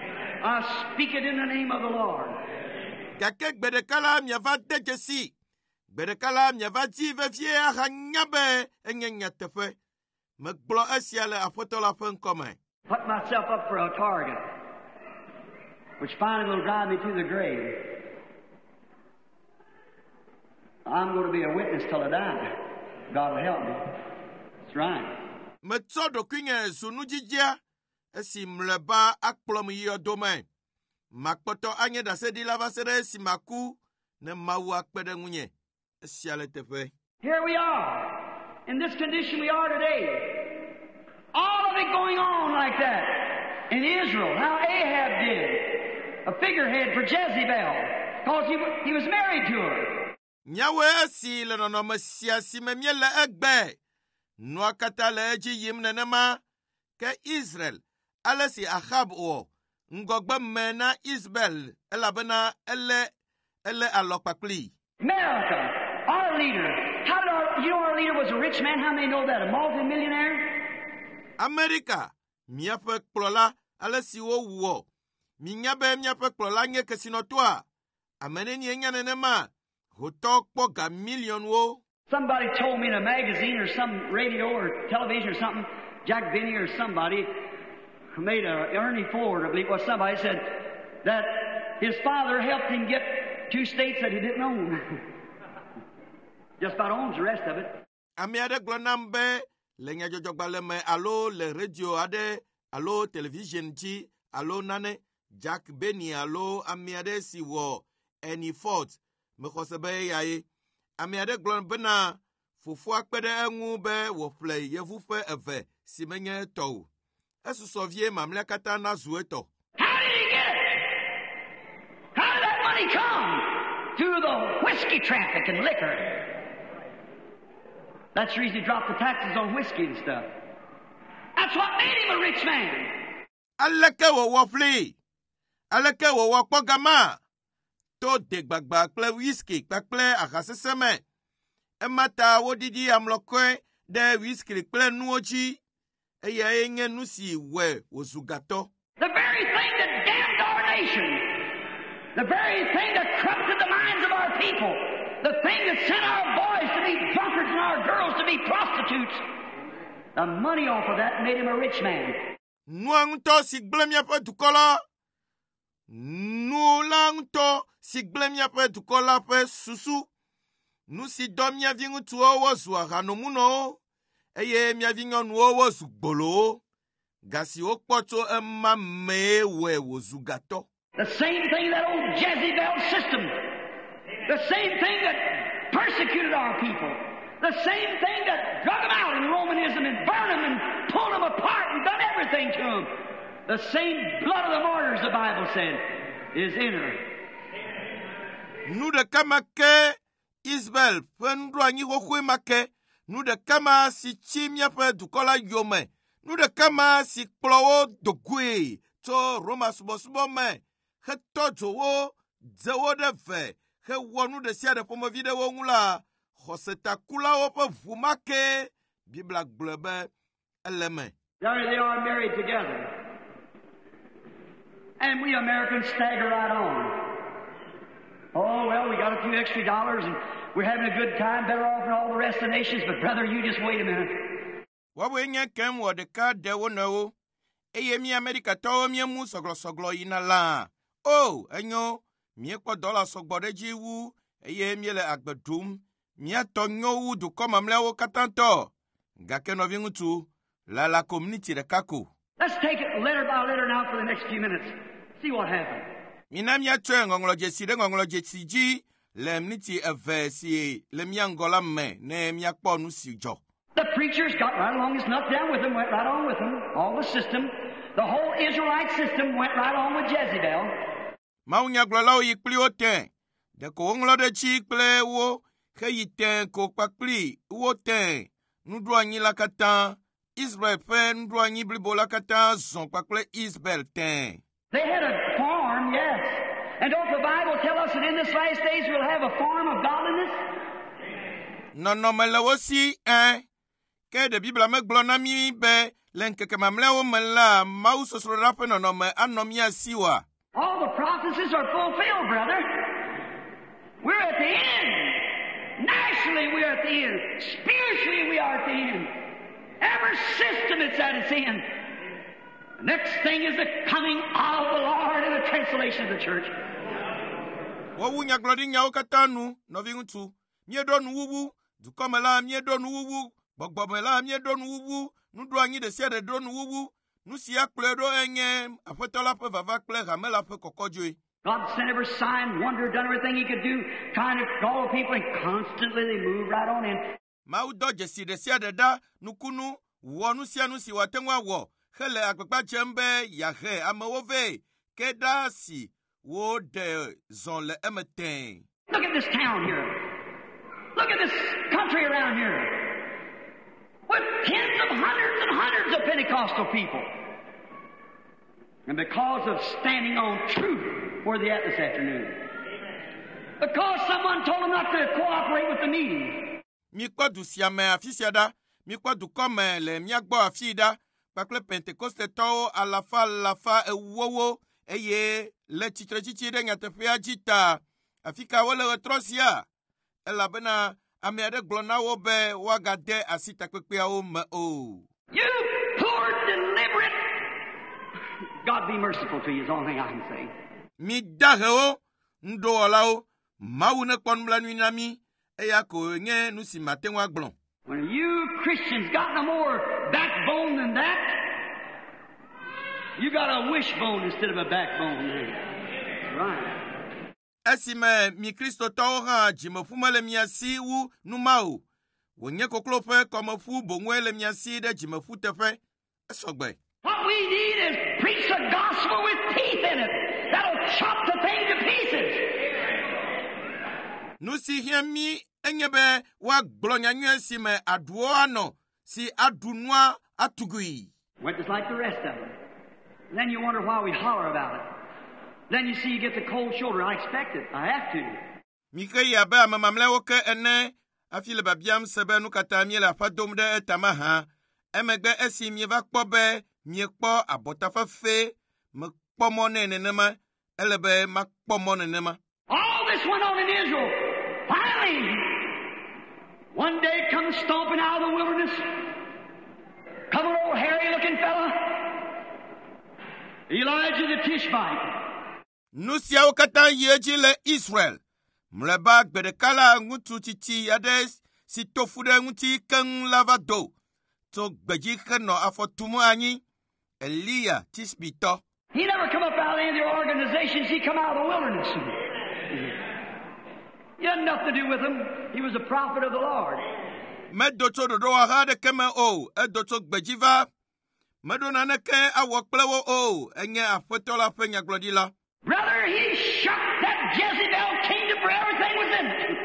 [SPEAKER 2] I speak it in the name of the Lord.
[SPEAKER 1] Gake gbe ɖeka la miava de dzesi, gbe ɖeka la miava di vevie ahanya be enye nyateƒe. Megblɔ esia le Aƒetɔ la ƒe ŋkɔ me.
[SPEAKER 2] Put myself up for a target, which finally will drive me to the grave. I'm going to be a witness till I die. God will help me. That's right.
[SPEAKER 1] Metsɔ ɖokuinye zu nudzidzia, esi mlɔeba akplɔm yi yɔdo me. Makpɔtɔ anye ɖaseɖila va se ɖe esi maku, ne Mawu akpe ɖe ŋunye. Esia le teƒe.
[SPEAKER 2] Here we are. In this condition we are today. All of it going on like that. In Israel, how Ahab did. A figurehead for Jezebel. Because he, he was married to her.
[SPEAKER 1] Nyawe esi le nɔnɔme sia si me miele egbe. Nua katã le edzi yim nenema. Ke Israel, ale si Ahab wɔ, ŋgɔgbe me na Isabel, elabena ele, ele alɔkpakpli.
[SPEAKER 2] America, our leader. How did our, you know our leader was a rich man? How many know that? A multi-millionaire?
[SPEAKER 1] America, miaƒe kplɔla, ale si wowɔ, minya be miaƒe kplɔla nye kesinɔtɔa amene ni enya nenema hotɔ kpɔ ga milionwo.
[SPEAKER 2] Somebody told me in a magazine or some radio or television or something, Jack Benny or somebody made a, Ernie Ford, I believe it was somebody, said that his father helped him get two states that he didn't own. Just about owns the rest of it.
[SPEAKER 1] Ame aɖe gblɔ nam be le nyadzɔdzɔgbalẽ me alo le radio aɖe alo television dzi alo nane Jack Benny alo ame aɖe si wɔ Ernie Ford mexɔse be eyae. Ame aɖe gblɔ bena fofoa kpe ɖe eŋu be wòƒle yevu ƒe eve si menye etɔ o. Esusɔ vie mamlea katã nazu etɔ.
[SPEAKER 2] How did he get it? How did that money come? Through the whiskey traffic and liquor. That's the reason he dropped the taxes on whiskey and stuff. That's what made him a rich man.
[SPEAKER 1] Aleke wòwɔ fli. Aleke wòwɔ kpɔ gama. To de gbagba kple whisky kpakple ahasese me. Ema ta wodidi amlɔkɔe ɖe whisky kple nuwo dzi. Eyae nye nu si wɔe wòzu gatɔ.
[SPEAKER 2] The very thing that damned our nation. The very thing that corrupted the minds of our people. The thing that sent our boys to be drunkards and our girls to be prostitutes. The money off of that made him a rich man.
[SPEAKER 1] Nua ŋutɔ si gblẽ miaƒe dukɔ la. Nu la ŋutɔ si gblẽ miaƒe dukɔ la ƒe susu. Nu si dɔ miavi ŋutsuwo wozu ahanomunɔwo. Eye miavi nyɔnuwo wozu gbolowo. Ga si wokpɔ tso ema mee wɔe wòzu gatɔ.
[SPEAKER 2] The same thing, that old Jezebel system. The same thing that persecuted our people. The same thing that drug them out in Romanism and burned them and pulled them apart and done everything to them. The same blood of the martyrs, the Bible said, is in her.
[SPEAKER 1] Nu ɖeka ma ke Israel ƒe nuɖoanyi xoxoe ma ke. Nu ɖeka ma si tsi miaƒe dukɔ la yome. Nu ɖeka ma si kplɔ wo do goe tso Roma subɔsubɔ me. Hetɔ dzo wo, dze wo ɖe ve. Hewɔ nu ɖe sia ɖe ƒomevi ɖe wo ŋu la. Xɔsetakulawo ƒe ʋu ma ke. Biblia gblɔ be ele me.
[SPEAKER 2] There they are married together. And we Americans stagger right on. Oh, well, we got a few extra dollars and we're having a good time, better off than all the rest of the nations. But brother, you just wait a minute.
[SPEAKER 1] Wawe nye kem wɔ ɖeka ɖe wo nɔwo. Eye mi Amerikatɔwo miemu sɔglɔsɔglɔ yina la. Oh, enyo. Miekpɔ dɔla sɔgbɔ ɖe dzi wu. Eye miele agbe ɖum. Miatɔ nyo wu dukɔ mamlɛawo katã tɔ. Gake nɔvi ŋutsu. Lala community ɖeka ko.
[SPEAKER 2] Let's take it letter by letter now for the next few minutes. See what happens.
[SPEAKER 1] Mina miatsɔe ŋɔŋlɔdzesi ɖe ŋɔŋlɔdzesi dzi le miniti eve si le mia ŋgɔ la me ne miakpɔ nu si dzɔ.
[SPEAKER 2] The preachers got right along, his nut down with them, went right on with them, all the system. The whole Israelite system went right on with Jezebel.
[SPEAKER 1] Mawunyagblɔlawo yi kpli wo tẽ. Ɖeko woŋlɔ ɖe tsi kple wo heyi tẽ ko kpakpli wo tẽ. Nuɖoanyi la katã. Israel ƒe nuɖoanyi blibo la katã zɔ kpakple Israel tẽ.
[SPEAKER 2] They had a farm, yes. And don't the Bible tell us that in this last days we'll have a farm of godliness?
[SPEAKER 1] Nɔnɔme le wo si, eh. Ke ɖe Biblia megblɔ na mi be le ŋkeke mamlɛawo me la, Mawu sɔsrɔ̃ɖa ƒe nɔnɔme anɔ mia si wa.
[SPEAKER 2] All the prophecies are fulfilled, brother. We're at the end. Nationally, we're at the end. Spiritually, we are at the end. Every system it's at its end. The next thing is the coming of the Lord and the cancellation of the church.
[SPEAKER 1] Wowu nyagblɔɖi nyawo katã nu, nɔvi ŋutsu. Mieɖo nuwuwu, dukɔme la mieɖo nuwuwu, gbɔgbɔme la mieɖo nuwuwu, nuɖoanyi ɖe sia ɖe ɖo nuwuwu. Nu si akplɔe ɖo enye Aƒetɔ la ƒe vava kple hame la ƒe kɔkɔdzoe.
[SPEAKER 2] God sent every sign, wonder, done everything he could do, trying to call people, and constantly they move right on in.
[SPEAKER 1] Mawu dɔ dzesi ɖe sia ɖe ɖa, nukunu, wɔ nu sia nu si wòate ŋu awɔ, hele agbagba dzem be yahe amewo vɛ, ke ɖa si woɖe zɔ le eme tẽ.
[SPEAKER 2] Look at this town here. Look at this country around here. With tens of hundreds and hundreds of Pentecostal people. And because of standing on truth, where they at this afternoon? Because someone told them not to cooperate with the meeting.
[SPEAKER 1] Mikpɔ du sia me afi sia ɖa, mikpɔ dukɔ me le miagbɔ afi ɖa, kpakple Pentekostetɔwo alafa alafa ewowo, eye le tsitretsitsi ɖe nyateƒea dzi ta afi ka wole ɣetrɔ sia elabena ame aɖe gblɔ na wo be woagade asi takpekpeawo me o.
[SPEAKER 2] You poor, deliberate. God be merciful to you is the only thing I can say.
[SPEAKER 1] Mi dahewo, ndowɔlawo, Mawu nekpɔ nublanui na mi, eya ko nye nu si mate ŋu agblɔ.
[SPEAKER 2] When you Christians got no more backbone than that, you got a wishbone instead of a backbone. Right.
[SPEAKER 1] Esime mi kristotɔwo hã dzimeƒu mele mia si wu numa o, wònye koklo ƒe kɔmeƒu boŋue le mia si ɖe dzimeƒu teƒe, esɔgbe.
[SPEAKER 2] What we need is preach the gospel with teeth in it. That'll chop the thing to pieces.
[SPEAKER 1] Nu si hiã mi enye be woagblɔ nyanyuie si me aɖuwo anɔ si aɖu nua atugui.
[SPEAKER 2] Went just like the rest of them. Then you wonder why we holler about it. Then you see you get the cold shoulder. I expect it. I have to.
[SPEAKER 1] Mi ke yi abe ame mamlɛwo ke ene hafi le biabiam se be nu katã miele aƒe dom ɖe etame hã. Emegbe esi mieva kpɔ be miekpɔ abɔta fefe mekpɔ mɔ nɛ nenema ele be makpɔ mɔ nenema.
[SPEAKER 2] All this went on in Israel. Finally, one day comes stomping out of the wilderness, come an old hairy-looking fella, Elijah the Tishbite.
[SPEAKER 1] Nu siawo katã yi edzi le Israel. Mlɔeba gbe ɖeka la ŋutsu tsitsi aɖe si to fu ɖe ŋuti keŋ la va do. Tso gbedzi henɔ afɔ tum anyi. Elia Tishbitɔ.
[SPEAKER 2] He never come up out of any of the organizations. He come out of the wilderness. He had nothing to do with them. He was a prophet of the Lord.
[SPEAKER 1] Medo tso ɖoɖo ha ɖeke me o. Edo tso gbedzi va. Meɖo naneke awɔ kple wo o. Enye aƒetɔ la ƒe nyagblɔɖila.
[SPEAKER 2] Brother, he shook that Jezebel kingdom for everything was in it.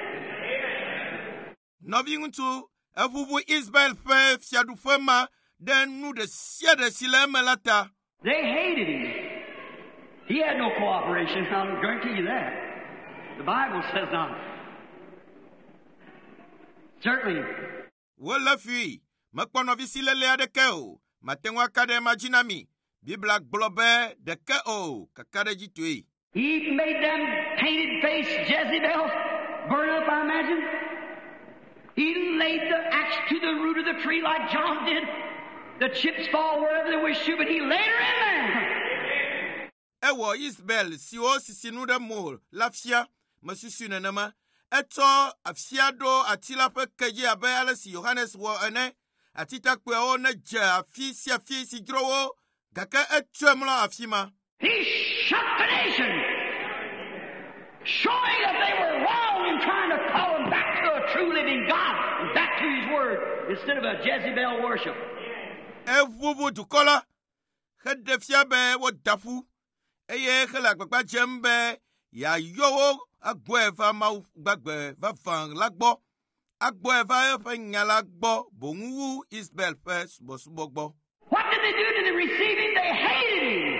[SPEAKER 1] Nɔvi ŋutsu eʋuʋu Israel ƒe fiaɖuƒe ma ɖe nu ɖe sia ɖe si le eme la ta.
[SPEAKER 2] They hated him. He had no cooperation. I'll guarantee you that. The Bible says not. Certainly.
[SPEAKER 1] Wole fui, mekpɔ nɔvi si lele aɖeke o. Mate ŋu aka ɖe ema dzi na mi. Biblia gblɔ be ɖeke o, kaka ɖe dzi toe.
[SPEAKER 2] He made them painted face Jezebel burn up, I imagine. He laid the axe to the root of the tree like John did. The chips fall wherever they wish to, but he laid her in there.
[SPEAKER 1] Ewɔ Isabel siwo sisi nu ɖe mo la fia, mesusu nenema. Etsɔ afia ɖo ati la ƒe kedzi abe ale si Yohanes wɔ ene. Atitakpuiawo ne dze afi sia afi si dzro wo, gake etsɔe mlɔ afi ma.
[SPEAKER 2] He shook the nation, showing that they were wrong in trying to call them back to a true living God, and back to His Word, instead of a Jezebel worship.
[SPEAKER 1] Eʋuʋu dukɔ la, heɖe fia be woda ƒu, eye hele agbagba dzem be yeayɔ wo agbɔe va Mawu gbagbe vavã la gbɔ, agbɔe va eƒe nya la gbɔ, boŋ wu Isabel ƒe subɔsubɔ gbɔ.
[SPEAKER 2] What did they do to receive him? They hated him.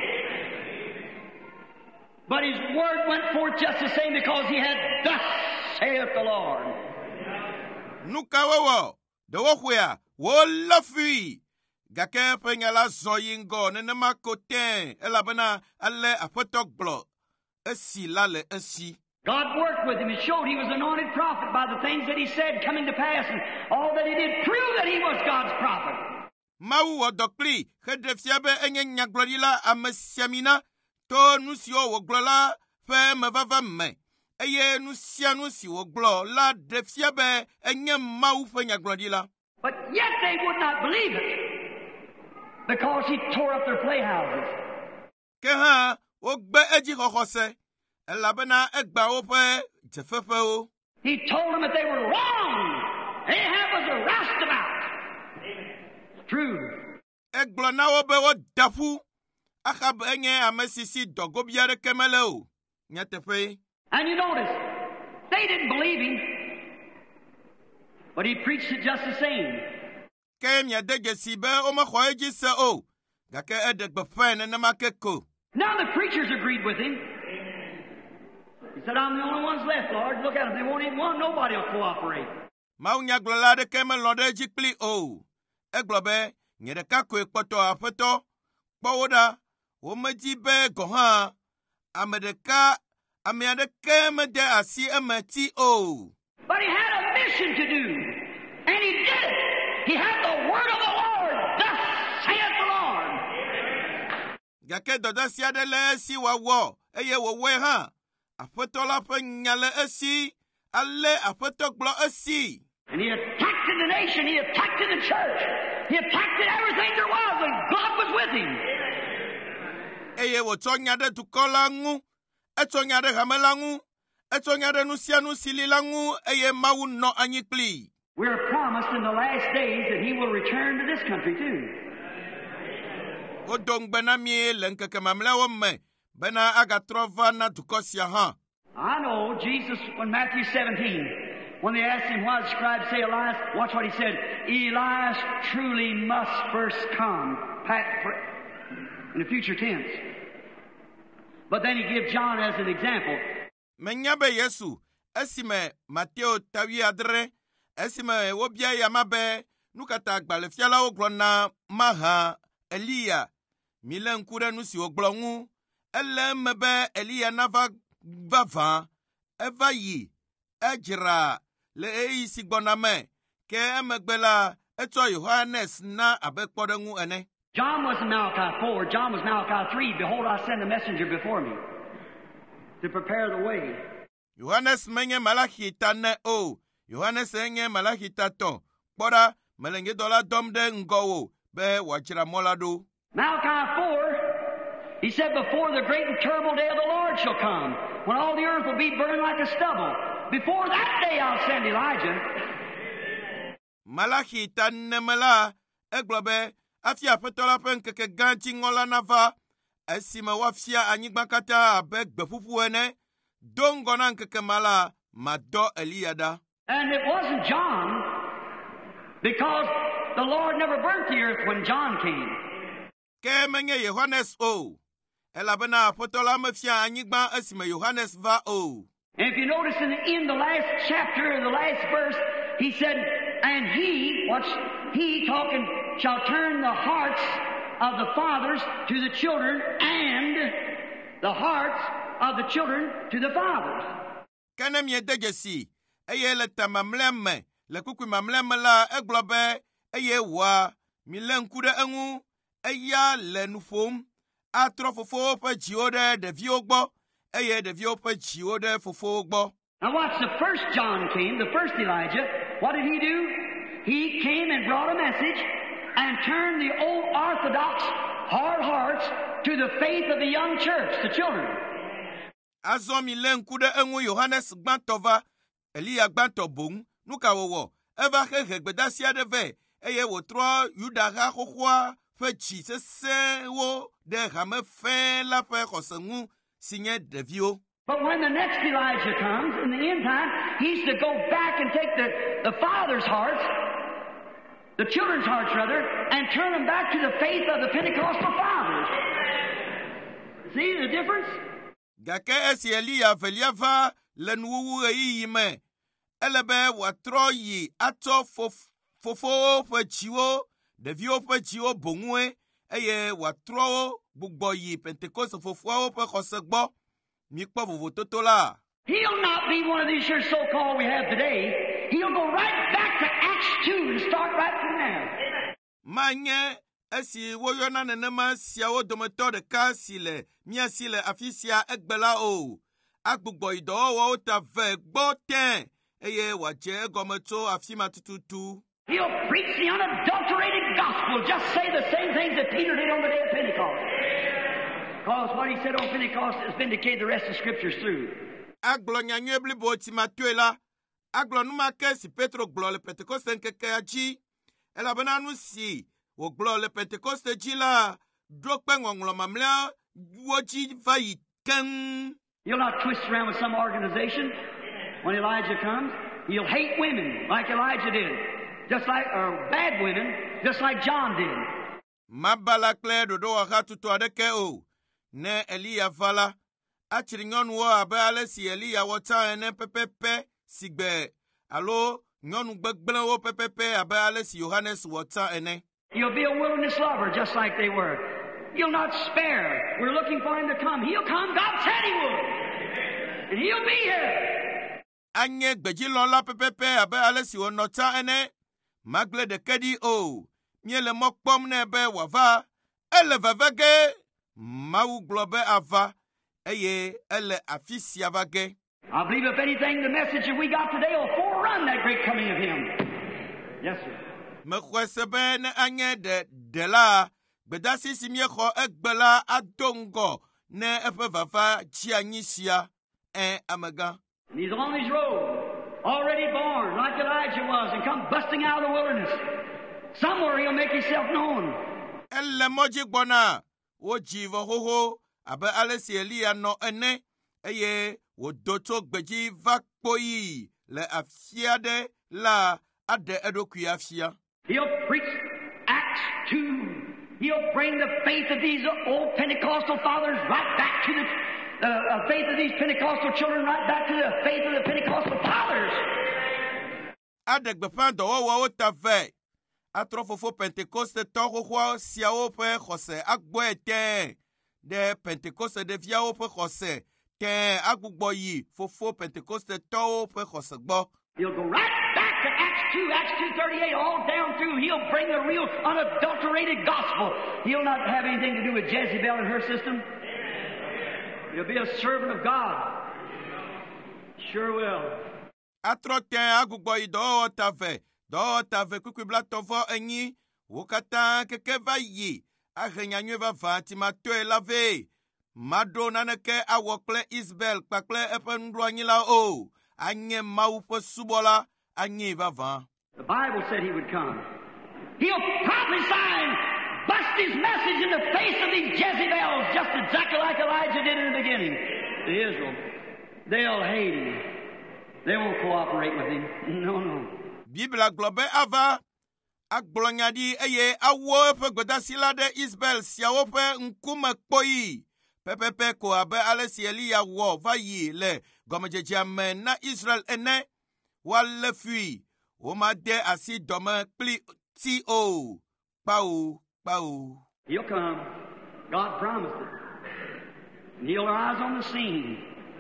[SPEAKER 2] But his word went forth just the same because he had, thus saith the Lord.
[SPEAKER 1] Nu ka wowɔ, ɖe woxɔea, wolé fui. Gake eƒe nya la zɔ yi ŋgɔ nenema ko tẽ, elabena ale aƒetɔ gblɔ, esi la le esi.
[SPEAKER 2] God worked with him. It showed he was an anointed prophet by the things that he said coming to pass, and all that he did proved that he was God's prophet.
[SPEAKER 1] Mawu wɔ dɔ kpli, heɖe fia be enye nyagblɔɖila ame siamina, to nu siwo wògblɔ la ƒe mevava me, eye nu sia nu si wògblɔ la ɖe fia be enye Mawu ƒe nyagblɔɖila.
[SPEAKER 2] But yet they would not believe it, because he tore up their playhouses.
[SPEAKER 1] Ke hã, wogbe edzi xɔxɔ se, elabena egba woƒe dzefeƒewo.
[SPEAKER 2] He told them that they were wrong. Ahab was a roustabout. It's true.
[SPEAKER 1] Egblɔ na wo be woda ƒu. Ahab enye ame si si dɔgobi aɖeke mele o. Nyateƒe.
[SPEAKER 2] And you notice, they didn't believe him, but he preached it just the same.
[SPEAKER 1] Ke miade dzesi be womexɔ edzi se o, gake eɖe gbeƒãe nenema ke ko.
[SPEAKER 2] Now the preachers agreed with him. He said, I'm the only ones left, Lord. Look at them. They won't even want. Nobody will cooperate.
[SPEAKER 1] Mawunyagblɔla aɖeke melɔ ɖe edzi kpli o. Egblɔ be, nye ɖeka koe kpɔtɔ aƒetɔ, kpɔ wo ɖa, Womedi be goha. Amedeka. Ameadeke me de asi emeti o.
[SPEAKER 2] But he had a mission to do. And he did it. He had the word of the Lord. Thus saith the Lord.
[SPEAKER 1] Gake dodo siade le si wa wo. Eye wo we ha. Afoto la pe nyale esi. Ale afoto glo esi.
[SPEAKER 2] And he attacked the nation. He attacked the church. He attacked everything there was. And God was with him.
[SPEAKER 1] Eye wo to nyade tukola ngu. Eto nyade hamela ngu. Eto nyade nusia nusili langu. Eye mawu no anyikli.
[SPEAKER 2] We're promised in the last days that he will return to this country too.
[SPEAKER 1] Odong benami lenkeke mamle wome. Bena agatrova na tukosia ha.
[SPEAKER 2] I know Jesus, when Matthew seventeen, when they asked him why the scribes say Elias, watch what he said. Elias truly must first come. In the future tense. But then he gives John as an example.
[SPEAKER 1] Menyabe Yesu, esime Mateo tawi adre, esime wobia yamabe, nukata gbalefiala oglona maha Elia. Milen kure nusi oglongu, ele mebe Elia nava vava, eva yi, ejira, le eyi sigboname, ke emegbela eto Yohanes na abekpodengu ene.
[SPEAKER 2] John was in Malachi four. John was Malachi three. Behold, I send a messenger before me to prepare the way.
[SPEAKER 1] Yohanes menye Malachi tane o. Yohanes enye Malachi tato. Bora melenge dola domde ngowo be wachira molado.
[SPEAKER 2] Malachi four, he said, before the great and terrible day of the Lord shall come, when all the earth will be burned like a stubble. Before that day I'll send Elijah.
[SPEAKER 1] Malachi tane mela eglobe afia petola penkeke ganti ngola nava. Esima wafia anyigbakata abeg befufu ene. Dongona nkeke mala mado Eliada.
[SPEAKER 2] And it wasn't John, because the Lord never burnt the earth when John came.
[SPEAKER 1] Ke menye Yohanes o. Elabena petola mafia anyigba esima Yohanes va o.
[SPEAKER 2] And if you notice in the, in the last chapter, the last verse, he said, and he, watch, he talking, shall turn the hearts of the fathers to the children and the hearts of the children to the fathers.
[SPEAKER 1] Kene mie dejesi, eye le tamamleme, le kuku mamleme la eglobe, eye wa, milenkude engu, eya le nufom, atro fofo pe jiode de viogbo, eye de vio pe jiode fofo gbo.
[SPEAKER 2] Now watch, the first John came, the first Elijah, what did he do? He came and brought a message and turned the old orthodox hard hearts to the faith of the young church, the children.
[SPEAKER 1] Azo milenkude engu Yohanes gbantova, Elia gbantobung, nuka wowo, eva hehe gbedasia deve, eye wotro yuda ha kokwa, fe chi se se wo, de hame fe la fe kosengu, sinye devio.
[SPEAKER 2] But when the next Elijah comes, in the end time, he's to go back and take the, the father's hearts, the children's hearts rather, and turn them back to the faith of the Pentecostal fathers. See the difference?
[SPEAKER 1] Gake esi Elia veliava lenuwu eyime. Elebe watroyi ato fofo fe chiwo, devio fe chiwo bongwe, eye watro bugboyi Pentecost fofo fe kosegbo. Mikpo vovo totola.
[SPEAKER 2] He'll not be one of these here so-called we have today. He'll go right back to Acts two and start right from there.
[SPEAKER 1] Manye esi woyona nenema siawo dometo de ka sile mia sile afisia egbela o. Agbugbo ido wo ta ve gbo ten. Eye waje gometo afima tututu.
[SPEAKER 2] He'll preach the unadulterated gospel. Just say the same things that Peter did on the day of Pentecost. Because what he said on Pentecost has vindicated the rest of Scriptures through.
[SPEAKER 1] Aglo nyanyebli bo Timatuela. Aglo numake si Petro glo le Pentecost nkeke aji. Ela benanu si wo glo le Pentecost jila. Drokpe ngonglo mamlea woji vayi ken.
[SPEAKER 2] You'll not twist around with some organization when Elijah comes. He'll hate women like Elijah did. Just like, or bad women, just like John did.
[SPEAKER 1] Mabala kle dodo wakatu to adeke o. Ne Elia vala. Achiringon wo abe ale si Elia wota ene pepepe sigbe. Alo, nyon gbegbele wo pepepe abe ale si Yohanes wota ene.
[SPEAKER 2] He'll be a wilderness lover just like they were. He'll not spare. We're looking for him to come. He'll come. God said he would. And he'll be here.
[SPEAKER 1] Anye gbeji lon la pepepe abe ale si wonota ene. Magle de kedi o. Miele mokpom ne be wava. Ele vavage. Mawu globe ava. Eye ele afisi avage.
[SPEAKER 2] I believe if anything, the message that we got today will forerun that great coming of him. Yes, sir.
[SPEAKER 1] Me khwesebe ne anye de de la. Bedasi simye kho egbela adongo. Ne efe vava chianyisia. En amaga.
[SPEAKER 2] And he's on his road, already born, like Elijah was, and come busting out of the wilderness. Somewhere he'll make himself known.
[SPEAKER 1] Elle moji bona. Wo jivo ho ho. Abe alesi Elia no ene. Eye wo doto gbeji vakpoyi. Le afiade la ade edoku afia.
[SPEAKER 2] He'll preach Acts two. He'll bring the faith of these old Pentecostal fathers right back to the uh, uh, faith of these Pentecostal children, right back to the faith of the Pentecostal fathers.
[SPEAKER 1] Ade gbepan do wo wo tave. Atrofofo Pentecoste toho ho siawo pe Jose agbo ete. De Pentecoste de viawo pe Jose. Te agbugbo yi fofo Pentecoste toho pe Jose gbo.
[SPEAKER 2] He'll go right back to Acts two, Acts two thirty-eight, all down through. He'll bring the real unadulterated gospel. He'll not have anything to do with Jezebel and her system. He'll be a servant of God. Sure will.
[SPEAKER 1] Atrote agbugbo yi do tave. Do tave kukwibla tovo enyi. Wokata keke va yi. Ahenyanywe va vanti matwe lave. Mado naneke awokle Isbel pakle ependwanyi la o. Anye maupe subola. Anye va van.
[SPEAKER 2] The Bible said he would come. He'll prophesy and bust his message in the face of these Jezebels, just exactly like Elijah did in the beginning to Israel. They'll hate him. They won't cooperate with him. No, no.
[SPEAKER 1] Bibla globe ava. Agblonyadi eye awo pe godasila de Isbel siawo pe nkume kpoyi. Pepepe ko abe alesi Elia wo va yi le gomejeje amen na Israel ene. Wale fui. Oma de asi dome pli ti o. Pau, pau.
[SPEAKER 2] He'll come. God promised it. And he'll rise on the scene.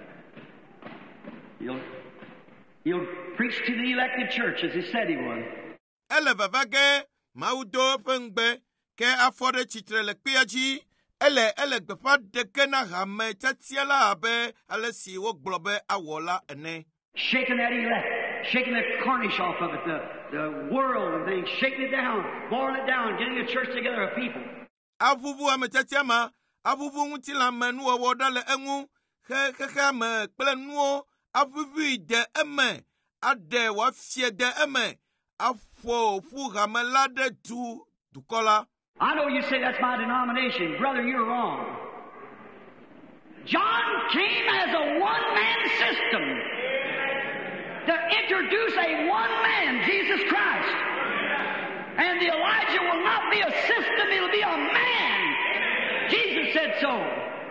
[SPEAKER 2] He'll, he'll preach to the elected church as he said he would.
[SPEAKER 1] Ele vavage, maudo pengbe, ke afore chitre le piaji, ele ele gbepa deke na hame tatiala abe, ale si wo globe awola ene.
[SPEAKER 2] Shaking that elect, shaking the cornish off of it, the, the world and things, shaking it down, boiling it down, getting a church together of people.
[SPEAKER 1] Avuvu ame tatiama, avuvu mutila menu wodale engu, he he he me kple nuo, avuvu de eme, ade wafie de eme. Afo fu gamelade tu dukola.
[SPEAKER 2] I know you say that's my denomination. Brother, you're wrong. John came as a one-man system to introduce a one-man, Jesus Christ. And the Elijah will not be a system, it'll be a man. Jesus said so.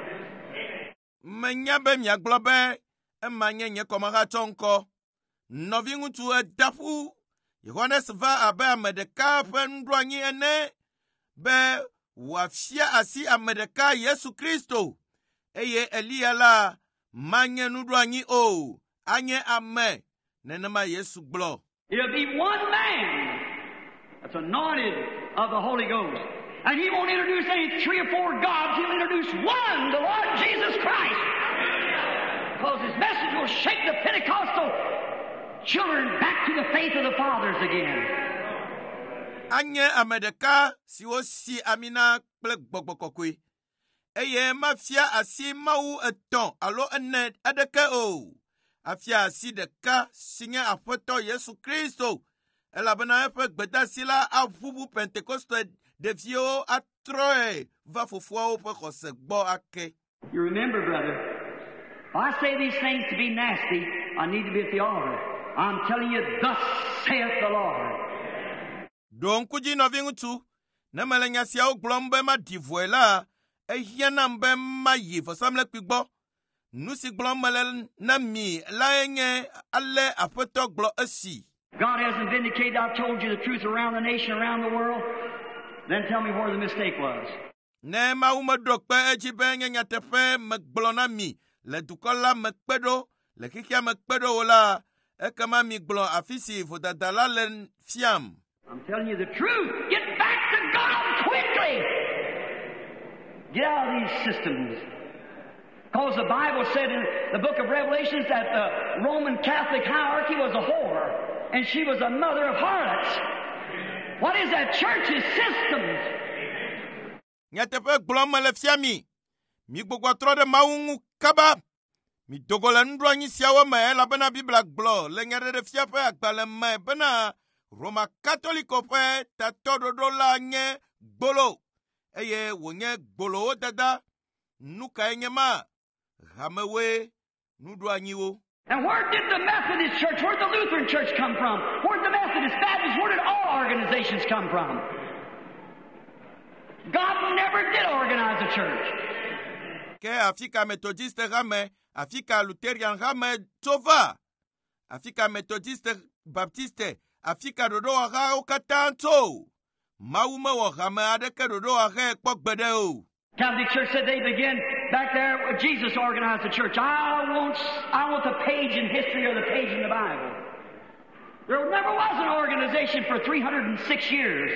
[SPEAKER 1] Menyabe miaglobe, emanye nye komaga tonko. Novingu tu edafu. Yohanes va abe amedeka pendwanyi ene. Be wafia asi amedeka Yesu Kristo. Eye Elia la manye nudwanyi o. Anye ame. Nenema Yesu glo.
[SPEAKER 2] It'll be one man that's anointed of the Holy Ghost. And he won't introduce any three or four gods. He'll introduce one, the Lord Jesus Christ. Because his message will shake the Pentecostal children back to the faith of the fathers again.
[SPEAKER 1] Anye amedeka siwo si amina kple gbogbokokwe. Eye mafia asi mau eton alo ene adeke o. Afia asi deka sinye afoto Yesu Kristo. Elabena efe gbedasila avuvu Pentecoste devio atroe va fofua ope kose gbo ake.
[SPEAKER 2] You remember, brother, if I say these things to be nasty, I need to be at the altar. I'm telling you, thus saith the Lord.
[SPEAKER 1] Don kuji no vingutu, na melenya sia oglombe ma divuela, e hiena mbe ma yifo samle kwigbo. Nusi glombele na mi la enye ale apoto glo esi.
[SPEAKER 2] God hasn't vindicated, I've told you the truth around the nation, around the world. Then tell me where the mistake was.
[SPEAKER 1] Ne Mawu meɖo kpe edzi be nye nyateƒe megblɔ na mi le dukɔ la me kpe ɖo le xexea me kpe ɖo wo la, ekema mi gblɔ afi si vodada la le fiam.
[SPEAKER 2] I'm telling you the truth. Get back to God quickly. Get out of these systems. Because the Bible said in the book of Revelations that the Roman Catholic hierarchy was a whore, and she was a mother of harlots. What is that? Church's systems.
[SPEAKER 1] Nyateƒe gblɔm mele fia mi. Mi gbogbo trɔ ɖe Mawu ŋu kaba. Mi dogo le nudrɔ̃nyi siawo me elabena Biblia gblɔ le nyaɖeɖefia ƒe agbalẽ me bena Roma Katoliko ƒe tatɔɖoɖo la nye gbolo. Eye wònye gbolowo dada. Nu kae nye ma? Hamewoe nudrɔ̃anyiwo.
[SPEAKER 2] And where did the Methodist Church, where did the Lutheran Church come from? Where did the Methodist, Baptist, where did all organizations come from? God never did organize a church.
[SPEAKER 1] Ke Afrika Methodiste hame, Afrika Lutherian hame tova. Afrika Methodiste Baptiste, Afrika dodo aha o katanto. Mawu me wo hame adeke dodo aha ekpɔ gbe ɖe o.
[SPEAKER 2] Catholic Church said they began back there. Jesus organized the church. I want, I want the page in history or the page in the Bible. There never was an organization for three hundred six years.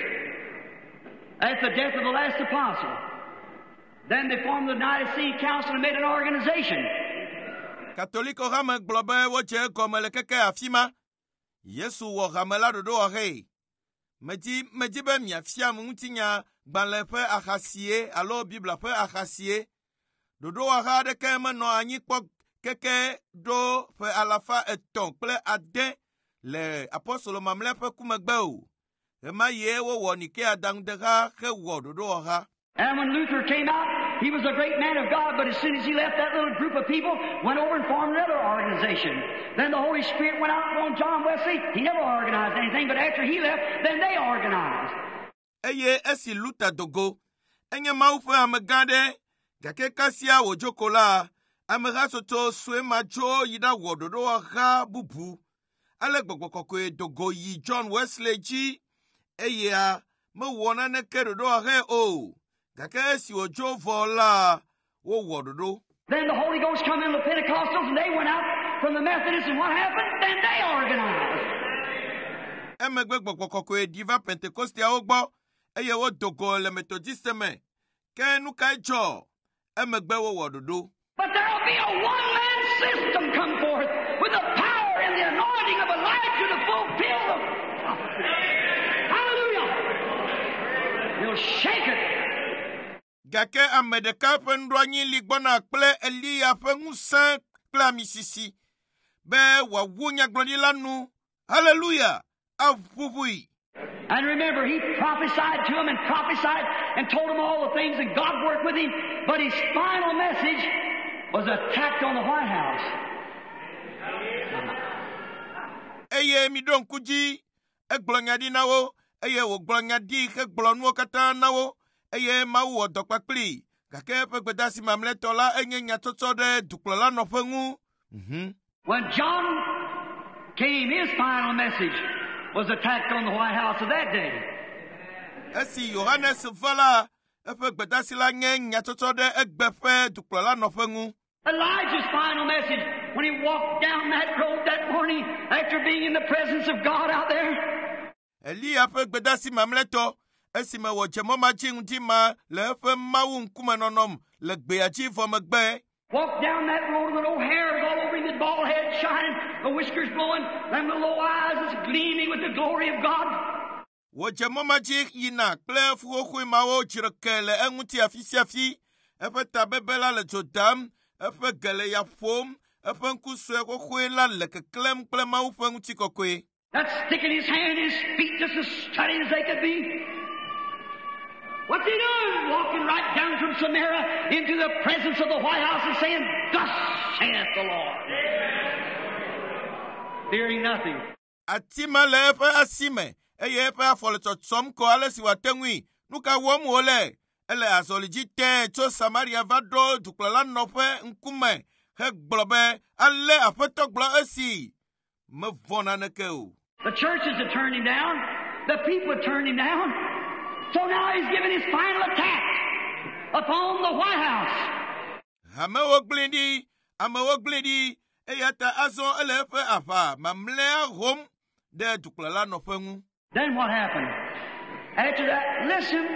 [SPEAKER 2] At the death of the last apostle. Then they formed the Nicene Council and made an organization.
[SPEAKER 1] Katoliko hame gblɔ be wodze egɔme le keke afi ma. Yesu wɔ hame la ɖoɖo ɔhee. Medi medi be miafiam ŋutinya gbalẽ ƒe axasie alo Biblia ƒe axasie. Ɖoɖo aha aɖeke menɔ anyi kpɔ keke ɖo ƒe alafa etɔ̃ kple ade le apostolo mamlɛ ƒe kumegbe o. Ema ye wowɔ Nikea daŋudeha hewɔ ɖoɖo ɔha.
[SPEAKER 2] And when Luther came out, he was a great man of God, but as soon as he left that little group of people, went over and formed another organization. Then the Holy Spirit went out on John Wesley. He never organized anything, but after he left, then they organized.
[SPEAKER 1] Eye esi Luther dogo, enye Mawu ƒe amegã ɖe, gake kasia wòdzoko la, amehatsotso sue ma dzo yi ɖawɔ ɖoɖo ɔha bubu. Ale Gbɔgbɔ Kɔkɔe dogo yi John Wesley dzi, eyea mewɔ naneke ɖoɖo ɔhae o. Gake esi wòdzo vɔ la, wowɔ ɖoɖo.
[SPEAKER 2] Then the Holy Ghost come in the Pentecostals and they went out from the Methodists, and what happened? Then they organized.
[SPEAKER 1] Emegbe Gbɔgbɔ Kɔkɔe di va Pentecostiawo gbɔ, eye wodogo le Methodiste me. Ke nu kae dzɔ? Emegbe wowɔ ɖoɖo.
[SPEAKER 2] But there will be a one-man system come forth with the power and the anointing of Elijah to fulfill the prophecy. Hallelujah! He'll shake it.
[SPEAKER 1] Gake ame ɖeka ƒe nudrɔ̃nyi li gbɔna kple Elia ƒe ŋusẽ kple amisisi be wòawu nyagblɔɖila nu. Hallelujah! Aʋuʋui.
[SPEAKER 2] And remember, he prophesied to him and prophesied and told him all the things, and God worked with him. But his final message was attacked on the White House.
[SPEAKER 1] Eye mi ɖo ŋku dzi, egblɔ nya ɖi na wo, eye wògblɔ nya ɖi hegblɔ nuwo katã na wo, eye Mawu wɔ dɔ kpakplii, gake eƒe gbedasi mamlɛtɔ la enye nyatsɔtsɔ ɖe dukplɔla nɔƒe ŋu. Mm-hmm.
[SPEAKER 2] When John came, his final message was attacked on the White House of that day.
[SPEAKER 1] Esi Yohanes va la, eƒe gbedasi la nye nyatsɔtsɔ ɖe egbe ƒe dukplɔla nɔƒe ŋu.
[SPEAKER 2] Elijah's final message, when he walked down that road that morning after being in the presence of God out there.
[SPEAKER 1] Elia ƒe gbedasi mamlɛtɔ, esi me wòdze mɔ ma dzi ŋdi ma le eƒe Mawu ŋkume nɔnɔm le gbea dzi vɔ megbe.
[SPEAKER 2] Walked down that road with no hair was all over him, his bald head shining, the whiskers blowing, and the low eyes was gleaming with the glory of God.
[SPEAKER 1] Wòdze mɔ ma dzi yina kple fuxoxoe mawo dzreke le eŋuti afi sia afi, eƒe tabebe la le dzo dam, eƒe ge le ya ƒom, eƒe ŋku sue xoxoe la le keklẽm kple Mawu ƒe ŋutikɔkɔe.
[SPEAKER 2] That stick in his hand, his feet just as steady as they could be. What's he doing? Walking right down from Samaria into the presence of the White House and saying, "Thus saith the Lord." Fearing nothing.
[SPEAKER 1] Atima le eƒe asime, eye eƒe afɔ le tsɔtsɔm ko ale si wòate ŋui. Nu ka wɔm wòle? Ele azɔli dzi tẽ tso Samaria va ɖo dukplɔla nɔƒe ŋkume hegblɔ be ale Aƒetɔ gblɔ esi. Mevɔ naneke o.
[SPEAKER 2] The churches had turned him down. The people had turned him down. So now he's giving his final attack. upon the White House.
[SPEAKER 1] Hamewo glidi, amewo glidi, eyata azon elefe afa, mamlea home de tuklala no fengu.
[SPEAKER 2] Then what happened? After that, listen.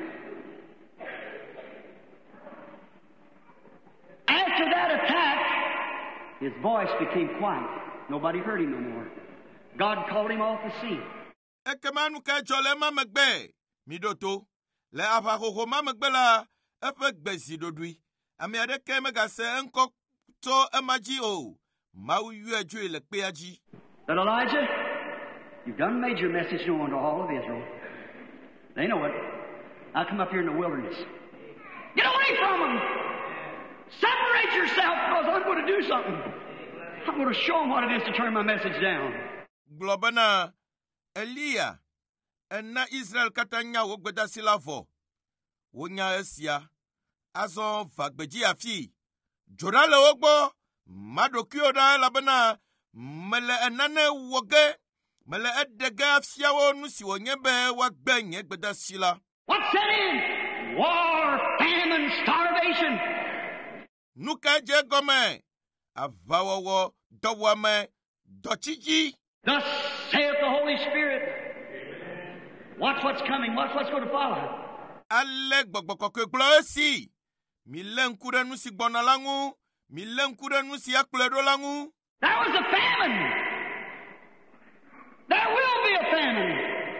[SPEAKER 2] After that attack, his voice became quiet. Nobody heard him no more. God called him off the scene.
[SPEAKER 1] Ekemanu ka jole ma megbe, midoto, le afa hoho ma megbe la, efe gbezi dodui. Ami adeke mega se enko to emaji o, ma uyu eju le peaji.
[SPEAKER 2] But Elijah, you've done made your message known to all of Israel. They know it. I'll come up here in the wilderness. Get away from them! Separate yourself, because I'm going to do something. I'm going to show them what it is to turn my message down.
[SPEAKER 1] Globana, Elia, and na Israel katanya wogbeda silavo. Wonya esia, azon fagbeji afi. Jorale wogbo, madokyo da labana, mele enane woge, mele edege afsiawo nusi wonyebe wagbenye gbeda sila.
[SPEAKER 2] What's set in? War, famine, starvation.
[SPEAKER 1] Nuka je gome, avawowo, dowame, dochiji.
[SPEAKER 2] Thus saith the Holy Spirit. Watch what's coming. Watch what's going to follow.
[SPEAKER 1] Ale gbogbokokwe glosi. Milenkure nusi bonalangu. Milenkure nusi akledo langu.
[SPEAKER 2] There was a famine. There will be a famine.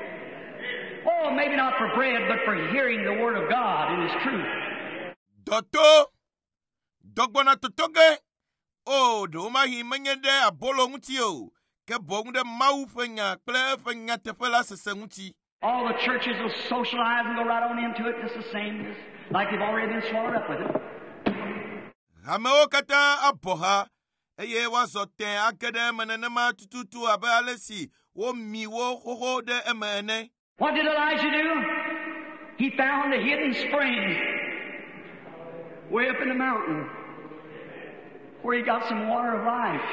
[SPEAKER 2] Oh, maybe not for bread, but for hearing the word of God and His truth.
[SPEAKER 1] Doto. Dogbona totoge. Oh, do mahi menyede abolo ngutio. Ke bonde mau fenya, kle fenya tefela sesenguti.
[SPEAKER 2] All the churches will socialize and go right on into it just the same, just like they've already been swallowed up with it.
[SPEAKER 1] Hameo kata aboha. Eye wazote akede menenema tututu abe alesi. Wo miwo hoho de emene.
[SPEAKER 2] What did Elijah do? He found a hidden spring way up in the mountain where he got some water of life.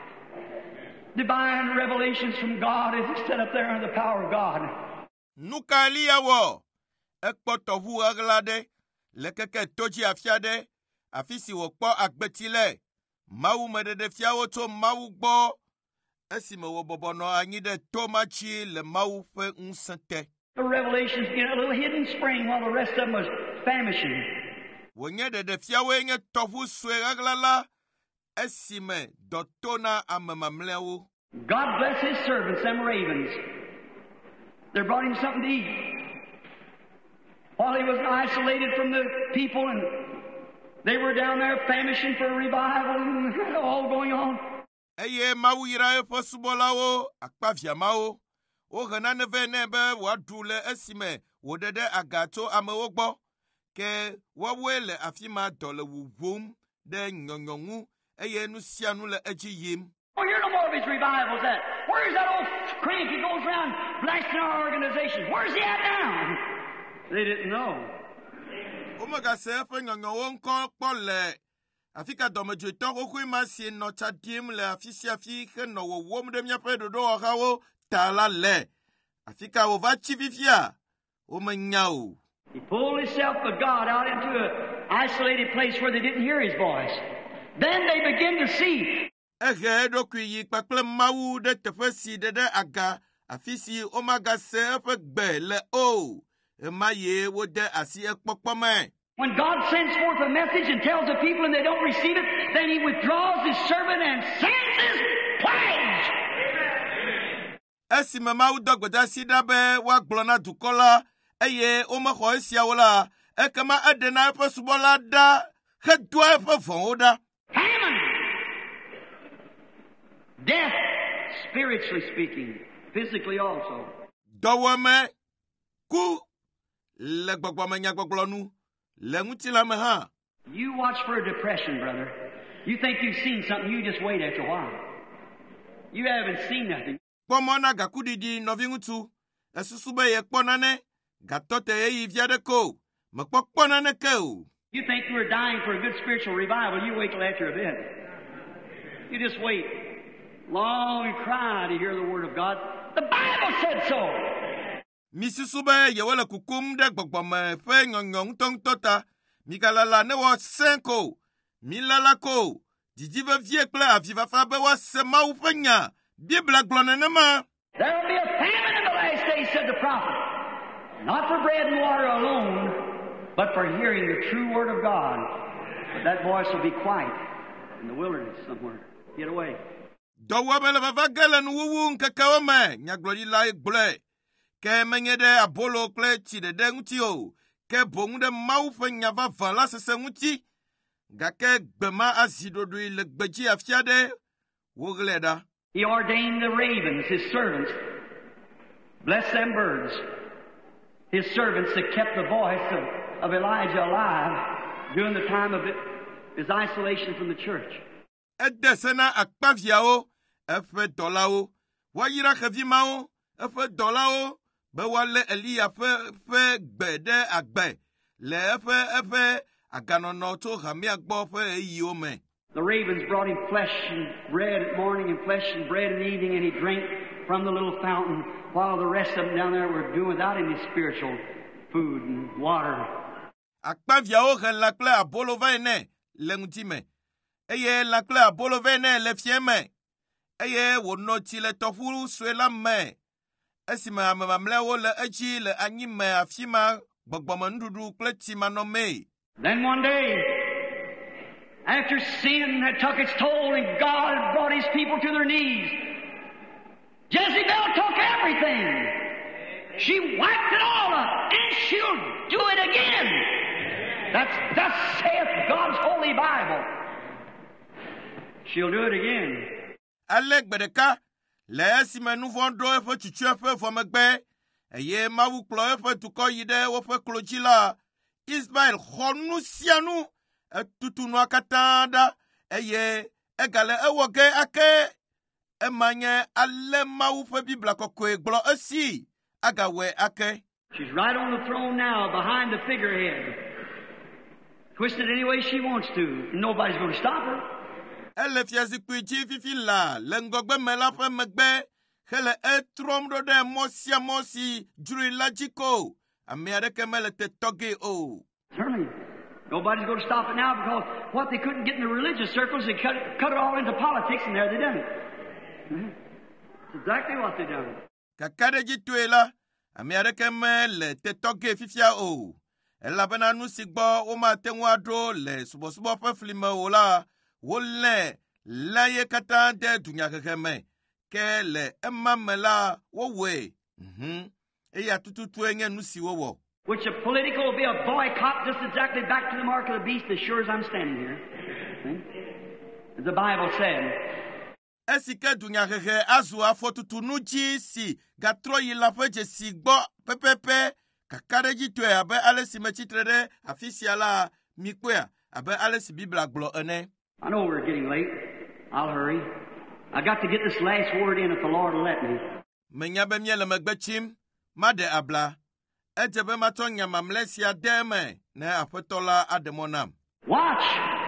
[SPEAKER 2] Divine revelations from God as he stood up there in the power of God.
[SPEAKER 1] Nuka liyawo. Ekpoto hu aglade. Lekeke toji afiade. Afisi wokpo akbetile. Mau medede fiawo to mau gbo. Esime wo bobono anyide tomachi le mau fe unsente.
[SPEAKER 2] The revelations in a little hidden spring while the rest of them was famishing.
[SPEAKER 1] Wonye de de fiawo nye tofu swe aglala. Esime dotona amamamlewo.
[SPEAKER 2] God bless His servants, them ravens. They brought him something to eat. While he was isolated from the people and they were down there famishing for a revival and all going on.
[SPEAKER 1] Eye mawu yira efo subolawo akpavia mawo. O gana neve nebe wadule esime wodede agato amewogbo. Ke wawele afima dole wuvum de nyonyongu. Eye nusianu le eji yim.
[SPEAKER 2] Oh, hear no more of his revivals at. Where's that old crank? He goes around blasting our organization. Where's he at now? They didn't know.
[SPEAKER 1] Omega sefe nyonyo nko pole. Afika domejo to kokui masi no chadim le afisi afi no wo mdem nya pedo do hawo tala le. Afika wo va chivivia. O menyao.
[SPEAKER 2] He pulled himself of God out into an isolated place where they didn't hear his voice. Then they begin to see.
[SPEAKER 1] Ege do kuyi pakle mawu de tefesi de de aga afisi omaga sefe gbe le o. Emaye wo de asi ekpokpome.
[SPEAKER 2] When God sends forth a message and tells the people and they don't receive it, then He withdraws His servant and sends His plagues.
[SPEAKER 1] Esi mama udogweda sidabe wa glona dukola eye omako esiawola ekama edena efe subola da hedwa efe voda.
[SPEAKER 2] Famine. Death, spiritually speaking, physically also.
[SPEAKER 1] Dowame ku le gbogbome nyagboglonu le ngutila me ha.
[SPEAKER 2] You watch for a depression, brother. You think you've seen something, you just wait after a while. You haven't seen nothing.
[SPEAKER 1] Pomona gakudidi novingutu esusube ye kponane gatote ye iviade ko me kponane ke.
[SPEAKER 2] You think you were dying for a good spiritual revival, you wait till after a bit. You just wait. Long and cry to hear the word of God. The Bible said so.
[SPEAKER 1] Misusube ye wala kukum de gbogbome fe nyonyong tong tota migalala ne wo senko, milalako, didive vie kple avivafa be wo se Mawu ƒe nya, Bibla gblɔ nenema.
[SPEAKER 2] There will be a famine in the last days, said the prophet. Not for bread and water alone, but for hearing the true word of God. But that voice will be quiet in the wilderness somewhere. Get away.
[SPEAKER 1] Dɔwɔme le vava ge le nuwuwu ŋkekewo me, nyagblɔɖilae gblɔe, ke menye ɖe abolo kple tsiɖeɖe ŋuti o, ke boŋ ɖe Mawu ƒe nya vavã la sese ŋuti, gake gbe ma azi ɖoɖoe le gbedzi afi aɖe, woɣlẽ ɖa.
[SPEAKER 2] He ordained the ravens, his servants. Bless them birds. His servants that kept the voice of, of Elijah alive during the time of it, his isolation from the church.
[SPEAKER 1] Ede se na akpaviawo, eƒe dɔlawo, woayra xevimawo, eƒe dɔlawo, be woalé Eliya ƒe ƒe gbe ɖe agbe, le eƒe eƒe aganɔnɔ tso hamia gbɔ ƒe ɣeyiwo me.
[SPEAKER 2] The ravens brought him flesh and bread at morning and flesh and bread in the evening, and he drank from the little fountain, while the rest of them down there were doing without any spiritual food and water.
[SPEAKER 1] Akpaviawo he lã kple abolo va nɛ le ŋuti me, eye lã kple abolo va nɛ le fiẽ me, eye wònɔ tsi le tɔƒu sue la me, esime ame mamlɛawo le edzi le anyi me afi ma gbɔgbɔme nuɖuɖu kple tsimanɔmee.
[SPEAKER 2] Then one day, after sin had took its toll and God had brought his people to their knees, Jezebel took everything. She wiped it all up, and she'll do it again. That's thus saith God's holy Bible. She'll do it again.
[SPEAKER 1] Ale gbe ɖeka, le esime nu vɔ̃ ɖo eƒe tsutsu eƒe vɔmegbe, eye Mawu kplɔ eƒe dukɔ yi ɖe woƒe klo dzi la, Israel xɔ nu sia nu, etutu nua katã ɖa, eye egale ewɔ ge ake, emanye ale Mawu ƒe Bibla kɔkɔe gblɔ esi, agawɔe ake.
[SPEAKER 2] She's right on the throne now, behind the figurehead. Twist it any way she wants to. Nobody's going to stop her.
[SPEAKER 1] Ele fiazikpui dzi fifi la, le ŋgɔgbe me la ƒe megbe, hele etrɔm ɖo ɖe mɔ sia mɔ si dzroe la dzi ko, ame aɖeke mele te tɔgɛ o.
[SPEAKER 2] Certainly. Nobody's going to stop it now, because what they couldn't get in the religious circles, they cut it, cut it all into politics, and there they done it. That's exactly what they done.
[SPEAKER 1] Kaka ɖe dzi toe la, ame aɖeke mele te tɔgɛ fifia o, elabena nu si gbɔ womate ŋu aɖo le subɔsubɔ ƒe fli me o la, wolẽ la ye katã de dunyahehe me, ke le ema me la wowɔe, mhm, eya tututue nye nu si wowɔ.
[SPEAKER 2] Which a political will be a boycott, just exactly back to the mark of the beast, as sure as I'm standing here. See? As the Bible said.
[SPEAKER 1] Esi ke dunyahehe azu afɔtutu nu dzi si gatrɔ yi la ƒe dzesi gbɔ pepepe, kaka ɖe dzi toe abe ale si me tsitre ɖe afi sia la, mi kpɔea abe ale si Bibla gblɔ ene.
[SPEAKER 2] I know we're getting late. I'll hurry. I got to get this last word in if the Lord will let me.
[SPEAKER 1] Menya be mie le megbe tsim, ma ɖe abla. Edze be matsɔ nya mamlɛ sia de me ne Aƒetɔ la aɖe mɔ nam.
[SPEAKER 2] Watch.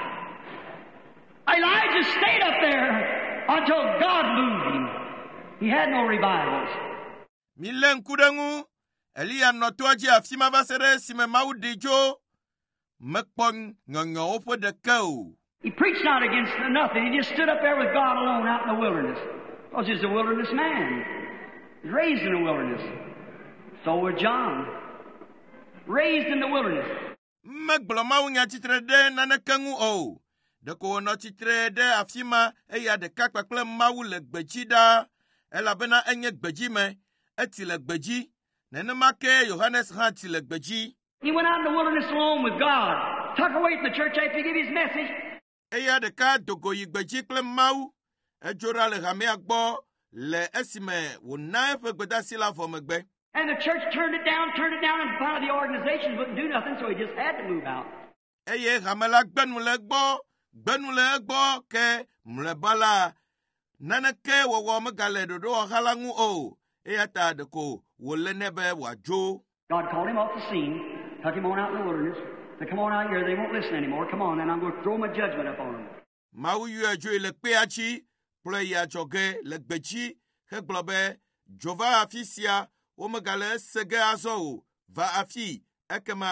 [SPEAKER 2] Elijah stayed up there until God moved him. He had no revivals.
[SPEAKER 1] Mi le ŋku ɖe ŋu, Eliya nɔ toa dzi afi ma va se ɖe esime Mawu ɖi dzo. Mekpɔ nyɔnyɔwo ƒe ɖeke o.
[SPEAKER 2] He preached not against nothing. He just stood up there with God alone out in the wilderness. Because he's a wilderness man. He's raised in the wilderness. So was John. Raised in the wilderness.
[SPEAKER 1] Megblɔ Mawu nya tsitre ɖe naneke ŋu o. Ɖeko wònɔ tsitre ɖe afi ma, eya ɖeka kpakple Mawu le gbedzi ɖaa, elabena enye gbedzi me, eti le gbedzi. Nenema ke Yohanes hã ti le gbedzi.
[SPEAKER 2] He went out in the wilderness alone with God. Tuck away from the church after he gave his message.
[SPEAKER 1] Eya ɖeka dogo yi gbedzi kple Mawu, edzo ɖa le hamea gbɔ le esime wòna eƒe gbedasi la vɔ megbe.
[SPEAKER 2] And the church turned it down, turned it down, and finally the organization wouldn't do nothing, so he just had to move out.
[SPEAKER 1] Eye hame la gbenu le egbɔ, gbenu le egbɔ, ke mlɔeba la, naneke wɔwɔ megale ɖoɖo ɔha la ŋu o, eya ta ɖeko wòle nɛ be wòadzo.
[SPEAKER 2] God called him off the scene, took him on out in the wilderness. Said, come on out here, they won't listen anymore. Come on, and I'm going to throw my judgment upon them.
[SPEAKER 1] Mawu yɔe dzoe le kpea dzi, kplɔe yi adzɔge le gbedzi, hegblɔ be, dzo va afi sia, womegale ese ge azɔ o, va afi, ekema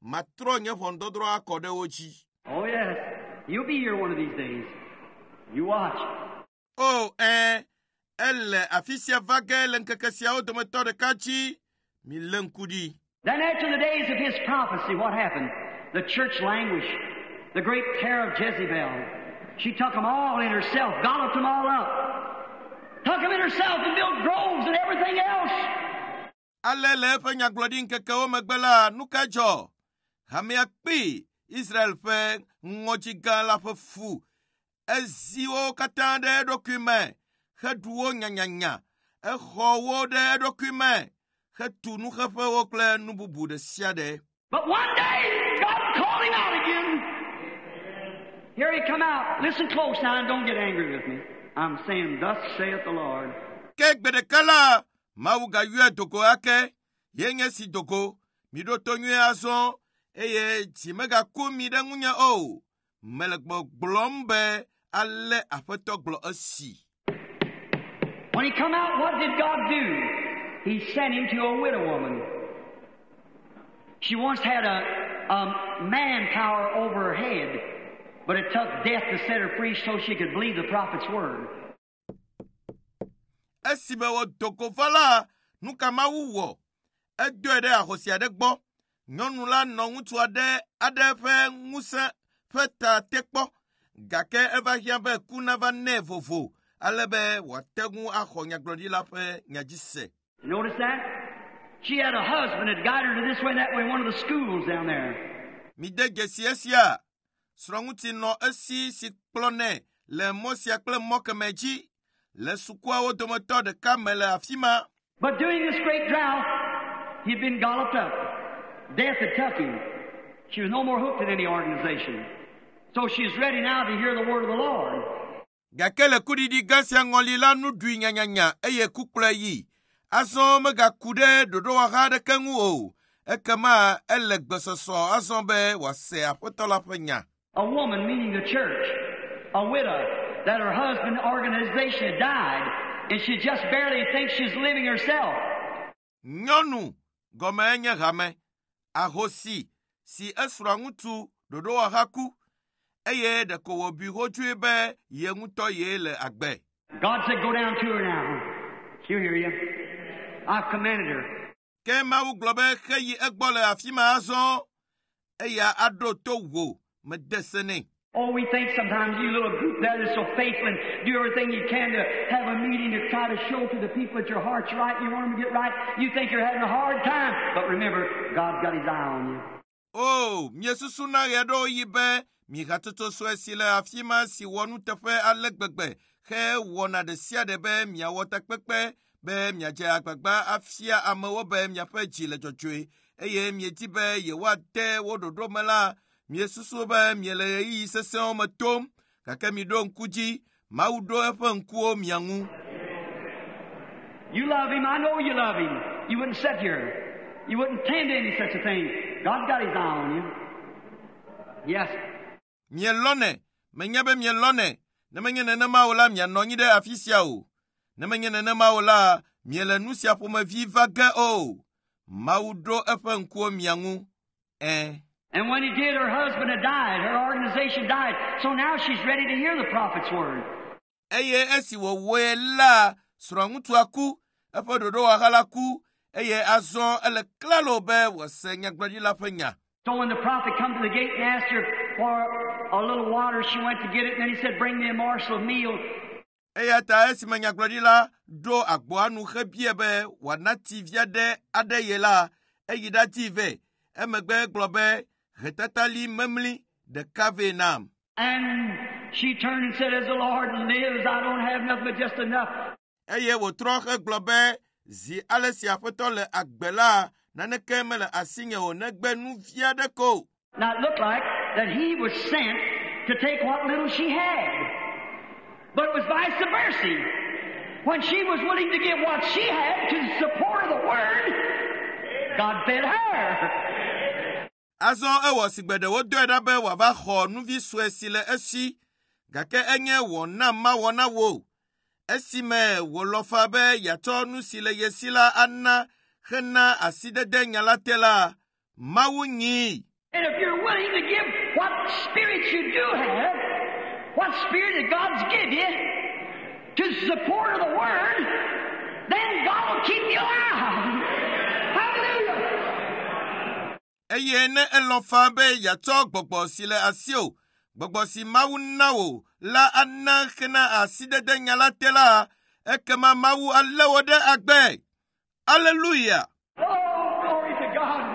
[SPEAKER 1] matro nye fondodro akode oji.
[SPEAKER 2] Oh, yes. You'll be here one of these days. You watch.
[SPEAKER 1] Oh, eh, elle afisia vage lenkakasia o dometo de kachi, mi lenkudi.
[SPEAKER 2] Then after the days of his prophecy, what happened? The church languished. The great terror of Jezebel. She took them all in herself, golloped them all up. Took them in herself and built groves and everything else.
[SPEAKER 1] Alele fe nyaglodin keke o megbela nukajo. Hameakpi Israel fe ngojiga la fe fu. Ezio katande document. Heduo nyanyanya. Ehowo de document. Hetunu hefe okle nububu de siade.
[SPEAKER 2] But one day, God called him out again. Here he come out. Listen close now and don't get angry with me. I'm saying, thus saith the Lord.
[SPEAKER 1] Kek bedekala. Mauga yue doko ake. Yenye si doko. Midoto nye azon. Eye chimega kumi de ngunya o. Melekbo blombe. Ale afeto glo asi.
[SPEAKER 2] When he come out, what did God do? He sent him to a widow woman. She once had a, a manpower over her head, but it took death to set her free so she could believe the prophet's word.
[SPEAKER 1] Esibe wo doko fala nuka mawuwo. Edo ede ahosi adegbo. Nyonu la no ngutu ade ade fe nguse feta tekpo. Gake eva hiabe kunava nevovo. Alebe wategu aho nyaglodi la fe nyajise.
[SPEAKER 2] You notice that? She had a husband that guided her to this way and that way in one of the schools down there.
[SPEAKER 1] Mide gesiesia. Sronguti no esi si plone. Le mosia kle moke meji. Le sukwa o domoto de kamele afima.
[SPEAKER 2] But during this great drought, he'd been golloped up. Death had took him. She was no more hooked in any organization. So she's ready now to hear the word of the Lord.
[SPEAKER 1] Gakele kudidi gasi angolila nudui nyanyanya. Eye kukule yi. Ason mega kude dodo wakade kengu o. Ekama ele gbesoso ason be wase apotola penya.
[SPEAKER 2] A woman, meaning the church, a widow, that her husband's organization had died, and she just barely thinks she's living herself.
[SPEAKER 1] Nyonu, gome enye game, ahosi, si esrangutu dodo wakaku, eye de kowo bi hoju be ye nguto ye le agbe.
[SPEAKER 2] God said, go down to her now. She'll hear you. I've commanded her.
[SPEAKER 1] Ke ma u globe heyi egbole afima azon, eya ado to wo, me desene.
[SPEAKER 2] Oh, we think sometimes you little group there that's so faithful and do everything you can to have a meeting to try to show to the people that your heart's right, you want them to get right. You think you're having a hard time. But remember, God's got his eye on you.
[SPEAKER 1] Oh, miesusu na yedo yibe, mi hatoto swesile afima si wonu tefe alegbegbe. He wona de sia de be mia wota kpekpe, be mia je agbagba afia amewo be mia fe jile jojoe. Eye mieti be ye wate wododo mela. Miesusu be miele yi sese o matom, kake mi do nkuji, ma udo efe nkuo miangu.
[SPEAKER 2] You love him, I know you love him. You wouldn't sit here. You wouldn't tend to any such a thing. God's got his eye on you. Yes.
[SPEAKER 1] Mielone, menyabe mielone, nemenye nene maola mia nonyi de afisia o. Nemenye nene maola, miele nusia po me viva ge o. Ma udo efe nkuo miangu. Eh.
[SPEAKER 2] And when he did, her husband had died. Her organization died. So now she's ready to hear the prophet's word.
[SPEAKER 1] Eye esi wo we la srangutu aku efe dodo wahala ku eye azon ele klalo be wo se nyagbadi la penya.
[SPEAKER 2] So when the prophet come to the gate and asked her for a little water, she went to get it, and then he said, bring me a morsel of meal.
[SPEAKER 1] Eye ta esi nyagbadi la do agbo anu hebie be wanati viade ade yela eye dati ve emegbe globe hetatali memli de kavenam.
[SPEAKER 2] And she turned and said, as the Lord lives, I don't have nothing but just enough.
[SPEAKER 1] Eye wo troche globe zi alesi afeto le agbela naneke mele asinye o negbe nu viade ko.
[SPEAKER 2] Now it looked like that he was sent to take what little she had. But it was vice versa. When she was willing to give what she had to the support of the word, God fed her.
[SPEAKER 1] Azon ewo sigbede wo do edabe wa ba ho nu vi so esile esi gake enye wo na ma wo na wo esi me wo lo fa be yato nu sile yesila anna khna aside de nyalatela mawunyi
[SPEAKER 2] And if you're willing to give what spirit you do have, what spirit that God's give you to support of the Word, then God will keep you alive. Hallelujah.
[SPEAKER 1] Eye ne elonfa be yato gbogbo si le asio, gbogbo si mawu nawo, la anna kena aside de nyala tela, ekema mawu alewo de agbe. Hallelujah.
[SPEAKER 2] Oh, glory to God.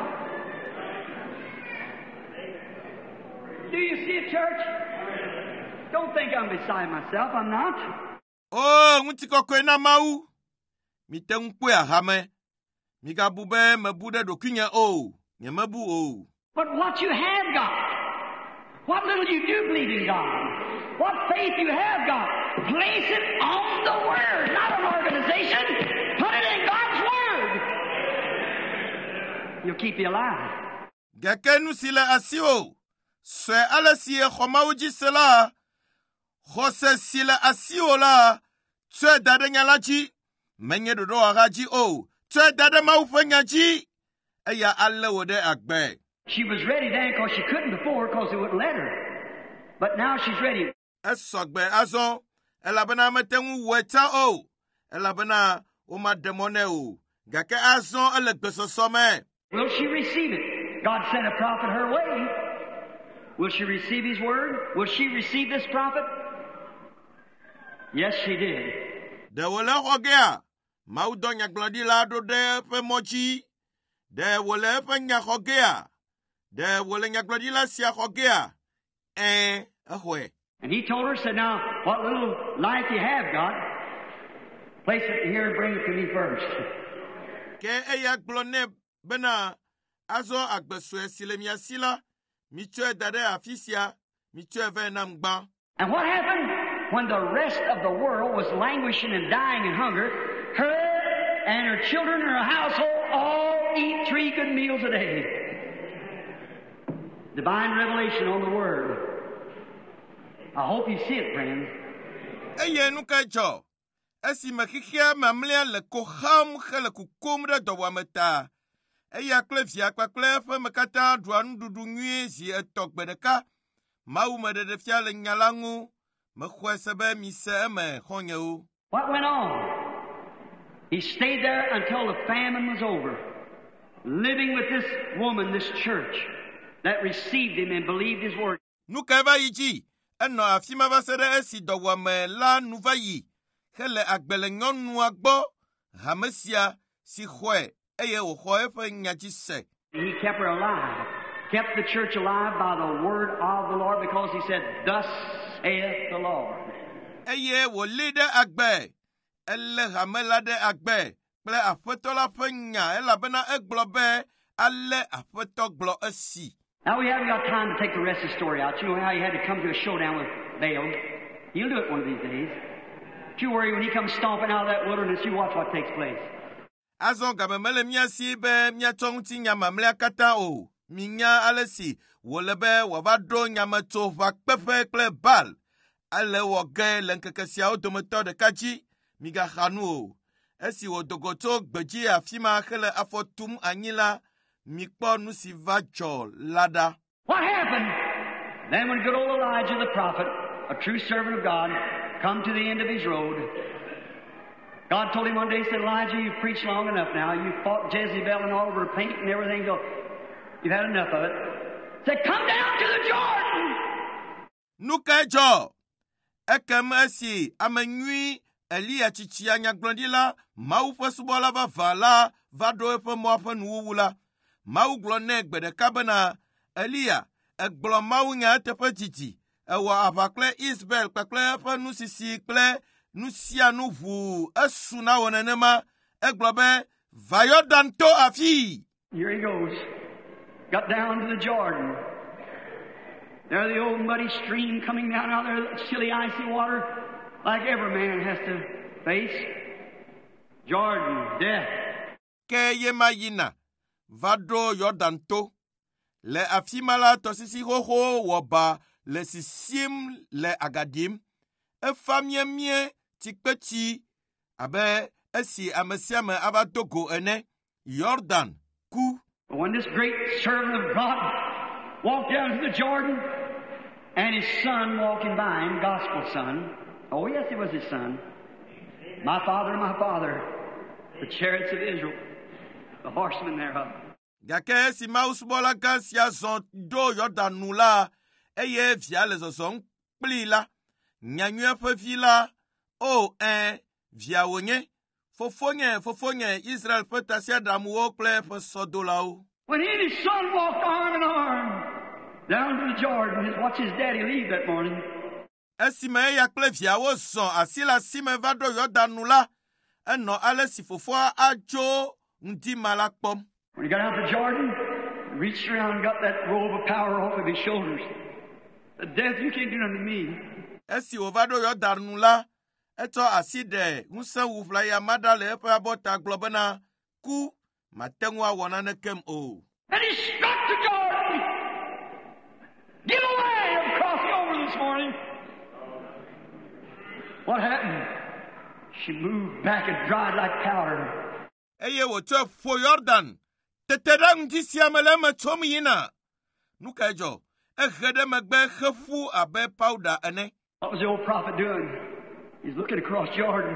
[SPEAKER 2] Do you see it, church? Don't think I'm beside myself. I'm not.
[SPEAKER 1] Oh, mutiko kwena mawu. Mite nkwe ahame. Miga bube mebude dokunya o. Nyemabu o.
[SPEAKER 2] But what you have got, what little you do believe in God, what faith you have got, place it on the Word, not an organization. Put it in God's Word. He'll keep you alive.
[SPEAKER 1] Gekenu sile asio. Swe ala siye khomauji sela. Khose sile asio la. Tue dade nyalaji. Menye dodo agaji o. Tue dade maufenyaji. Eya alle wode agbe.
[SPEAKER 2] She was ready then because she couldn't before because they wouldn't let her. But now she's ready.
[SPEAKER 1] Esogbe azo. Elabena metengu weta o. Elabena uma demone o. Gake azo elekbeso some.
[SPEAKER 2] Will she receive it? God sent a prophet her way. Will she receive His word? Will she receive this prophet? Yes, she did.
[SPEAKER 1] De wole hogea. Maudo nyaglodi la do de fe mochi. De wole fe nya hogea. De wole nyaglodi la sia hogea. Eh, ahwe.
[SPEAKER 2] And He told her, said, now, what little life you have got, place it here and bring it to me first.
[SPEAKER 1] Ke eya glone bena azo agbeswe silemia sila. Mitue dade afisia. Mitue venamgba.
[SPEAKER 2] And what happened? When the rest of the world was languishing and dying in hunger, her and her children and her household all eat three good meals a day. Divine revelation on the Word. I hope you see it, friends.
[SPEAKER 1] Eye nuka jo. Esi makikia mamlea le koham khele kukumre do wameta. Eya klefia kwa klefe mekata duan dudu nwie zi etok bedeka. Mau medede fia le nyalangu. Mekhwesebe mise me khonyo.
[SPEAKER 2] What went on? He stayed there until the famine was over, living with this woman, this church, that received him and believed his word.
[SPEAKER 1] Nukeva yiji. Eno afima basere esi do wame la nuvayi. Hele agbele nyonu agbo. Hamesia si khwe. Eye o khwe fe nyajise.
[SPEAKER 2] He kept her alive, kept the church alive by the word of the Lord, because he said, thus saith the Lord.
[SPEAKER 1] Eye wo lide agbe. Elle hamela de agbe. Ple afeto la fenya. Ela bena eglobe. Alle afeto glo esi.
[SPEAKER 2] Now we haven't got time to take the rest of the story out. You know how he had to come to a showdown with Baal. He'll do it one of these days. Don't you worry, when he comes stomping out of that wilderness, you watch what takes place.
[SPEAKER 1] Azon gabe mele mia si be mia tongti nyama mle kata o. Minya alesi. Wolebe wavado nyama to vakpefe kle bal. Ale woge lenkekesia o dometo de kaji. Miga khanu o. Esi wo dogoto gbeji afima khele afotum anyila. Mikpo nusi vajo lada.
[SPEAKER 2] What happened? Then when good old Elijah the prophet, a true servant of God, come to the end of his road, God told him one day, he said, Elijah, you've preached long enough now. You've fought Jezebel and all over the paint and everything. So you've had enough of it. He said, come down to the Jordan.
[SPEAKER 1] Nukejo. Ekem esi amenui Elia chichia nyaglondila. Mau fesubola va vala. Vado efe moafe nuwula. Mau glone gbede kabena. Elia. Egblo mau nya tepe titi. Ewa avakle Isbel kakle efe nusisi kle. Nusia nuvu. Esuna wonenema. Eglobe. Vayodanto afi.
[SPEAKER 2] Here he goes. Got down to the Jordan. There the old muddy stream coming down out there, that chilly, icy water, like every man has to face. Jordan, death.
[SPEAKER 1] Ke yemayina. Vado Yordanto. Le afimala tosisi hoho woba. Le sisim le agadim. E famye mie tikpeti. Abe esi amesiame abadogo ene. Jordan. Ku.
[SPEAKER 2] When this great servant of God walked down to the Jordan, and his son walking by him, gospel son. Oh, yes, it was his son. My father, my father, the chariots of Israel, the horsemen thereof.
[SPEAKER 1] Gake si mausbola gasia zon do Yordan la, eye via les ozon pli la, nyanyue pe vila, o en via wonye, fofonye, fofonye, Israel pe tasia damuo ple pe sodolao.
[SPEAKER 2] When he and his son walked arm in arm down to the Jordan, his watch his daddy leave that morning.
[SPEAKER 1] Esime ya ple via wo son, asila sime va do Yordan la, eno ale si fofo ajo ndi malakpom.
[SPEAKER 2] When he got out to Jordan, reached around and got that robe of power off of his shoulders. The death, you can't do nothing to me.
[SPEAKER 1] Esi ovado Yordan la, eto aside, unse wufla ya madale epe abota globena, ku, matengwa wanane kem o.
[SPEAKER 2] And he struck the Jordan. Get away! I'm crossing over this morning. What happened? She moved back and dried like powder.
[SPEAKER 1] Eye wote fo Yordan. Teterang disiamele me tomi yina. Nukajo, echede megbe chefu abe powder ene.
[SPEAKER 2] What was the old prophet doing? He's looking across Jordan.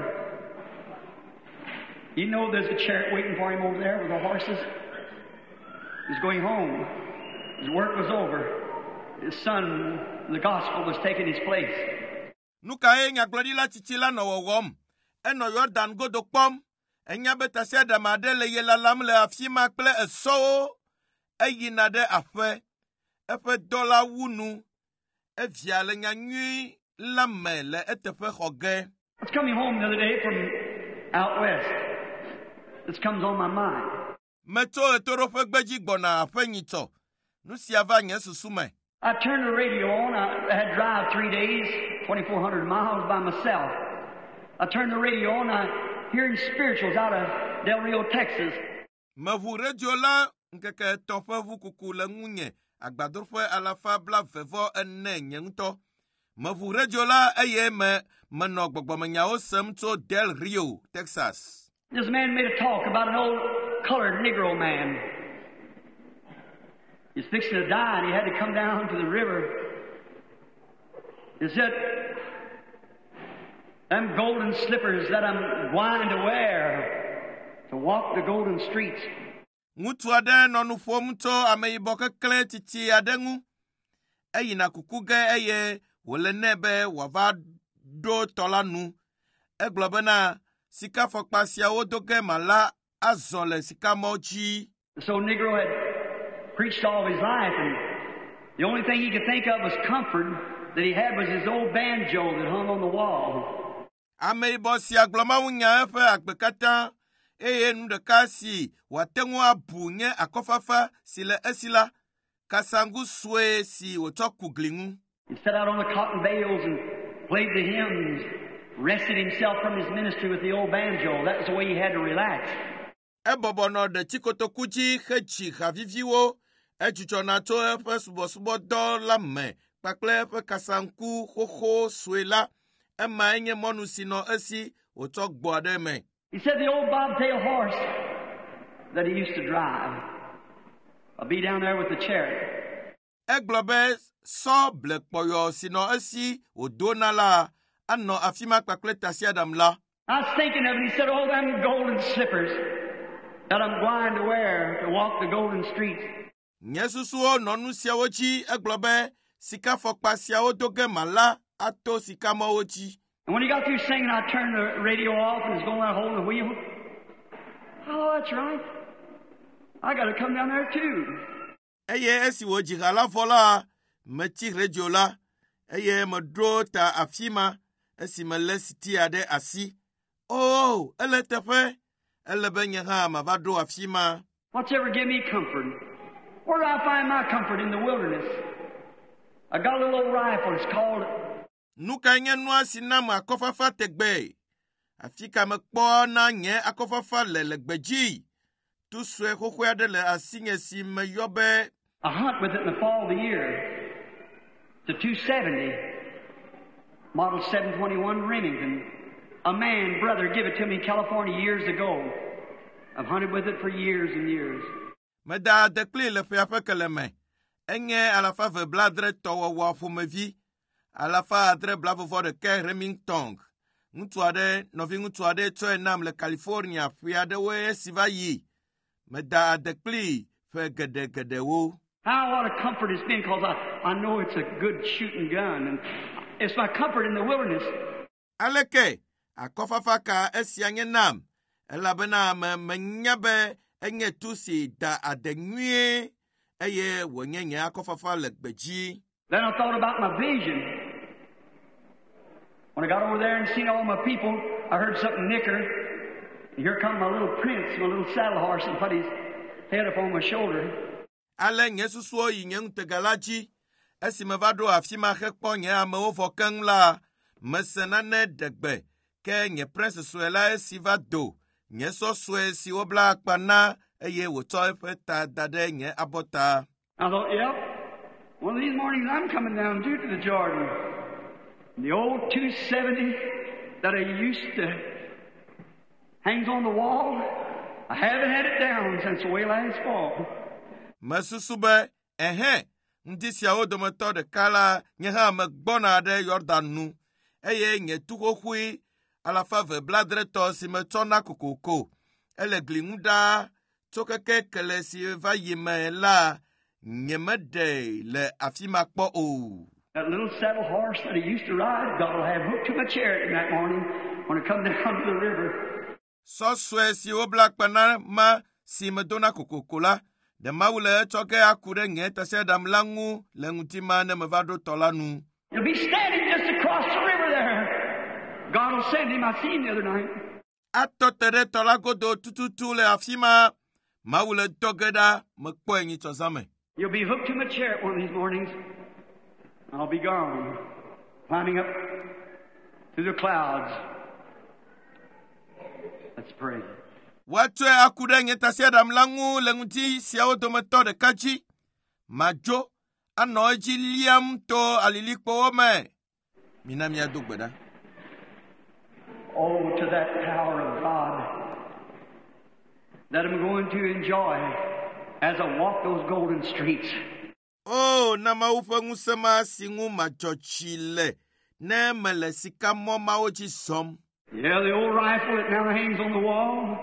[SPEAKER 2] You know there's a chariot waiting for him over there with the horses. He's going home. His work was over. His son, the gospel, was taking his place.
[SPEAKER 1] Nukae nyaglodila titila no wom. Eno Yordan godokpom. Enya beta se da madele yela lamle afima kple eso eyina de afe efe dola wunu evia le nyanyi lamele etefe hoge.
[SPEAKER 2] It's coming home the other day from out west. This comes on my mind.
[SPEAKER 1] Meto etoro fe gbeji gbona afe nyito. Nusiava nye susume.
[SPEAKER 2] I turned the radio on. I had to drive three days, twenty-four hundred miles by myself. I turned the radio on. I hearing spirituals out of Del Rio, Texas.
[SPEAKER 1] Mavu radio la nkeke tonfe vu kuku le ngunye agbadorfe alafa bla vevo ene nyento. Mavu radio la eye me meno gbogbomenya osem to Del Rio, Texas.
[SPEAKER 2] This man made a talk about an old colored Negro man. He's fixing to die and he had to come down to the river. He said, them golden slippers that I'm going to wear to walk the golden streets.
[SPEAKER 1] Mutu ade nonu fomto ameiboke kle titi adengu. Eyi na kukuge eye wole nebe wava do tolanu. Eglobena sika fokpasia odoge mala azole sika mochi.
[SPEAKER 2] So Negro had preached all his life and the only thing he could think of was comfort that he had was his old banjo that hung on the wall.
[SPEAKER 1] Ame bosi agloma wunya efe akbekata eye ndekasi watengu abunye akofafa sile esila kasangu swe si otokuglingu.
[SPEAKER 2] He sat out on the cotton bales and played the hymns, rested himself from his ministry with the old banjo. That was the way he had to relax.
[SPEAKER 1] Ebobono de chikotokuji hechi haviviwo echuchona to efe subo subo do lame pakle efe kasanku hoho swela. He said the
[SPEAKER 2] old bobtail horse that he used to drive. I'll be down there with the chariot.
[SPEAKER 1] Eglobe so black boyo sino esi odonala anno afima kwakleta siadamla.
[SPEAKER 2] I was thinking of it. He said, oh, them golden slippers that I'm going to wear to walk the golden streets.
[SPEAKER 1] Nyesusuo nonu siawochi eglobe sika fokpasia odoge mala. Ato sikama ochi.
[SPEAKER 2] And when he got through singing, I turned the radio off and was going out holding the wheel. Oh, that's right. I got to come down there too.
[SPEAKER 1] Eye esi woji hala fola mechi radio la. Eye madro ta afima esi melesiti ade asi. Oh, ele tefe ele benye ha mavado afima.
[SPEAKER 2] What's ever give me comfort? Where do I find my comfort? In the wilderness. I got a little rifle. It's called.
[SPEAKER 1] Nuka nye nwa sinama akofafa tegbe. Afika mekpo na nye akofafa lelegbeji. Tu swe hokwea de le asinge si meyobe.
[SPEAKER 2] I hunt with it in the fall of the year. It's a two seventy. Model seven twenty-one Remington. A man, brother, gave it to me in California years ago. I've hunted with it for years and years.
[SPEAKER 1] Meda dekli le fe afekele me. enye alafa ve bladre tɔwɔwɔ ƒomevi, alafa adre blavovɔ ɖeke Remington. Ŋutsu aɖe, nɔvi ŋutsu aɖe tsɔe nam le California ƒe aɖewoe si va yi. Meda adekpli ƒe geɖe geɖewo.
[SPEAKER 2] How what a comfort it's been, because I, I know it's a good shooting gun, and it's my comfort in the wilderness.
[SPEAKER 1] Aleke, akɔfafa ka esia nye nam, elabena me menya be enye tu si da ade nyuie, eye wònye nye akɔfafa le gbedzi.
[SPEAKER 2] Then I thought about my vision. When I got over there and seen all my people, I heard something nicker. And here come my little prince, my little saddle horse, and put his head up on my shoulder.
[SPEAKER 1] Ale nye susuo yi nye ŋutegala dzi, esi me va ɖo afi ma hekpɔ nye amewo vɔ keŋ la, mese nane ɖegbe, ke nye prince sue la esi va do, nye sɔsue si wobla akpa na, eye wòtsɔ eƒe ta da ɖe nye abɔta.
[SPEAKER 2] I thought, yep, one of these mornings I'm coming down too to the Jordan. The old two seventy that I used to hangs on the wall. I haven't had it down since way last fall.
[SPEAKER 1] Mesusu be, ehe, ŋdi siawo dometɔ ɖeka la nye hã megbɔna ɖe Yordan nu, eye nye tuxoxoe alafa ve bladretɔ si metsɔna kokoko, ele gli ŋu ɖaa, tso keke kele si va yi me la, nye meɖe le afi ma kpɔ o.
[SPEAKER 2] That little saddle horse that I used to ride, God will have hooked to my chariot that morning when I come down to the river.
[SPEAKER 1] Sɔsue si wobla akpa na ma si medona kokoko la, de Mawu le etsɔ ge aku ɖe nye tasiaɖam la ŋu le ŋutima ne meva ɖo tɔ la nu.
[SPEAKER 2] He'll be standing just across the river there. God will send him. I seen him the other night.
[SPEAKER 1] Atɔ te ɖe tɔ la godo tututu le afi ma. Mawu le dɔ ge ɖa, mekpɔe nyitsɔ zame.
[SPEAKER 2] You'll be hooked to my chariot one of these mornings. I'll be gone, climbing up through the clouds. Let's pray.
[SPEAKER 1] Watsoe aku ɖe nye tasiaɖam la ŋu le ŋuti siawo dometɔ ɖeka dzi. Madzo, anɔ edzi liam to alilikpowo me. Mina miado gbe ɖa.
[SPEAKER 2] Oh, to that power of God that I'm going to enjoy as I walk those golden streets.
[SPEAKER 1] Oh, na Mawu ƒe ŋusẽ ma si ŋu madzɔ tsi le, ne mele sika mɔ mawo dzi zɔm.
[SPEAKER 2] Yeah, the old rifle that now hangs on the wall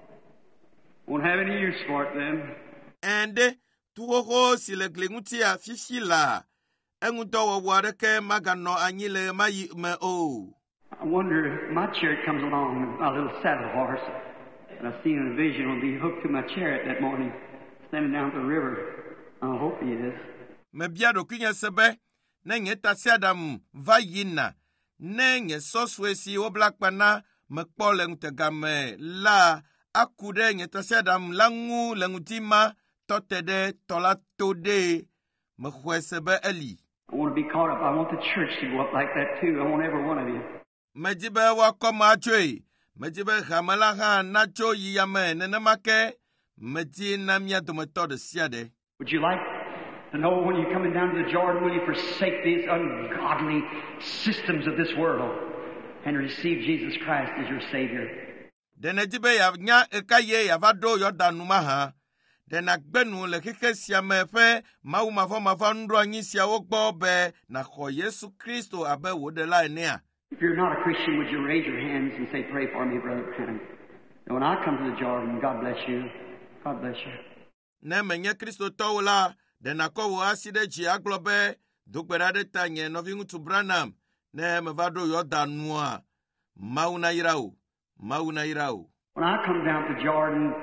[SPEAKER 2] won't have any use for it then.
[SPEAKER 1] Ende, tuxoxo si le gli ŋuti afifi la, eŋudɔwɔwɔ aɖeke maganɔ anyi le mayi me o.
[SPEAKER 2] I wonder if my chariot comes along, my little saddle horse, and I've seen in a vision will be hooked to my chariot that morning, standing down the river. I hope he is.
[SPEAKER 1] Mebia ɖokuinye se be, ne nye tasiaɖam va yina, ne nye sɔsue si wobla akpa na mekpɔ le ŋutegame la, aku ɖe nye tasiaɖam la ŋu le ŋutima, tɔte ɖe tɔ la to ɖe, mexɔe se be eli.
[SPEAKER 2] I want to be caught up. I want the church to go up like that too. I want every one of you.
[SPEAKER 1] Medi be woakɔ me atsoe, medi be hame la hã natso yi yame nenema ke, medi na mia dometɔ ɖe sia ɖe.
[SPEAKER 2] Would you like to know when you're coming down to the Jordan, will you forsake these ungodly systems of this world and receive Jesus Christ as your Savior?
[SPEAKER 1] Dene di be yanya eka ye yava ɖo Yordan nu ma hã. Dena gbenu le xexe sia me ƒe Mawu mavɔmavɔ nuɖo anyi siawo gbɔ be naxɔ Yesu Kristo abe wò ɖela enea.
[SPEAKER 2] If you're not a Christian, would you raise your hands and say, pray for me, Brother Branham? And when I come to the Jordan, God bless you. God bless you.
[SPEAKER 1] Ne menye kristotɔwo la, ɖe nakɔ wò asi ɖe dzi agblɔ be, do gbe ɖa ɖe ta nye nɔvi ŋutsu Branham, ne meva ɖo Yordan nua, Mawu nayra wò, Mawu nayra wò.
[SPEAKER 2] When I come down to Jordan,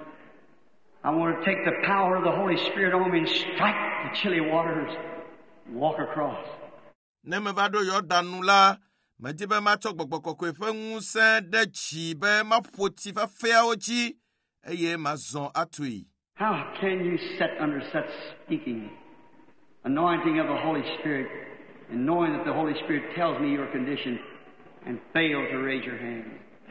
[SPEAKER 2] I want to take the power of the Holy Spirit on me and strike the chilly waters and walk across.
[SPEAKER 1] Ne meva ɖo Yordan nu la, medi be matsɔ gbɔgbɔ kɔkɔe ƒe ŋusẽ ɖe dzi be maƒo tsi fafɛawo dzi, eye mazɔ atoe.
[SPEAKER 2] How can you sit under such speaking, anointing of the Holy Spirit, and knowing that the Holy Spirit tells me your condition, and fail to raise your hand?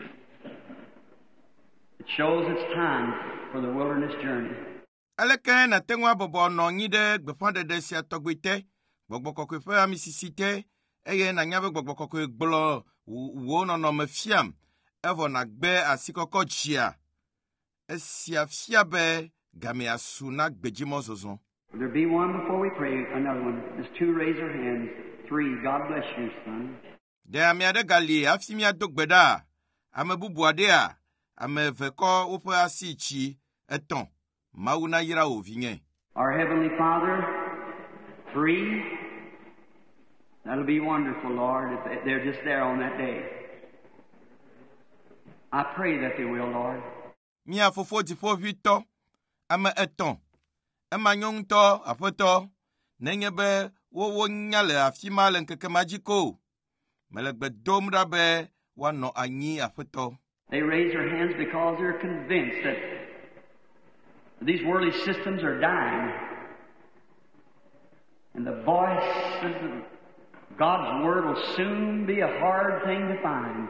[SPEAKER 2] It shows it's time for the wilderness journey.
[SPEAKER 1] Aleke na te ŋu abɔbɔ nɔ anyi ɖe gbeƒãɖeɖe sia tɔgbe te, gbɔgbɔ kɔkɔe ƒe amisisi te, eye nanya be gbɔgbɔ kɔkɔe gblɔ wò nɔnɔme fiam, evɔ nagbe asikɔkɔ dzia. Esia fia be game asu na gbedzimɔ zɔzɔ.
[SPEAKER 2] there be one before we pray? Another one. There's two. Raise their hands. Three. God bless you, son.
[SPEAKER 1] De amiade gali afimia dogbeda. Ame bubuadea. Ame veko upe asichi. Eton. Mauna yira ovinye.
[SPEAKER 2] Our Heavenly Father, three. That'll be wonderful, Lord, if they're just there on that day. I pray that they will, Lord.
[SPEAKER 1] Mia fofo tifo vito. Ame eton. Ema nyongto apoto. Nenyebe wo wo nyale afima le nkeke majiko. Melegbe domra be wano anyi apoto.
[SPEAKER 2] They raise their hands because they're convinced that these worldly systems are dying. And the voice of God's Word will soon be a hard thing to find.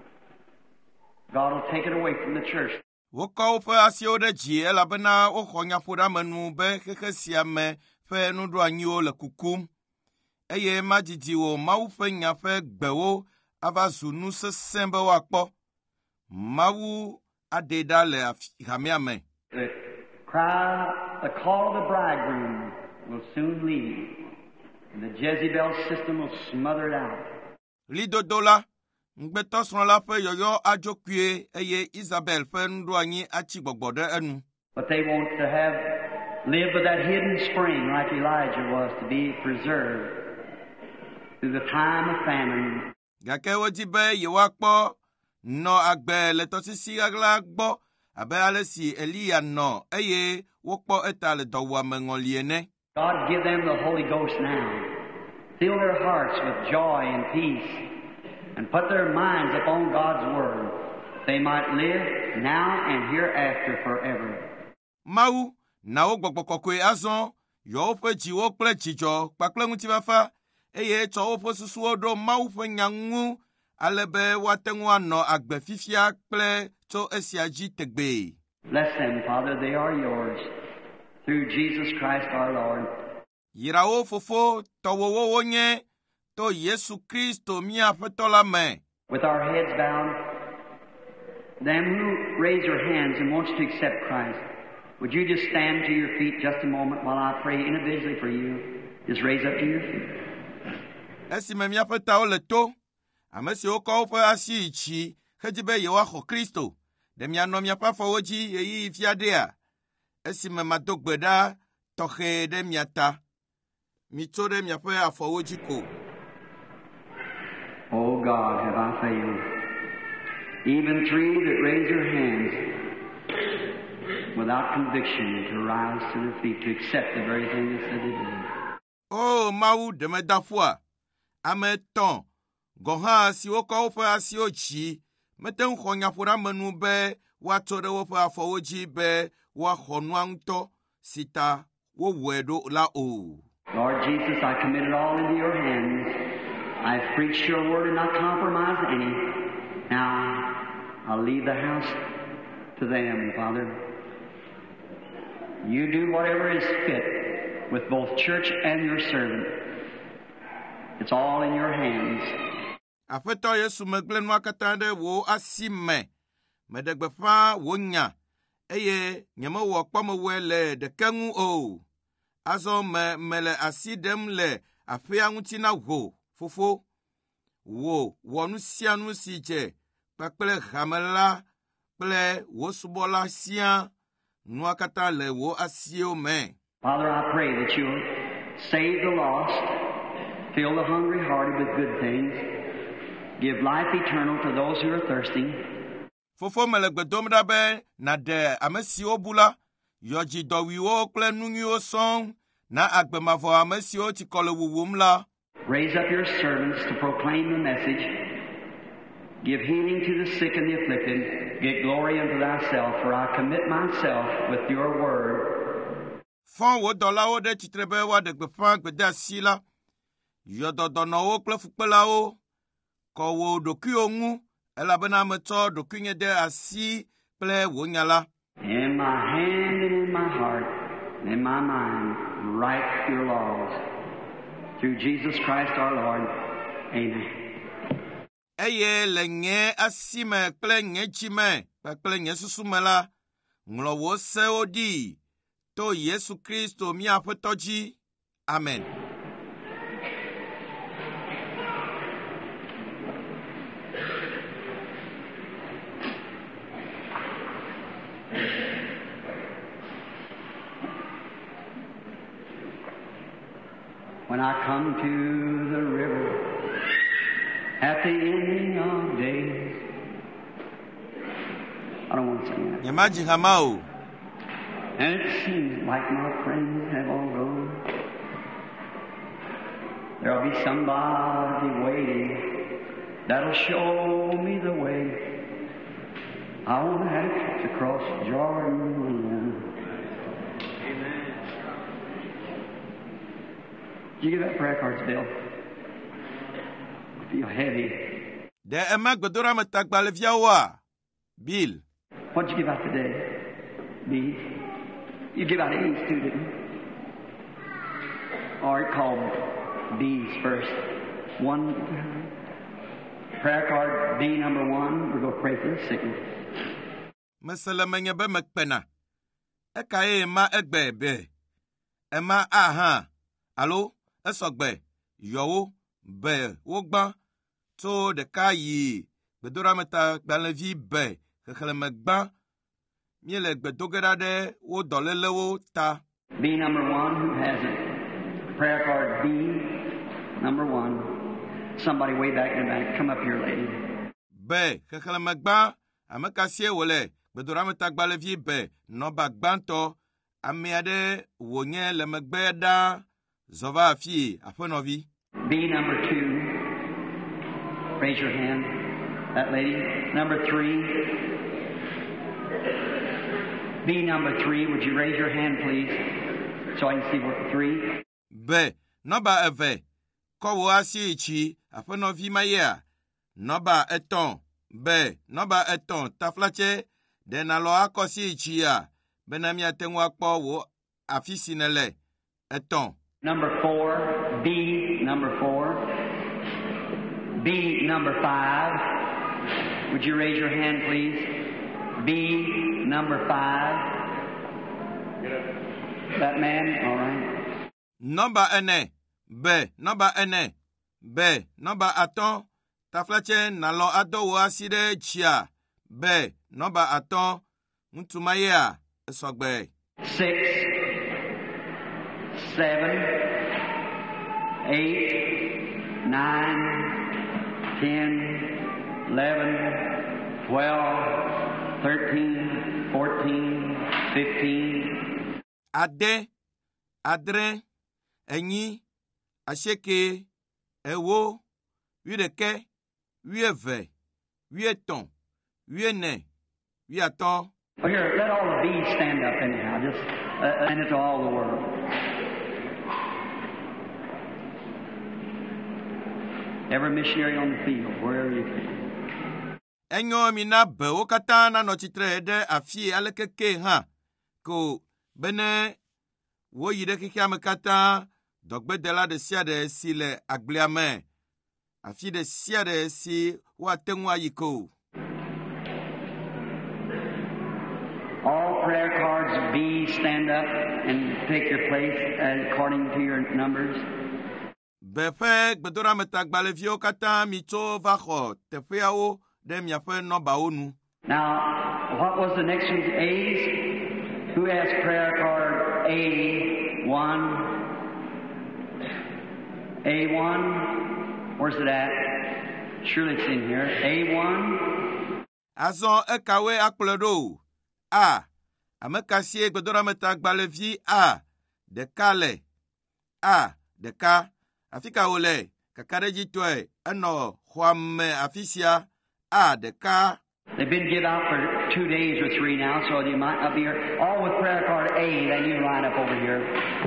[SPEAKER 2] God will take it away from the church.
[SPEAKER 1] Woko upe asio de ji elabena okonya fura menu be keke siame fe nudu anyo le kukum. Eye majiji wo mau fe nyafe gbewo ava zunu se sembe wakpo. Mau adeda le afihamiame.
[SPEAKER 2] The cry, the call of the bridegroom will soon leave. And the Jezebel system will smother it out.
[SPEAKER 1] Lido dola, ngbeto son la fe yoyo ajokue eye Isabel fe ndu anyi achi gbogbode enu.
[SPEAKER 2] But they want to have, live with that hidden spring like Elijah was, to be preserved through the time of famine.
[SPEAKER 1] Gake woji be yewakpo no agbe letosisi agla gbo abe alesi Elia no eye wokpo etale dowa mengoliene.
[SPEAKER 2] God give them the Holy Ghost now. Fill their hearts with joy and peace, and put their minds upon God's Word. They might live now and hereafter forever.
[SPEAKER 1] Mau na ogbokokwe azon yo fe jiwo kple jijo pakple ngutibafa eye to ofo susu odo mau fe nyangu alebe watengu ano agbe fifia kple to esiaji tegbe.
[SPEAKER 2] Bless them, Father, they are yours. Through Jesus Christ our Lord.
[SPEAKER 1] Yirao fofo towowo wonye to Yesu Kristo mi afetola me.
[SPEAKER 2] With our heads bowed, them who raise their hands and wants to accept Christ, would you just stand to your feet just a moment while I pray individually for you? Just raise up to your feet.
[SPEAKER 1] Esi me mi afeta ole to, amesi oko ofe asi ichi, hejibe yewa ho Kristo, de mi ano mi apafa oji yeyi ifiadea. Esi me madogbeda tohe de miata. Mito de miape afowoji ko.
[SPEAKER 2] Oh God, have I failed? Even three that raise their hands without conviction to rise to their feet to accept the very thing that said they did.
[SPEAKER 1] Oh, mau de me dafua. Ame ton. Goha si woko ofe asi ochi. Meten khonya fura menu be wato de wofe afowoji be wa honwanto sita wo wedo la o.
[SPEAKER 2] Lord Jesus, I commit it all into your hands. I've preached your word and not compromised any. Now, I'll leave the house to them, Father. You do whatever is fit with both church and your servant. It's all in your hands.
[SPEAKER 1] Afeto Yesu meglen wakatande wo asime. Medegbefa wonya. Eye nyama wo kpama wele de kengu o. Azo me mele asidem le afia ngutina wo fofo wo wonu sianu sije pakple hamela ple wo subola sia nuakata le wo asio me.
[SPEAKER 2] Father, I pray that you'll save the lost, fill the hungry hearted with good things, give life eternal to those who are thirsty.
[SPEAKER 1] Fofo melegbe domda be na de amesi obula yoji dowi o kle nungi o song na agbemavo amesi o ti kole wuwum la.
[SPEAKER 2] Raise up your servants to proclaim the message. Give healing to the sick and the afflicted. Get glory unto thyself, for I commit myself with your word.
[SPEAKER 1] Fon wo dola o de chitrebe wa de gbefan gbede sila. Yododo no o kle fukpela o. Ko wo doki ongu elabena meto doki nye de asi ple wo nyala.
[SPEAKER 2] In my hand and in my heart and in my mind, write your laws. Through Jesus Christ our Lord. Amen.
[SPEAKER 1] Eye lenye asime kple nye chime, kple nye susumela, nglo wo se odi, to Yesu Kristo miaƒe tɔ dzi. Amen.
[SPEAKER 2] When I come to the river at the ending of days, I don't want to sing that.
[SPEAKER 1] Nyamaji hamao.
[SPEAKER 2] And it seems like my friends have all gone. There'll be somebody waiting that'll show me the way. I won't have to cross Jordan alone. Did you get that prayer cards, Bill? I feel heavy.
[SPEAKER 1] De ema godora metagbale viawa. Bill.
[SPEAKER 2] What'd you give out today? B's. You give out A's too, didn't you? All right, call B's first. One prayer card, B number one. We're going to pray for the sickness.
[SPEAKER 1] Masalamanya be mekpena. Eka e ma egbe be. Ema aha. Alo, esogbe. Yowo be wogba. To de ka yi. Bedora meta gbalevi be. Kekele megba. Miele gbedogera de wo dolelewo ta.
[SPEAKER 2] B number one, who has it? Prayer card B number one. Somebody way back in the back. Come up here, lady.
[SPEAKER 1] Be, kekele megba. Amekasie wole. Bedora meta gbalevi be. Noba gbanto. Ameade wonye le megbe da. Zova afi afenovi.
[SPEAKER 2] B number two. Raise your hand. That lady. Number three. B number three. Would you raise your hand, please? So I can see what three.
[SPEAKER 1] Be, noba eve. Kowo asi ichi. Afenovi maya. Noba eton. Be, noba eton. Taflache. Denalo akosi ichi ya. Benamia tengwa po wo afisinele. Eton.
[SPEAKER 2] Number four, B, number four. B, number five. Would you raise your hand, please? B, number five. That man, all right.
[SPEAKER 1] Number ene. B, number ene. B, number aton. Taflache nalo ado wo aside chia. B, number aton. Untumaya. Esogbe.
[SPEAKER 2] Six. Seven, eight, nine, ten, eleven, twelve, thirteen, fourteen, fifteen.
[SPEAKER 1] Ade, adre, enyi, asheke, ewo, huideke, huieve, huieton, huiene, huiaton.
[SPEAKER 2] Oh, here, let all the bees stand up anyhow, just uh, and it to all the world. Every missionary on the field, wherever you can.
[SPEAKER 1] Enyo mina be wokata na nochitre de afi alekeke ha. Ko bene wo yide kiki amekata dogbe de la de sia de si le agliame. Afi de sia de si wa tengwa yiko.
[SPEAKER 2] All prayer cards B, stand up and take your place according to your numbers.
[SPEAKER 1] Befe gbedora metagbaleviwo kata mito vacho tefeawo de miafe noba onu.
[SPEAKER 2] Now, what was the next one? A's? Who has prayer card A one? A one? Where's it at? Surely it's in here. A one?
[SPEAKER 1] Azon ekawe akpledo. A. Amekasie gbedora metagbalevi A. Dekale. A. Deka. Afika ole, kakareji toe, ano, huame afisia, a deka.
[SPEAKER 2] They've been given out for two days or three now, so you might not be here. All with prayer card A, then you line up over here.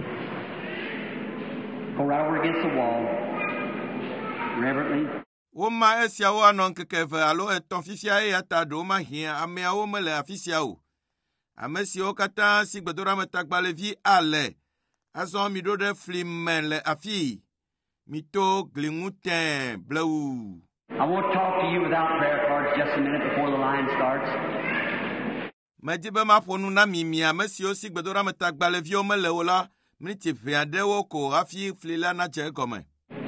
[SPEAKER 2] Go right over against the wall. Reverently.
[SPEAKER 1] Woma esia wo anon kekeve alo eton fifia e ata do ma hia amea wo mele afisia o. Amesi o kata si gbedora metagbalevi ale. Azon mi do de flimen le afi. Mito glinguten blau.
[SPEAKER 2] I won't talk to you without prayer cards just a minute before the line starts.
[SPEAKER 1] medi be maƒo nu na mi mi ame siwo si gbedoɖametagbalẽviwo mele o la, miniti ʋɛ aɖewo ko hafi fli la nadze egɔme.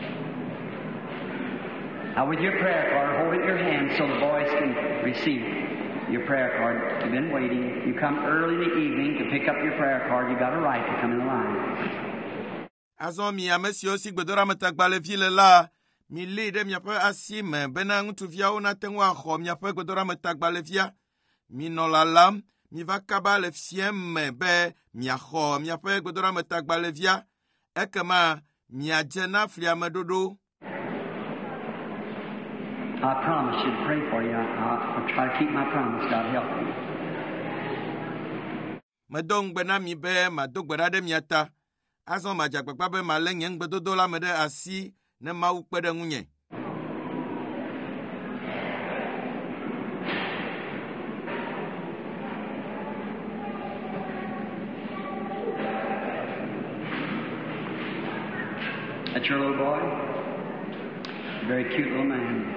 [SPEAKER 2] Now with your prayer card, hold it in your hand so the boys can receive your prayer card. You've been waiting. You come early in the evening to pick up your prayer card. You got a right to come in the line.
[SPEAKER 1] Azɔ mi ame siwo si gbedoɖametagbalẽvi le la, mi li ɖe miaƒe asi me bena ŋutsuviawo nate ŋu axɔ miaƒe gbedoɖametagbalẽvia. Mi nɔ lalam, mi va kaba le fiẽ me be miaxɔ miaƒe gbedoɖametagbalẽvia. Ekema miadze na flia me ɖoɖo.
[SPEAKER 2] I promise you to pray for you. I'll, I'll try to keep my promise. God help me.
[SPEAKER 1] Medo ŋugbe na mi be mado gbe ɖa ɖe mia ta. Azɔ madze agbagba be malé nye ŋugbedodo la me ɖe asi ne Mawu kpe ɖe ŋunye.
[SPEAKER 2] That's your little boy? Very cute little man.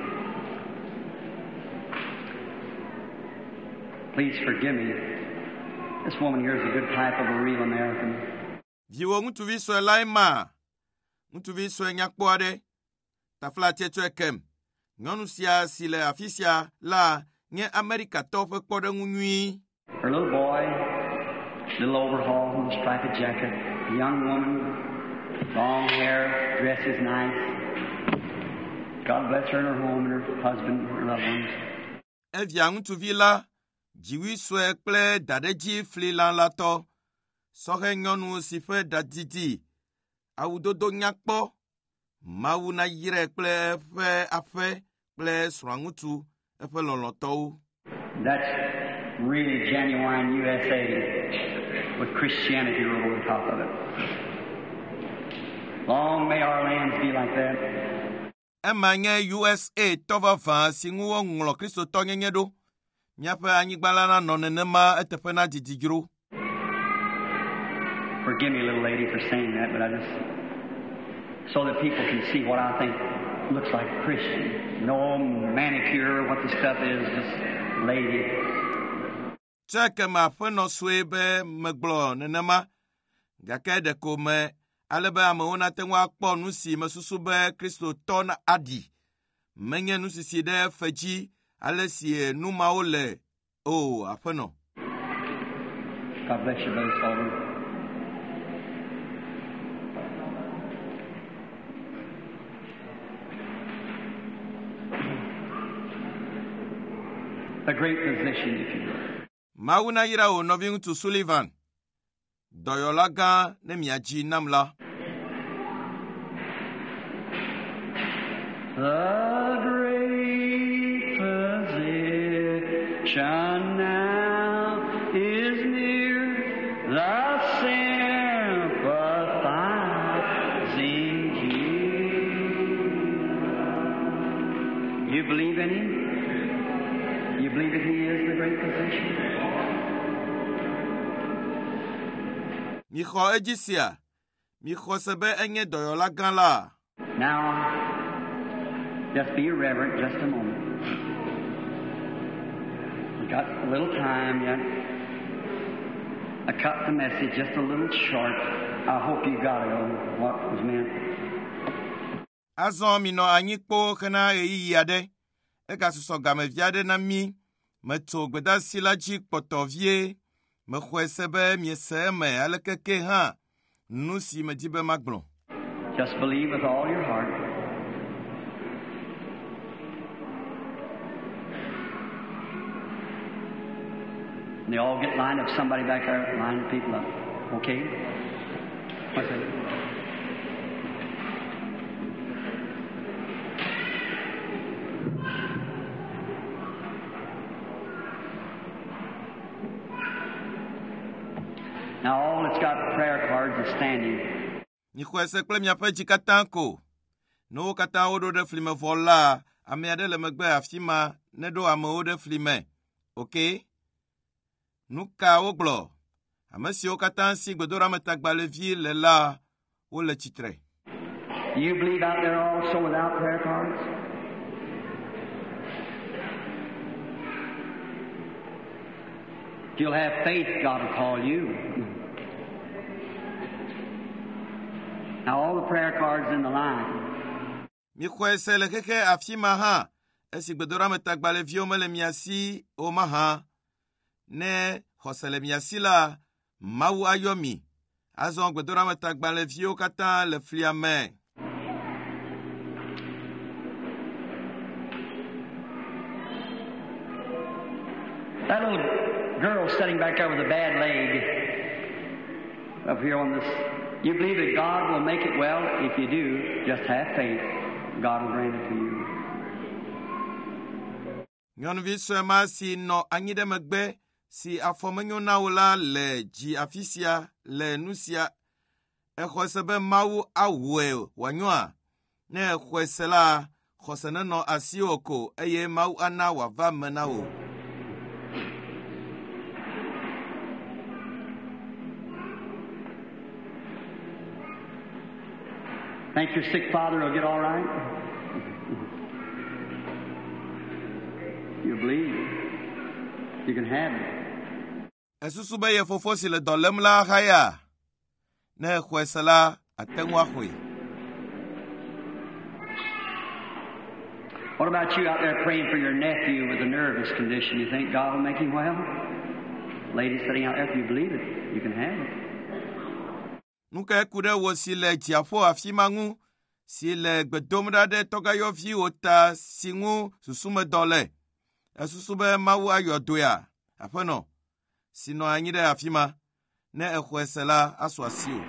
[SPEAKER 2] Please forgive me. This woman here is a good type of a real American.
[SPEAKER 1] Viwo ŋutsuvi sue lae ma. Ŋutsuvi sue nyakpɔ aɖe. Tafla tiɛtɔe kem. Nyɔnu sia si le afi sia la nye Amerikatɔ ƒe kpɔɖeŋu nyui.
[SPEAKER 2] Her little boy, little overhaul and striped jacket, young woman, long hair, dress is nice. God bless her and her home and her husband, her loved ones.
[SPEAKER 1] Evia ŋutsuvi la, dziwui sue kple daɖedzi fli la la tɔ. Sɔhe nyɔnu si ƒe ɖadidi, awudodo nyakpɔ, Mawu na yire kple eƒe aƒe kple srɔ̃a ŋutsu eƒe lɔlɔtɔwo.
[SPEAKER 2] That's really genuine U S A with Christianity over the top of it. Long may our lands be like that.
[SPEAKER 1] Ema nye U S A tɔvavã si ŋu woŋlɔ kristotɔ nyenye ɖo. Miaƒe anyigba la nanɔ nenema eteƒe na didi dzro.
[SPEAKER 2] Forgive me, little lady, for saying that, but I just... so that people can see what I think looks like Christian. No manicure, what the stuff is, just lady.
[SPEAKER 1] Tseke ma ƒenɔ sue be megblɔ nenema, gake ɖeko me ale be amewo nate ŋu akpɔ nu si mesusu be kristotɔ na aɖi. Menye nusisi ɖe fedzi ale si nu mawo le. O, aƒenɔ.
[SPEAKER 2] God bless you, Brother Sullivan. A great position, if you will.
[SPEAKER 1] Mawu na yira wo nɔvi ŋutsu Sullivan. Dɔyɔla gã ne miadzi nam la.
[SPEAKER 2] The great physician now is near, the sympathizing Jew. You believe in him? You believe that he is the great physician?
[SPEAKER 1] Mi xɔ edzi sia. Mi xɔ se be enye dɔyɔla gã la.
[SPEAKER 2] Now, just be reverent just a moment. We've got a little time yet. I cut the message just a little short. I hope you got it on what was meant.
[SPEAKER 1] Azɔ mi nɔ anyi kpo hena ɣeyiɣi aɖe. Egasusɔ gamevi aɖe na mi. Metso gbedasi la dzi kpɔtɔ vie. Mexɔe se be miese eme aleke ke hã. Nu si medi be magblɔ.
[SPEAKER 2] Just believe with all your heart. And they all get lined up. Somebody back there line the people up. Okay? What's that? Now all that's got prayer cards is standing.
[SPEAKER 1] Mi xɔe se kple miaƒe dzi katã ko. Ne wo katã woɖo ɖe fli me vɔ la, ame aɖe le megbe afi ma neɖo amewo ɖe fli me. Ok? Nu ka wogblɔ? Ame siwo katã si gbedoɖametagbalẽvi le la, wole tsitre.
[SPEAKER 2] Do you believe out there also without prayer cards? If you'll have faith, God will call you. Now, all the prayer cards in the line.
[SPEAKER 1] Mi kwese le keke afima ha. Esi gbedora metagba le vio me le miasi o maha. Ne hose le miasi la mawu ayomi. Azon gbedora metagba le vio kata le fliame.
[SPEAKER 2] That little girl sitting back there with a bad leg up here on this, you believe that God will make it well? If you do, just have faith. God will grant it to you.
[SPEAKER 1] Nyon vi swema si no anyide megbe si afomenyo na wula le ji afisia le nusia ekhosebe mawu awe wanyoa ne ekhosela khosene no asioko eye mawu ana wava menawo.
[SPEAKER 2] Think your sick father will get all right? You believe? You can have it.
[SPEAKER 1] Esusube ye fofo si le dolem la haya. Ne khwesela atengwa khwe.
[SPEAKER 2] What about you out there praying for your nephew with a nervous condition? You think God will make him well? Lady sitting out there, if you believe it, you can have it.
[SPEAKER 1] Nuka kude wo si le jiafo afimangu si le gbedomda de togayo vi ota singu susume dole esusube mawu ayodoya afeno sino anyide afima ne ekhwesela aswasio.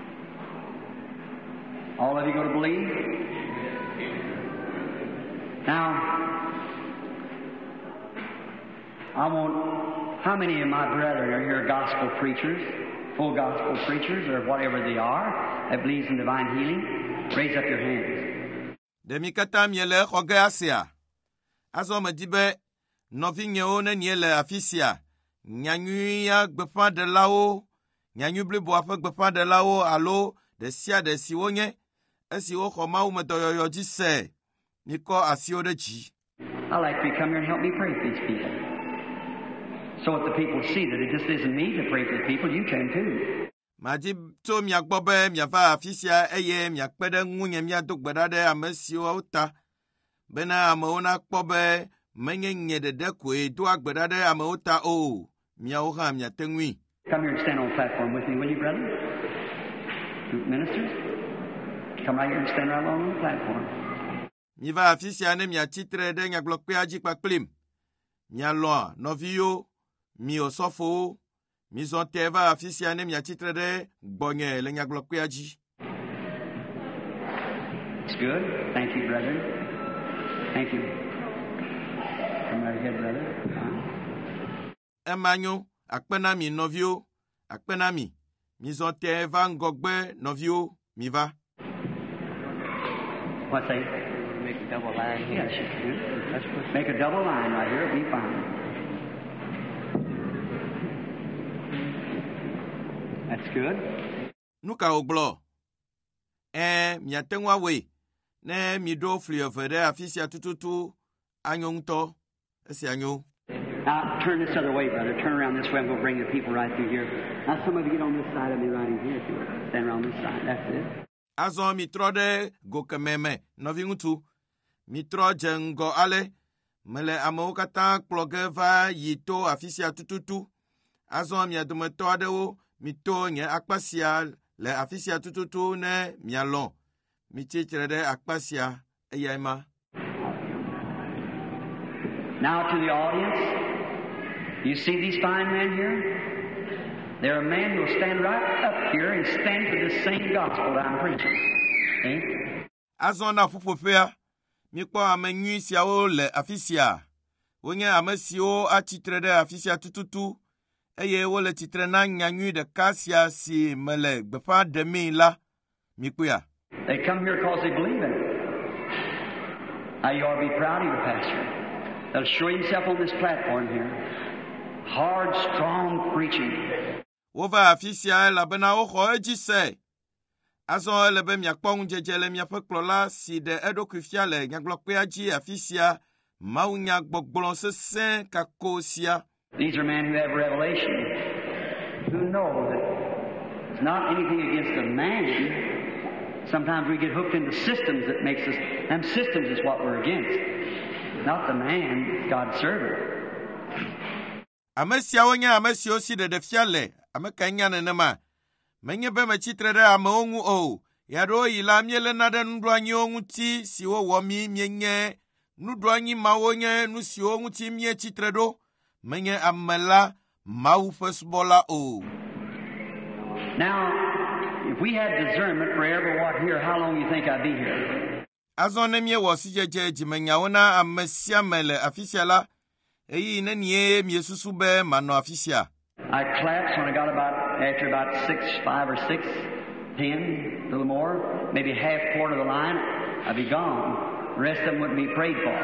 [SPEAKER 2] All of you going to believe? Now, I want, how many of my brethren are here gospel preachers? Full gospel preachers, or whatever they are, that believes in divine healing? Raise up your hands.
[SPEAKER 1] Demikata miele khoge asia. Azo medibe novinye one niele afisia. Nyanyu ya gbefa de lao. Nyanyu blibo afe gbefa de lao alo de sia de siwonye. Esi o khoma u medoyoyo jise. Niko asio de ji.
[SPEAKER 2] I'd like for you to come here and help me pray for these people. So that the people see that it just isn't me to pray for the people, you can too.
[SPEAKER 1] Maji to mi agbobe mi afa afisia eye mi akpede ngunye mi adogbedade amesio uta. Bena ameona kpobe menye nyedede kwe do agbedade ameuta o mi auha mi atengwi.
[SPEAKER 2] Come here and stand on the platform with me, will you, brother? Ministers? Come right here and stand right along on the platform.
[SPEAKER 1] Mi va afisia ne mi atitre de nyaglokpe aji pakplim. Mi aloa novio mi osofo mi zonteva afisia ne mi atitre de bonye le nyaglokpe aji.
[SPEAKER 2] It's good. Thank you, brother. Thank you. Come right ahead, brother. Huh?
[SPEAKER 1] Emanyo akpena mi novio akpena mi mi zonteva ngogbe novio mi va.
[SPEAKER 2] What's that? Make a double line here. Yes, you can. That's good. Make a double line right here. It'll be fine. That's good.
[SPEAKER 1] Nuka oglo. Eh, mi atengwa we. Ne mi do fliovede afisia tututu anyongto. Esi anyo.
[SPEAKER 2] Now, turn this other way, brother. Turn around this way. I'm going to bring the people right through here. Now, some of you get on this side of me right in here. If you will. Stand around this side. That's it.
[SPEAKER 1] Azon mitro de gokememe novingutu. Mitro jengo ale. Mele ameukata plogeva yito afisia tututu. Azon mia dumeto adewo. Mito nye akpasia le afisia tututu ne mialon. Michichre de akpasia eyema.
[SPEAKER 2] Now to the audience. You see these fine men here? They're a man who will stand right up here and stand for the same gospel that I'm preaching. Eh?
[SPEAKER 1] Azona fufofea. Mikpo amenyu siao le afisia. Wonye amesio atitre de afisia tututu. Eye wole titre na nyanyu de kasia si mele befa demi la. Mikuya.
[SPEAKER 2] They come here because they believe in it. Now you ought to be proud of your pastor. They'll show himself on this platform here. Hard, strong preaching.
[SPEAKER 1] Wova afisia la bena oho ejise. Azon lebe miakpong jejele miafeklola si de edo krifiale nyaglokpe aji afisia mau nyagbogbolon sesen kakosia.
[SPEAKER 2] These are men who have revelation. who know that it's not anything against a man. Sometimes we get hooked into systems that makes us, and systems is what we're against. Not the man, God's servant.
[SPEAKER 1] Amesia wonya amesio si de defiale, amekanya nenema. Menye be mechitre de ameongu o. Yaro ila miele na de nudwanyi ongu ti siwo womi mienye. Nudwanyi mawonye nusi ongu ti mie chitre do. Menye amela mau fesbola o.
[SPEAKER 2] Now, if we had discernment for every what here, how long do you think I'd be here?
[SPEAKER 1] Azone mie wasi jeje jimenya wona amesia mele afisiala. Eyi nenie mie susube mano afisia.
[SPEAKER 2] I collapsed when I got about, after about six, five or six, ten, a little more, maybe half quarter of the line, I'd be gone. The rest of them wouldn't be prayed for.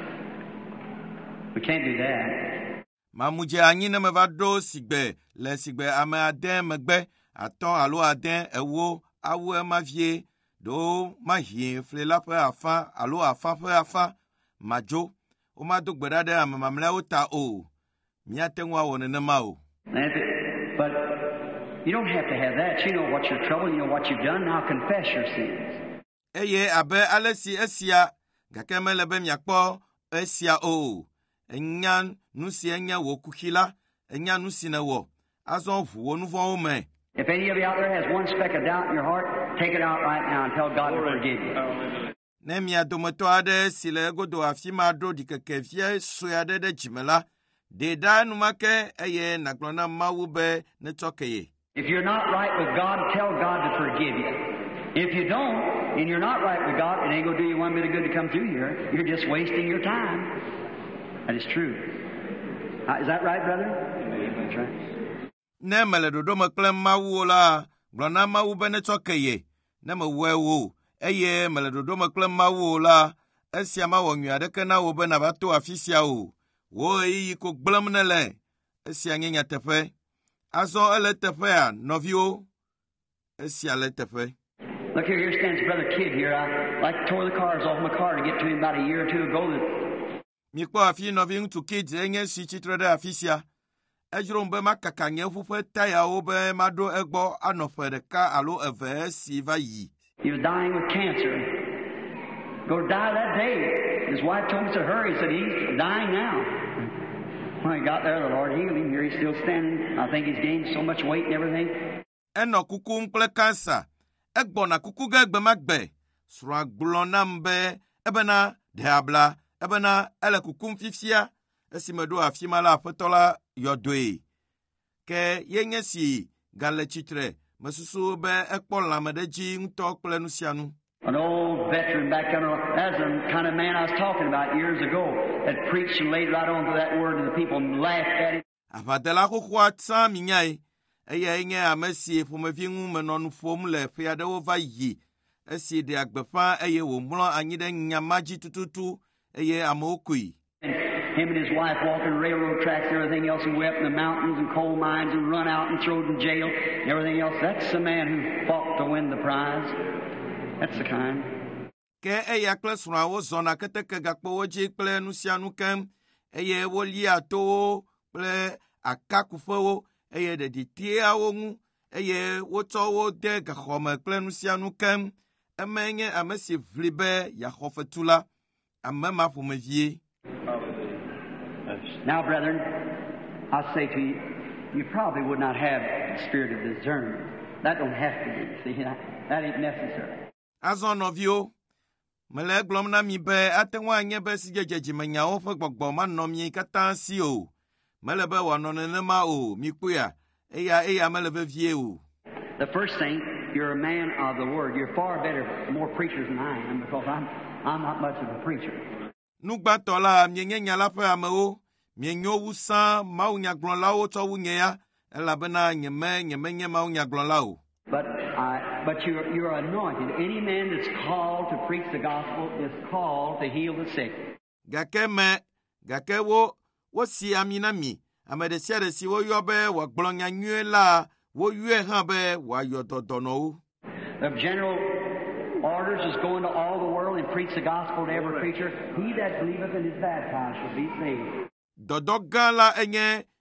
[SPEAKER 2] We can't do that.
[SPEAKER 1] Mamuje anyine mevado sigbe, le sigbe ame aden megbe, aton alo aden ewo, awu mavie, do mahie, flela pre afa, alo afa pre afa, majo, o maduk berade ame mamle uta o, miatengwa wonenema o.
[SPEAKER 2] But you don't have to have that. You know what your trouble, you know what you've done, now confess your sins.
[SPEAKER 1] Eye abe alesi esia, gakeme lebe miakpo, esia o. Enyan nusi enya wo kuhila, enyan nusi ne wo. Azon vuwo nuvo ome.
[SPEAKER 2] If any of you out there has one speck of doubt in your heart, take it out right now and tell God to forgive you.
[SPEAKER 1] Nemia dometo ade sile godo afima do dikekevie soyade de jimela. De da numake eye naglona mawube ne tokeye.
[SPEAKER 2] If you're not right with God, tell God to forgive you. If you don't, and you're not right with God, it ain't going to do you one bit of good to come through here. You're just wasting your time. That is true. Uh, is that right, brother? That's right.
[SPEAKER 1] Ne mele dodo meklem mawu la, glona mawube ne tokeye. Ne me wewo, eye mele dodo meklem mawu la, esia ma wonyu adeke na wobe na bato afisia o. Wo yi ko gblam ne le, esia nyenya tefe. Azo ele tefe a, novio, esia le tefe.
[SPEAKER 2] Look here, here stands Brother Kidd here. I like tore the cars off my car to get to him about a year or two ago.
[SPEAKER 1] Mi kwa afi novio to Kidd enye si chitre de afisia. Ejro mbe makaka nye fufe taya obe mado egbo anofe de ka alo eve si va yi.
[SPEAKER 2] He was dying with cancer. Go die that day. His wife told him to hurry. He said, he's dying now. When he got there, the Lord healed him. Here he's still standing. I think he's gained so much weight and everything.
[SPEAKER 1] Eno kuku mple kansa. Egbo na kuku gegbe magbe. Sura glona mbe. Ebena deabla. Ebena ele kuku mfifia. Esi medo afima la fetola yodwe. Ke yenye si gale chitre. Mesusu be ekpol la medeji ntok ple nusianu.
[SPEAKER 2] An old veteran back there, that's the kind of man I was talking about years ago, that preached and laid right on to that word and the people laughed at it.
[SPEAKER 1] Afadela kukwa tsa minyai. Eye inge amesi fumevingu menonu formule fiade ova yi. Esi de agbefa eye womula anyide nyamaji tututu eye amokui.
[SPEAKER 2] Him and his wife walking railroad tracks and everything else, and way up in the mountains and coal mines and run out and thrown in jail and everything else. That's the man who fought to win the prize. That's the kind.
[SPEAKER 1] Ke eya klesra wo zona keteke gakpo woji kple nusianu kem eye woli ato kple akakufewo eye de ditia wo ngu eye woto wo de gakhome kple nusianu kem emenye amesi vlibe ya khofetula amema fomevie.
[SPEAKER 2] Now, brethren, I say to you, you probably would not have the spirit of discernment. That don't have to be. See, that, that ain't necessary.
[SPEAKER 1] Azon of you, mele glomna mi be atengwa nye be si jejeji menya o fe gbogbo ma no mi katan si o. Mele be wa no nema o mi kuya. Eya eya mele be vie o.
[SPEAKER 2] The first thing, you're a man of the word. You're far better, more preachers than I am, because I'm I'm not much of a preacher.
[SPEAKER 1] Nugba tola myenye nyala fe ame o. Myenyo wusa ma unya glon la o to wunye ya. Ela bena nyeme nyeme nye ma unya glon la o.
[SPEAKER 2] But I, but you're, you're anointed. Any man that's called to preach the gospel is called to heal the sick.
[SPEAKER 1] Gake me, gake wo, wo si amina mi. Amede siade si wo yobe, wa glonya nye la, wo yue habe, wa yododono.
[SPEAKER 2] The general orders is going to all the world and preach the gospel to every preacher. He that believeth and is baptized shall be saved.
[SPEAKER 1] Dodogala enye,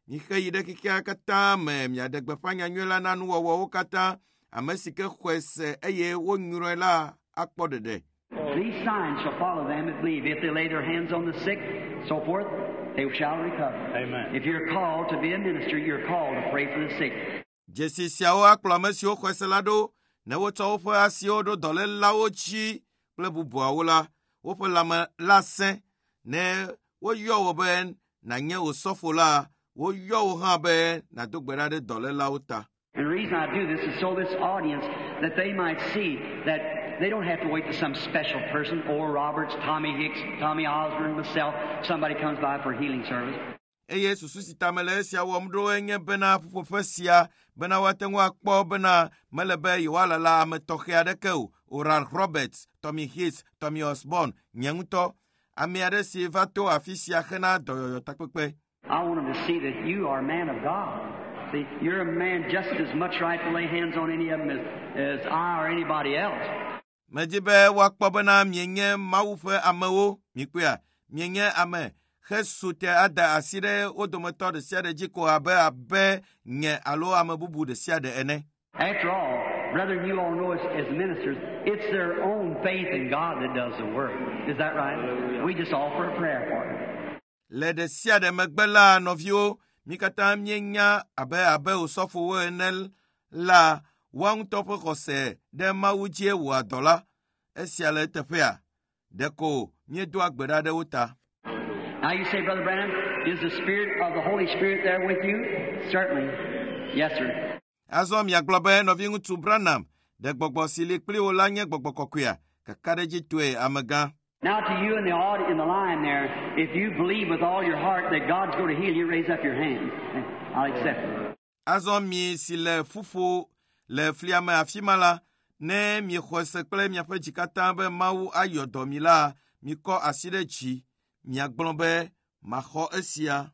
[SPEAKER 1] mixe yi ɖe kekea katã me miaɖe gbeƒã nyanyui la na nuwɔwɔwo katã ame si ke xɔe se eye wonyrɔe la akpɔ ɖeɖe.
[SPEAKER 2] These signs shall follow them that believe. If they lay their hands on the sick, so forth, they shall recover.
[SPEAKER 3] Amen.
[SPEAKER 2] If you're called to be a minister, you're called to pray for the sick.
[SPEAKER 1] Dzesi siawo akplɔ ame siwo xɔe se la ɖo, ne wotsɔ woƒe asiwo ɖo dɔlélawo dzi kple bubuawo la, woƒe lãme la sẽ, ne woyɔ wo be nànye wò sɔfo la, woyɔ wo hã be nàdo gbe ɖa ɖe dɔlélawo ta.
[SPEAKER 2] And the reason I do this is so this audience, that they might see that they don't have to wait for some special person, Oral Roberts, Tommy Hicks, Tommy Osborne, myself, somebody comes by for a healing service.
[SPEAKER 1] Eye susu si ta me le esia wɔm ɖo enye bena ƒuƒoƒe sia bena woate ŋu akpɔ bena mele be yewoalala ame tɔxɛ aɖeke o. Oral Roberts, Tommy Hicks, Tommy Osborne, nye ŋutɔ, ame aɖe si va to afi sia hena dɔyɔyɔ takpekpe.
[SPEAKER 2] I want them to see that you are a man of God. See, you're a man just as much right to lay hands on any of them as, as I or anybody else.
[SPEAKER 1] Medi be woakpɔ bena mienye Mawu ƒe amewo, mikpɔa, mienye ame Jesu te ada asi ɖe wo dometɔ ɖe sia ɖe dzi ko abe abe nye alo ame bubu ɖe sia ɖe ene.
[SPEAKER 2] After all, brethren, you all know as, as ministers, it's their own faith in God that does the work. Is that right? We just offer a prayer for them.
[SPEAKER 1] Le ɖe sia ɖe megbe la, nɔviwo, mi katã mienya abe abe osɔfowo ene la, woawo ŋutɔ ƒe xɔse ɖe Mawu dzie wɔa dɔ la, esia le teƒea, ɖeko miedo agbe ɖa ɖe wo ta.
[SPEAKER 2] Now you say, Brother Branham, is the Spirit of the Holy Spirit there with you? Certainly. Yes, sir.
[SPEAKER 1] Azɔ miagblɔ be nɔvi ŋutsu Branham, ɖe gbɔgbɔ si li kpli wo la nye gbɔgbɔ kɔkɔea, kaka ɖe dzi toe amegã.
[SPEAKER 2] Now to you in the audience, in the line there, if you believe with all your heart that God's going to heal you, raise up your hand. I'll accept it.
[SPEAKER 1] Azɔ mi si le fufo le flia me afi ma la, ne mi xɔ se kple miaƒe dzi katã be Mawu ayɔ dɔ mi la, mi kɔ asi ɖe dzi, miagblɔ be maxɔ esia.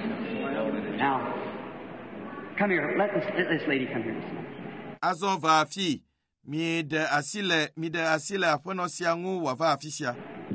[SPEAKER 2] Now, come here. Let this, let this lady come here.
[SPEAKER 1] Azɔ va afi, mi de asi le mi de asi le aƒenɔ sia ŋu wòava afi sia.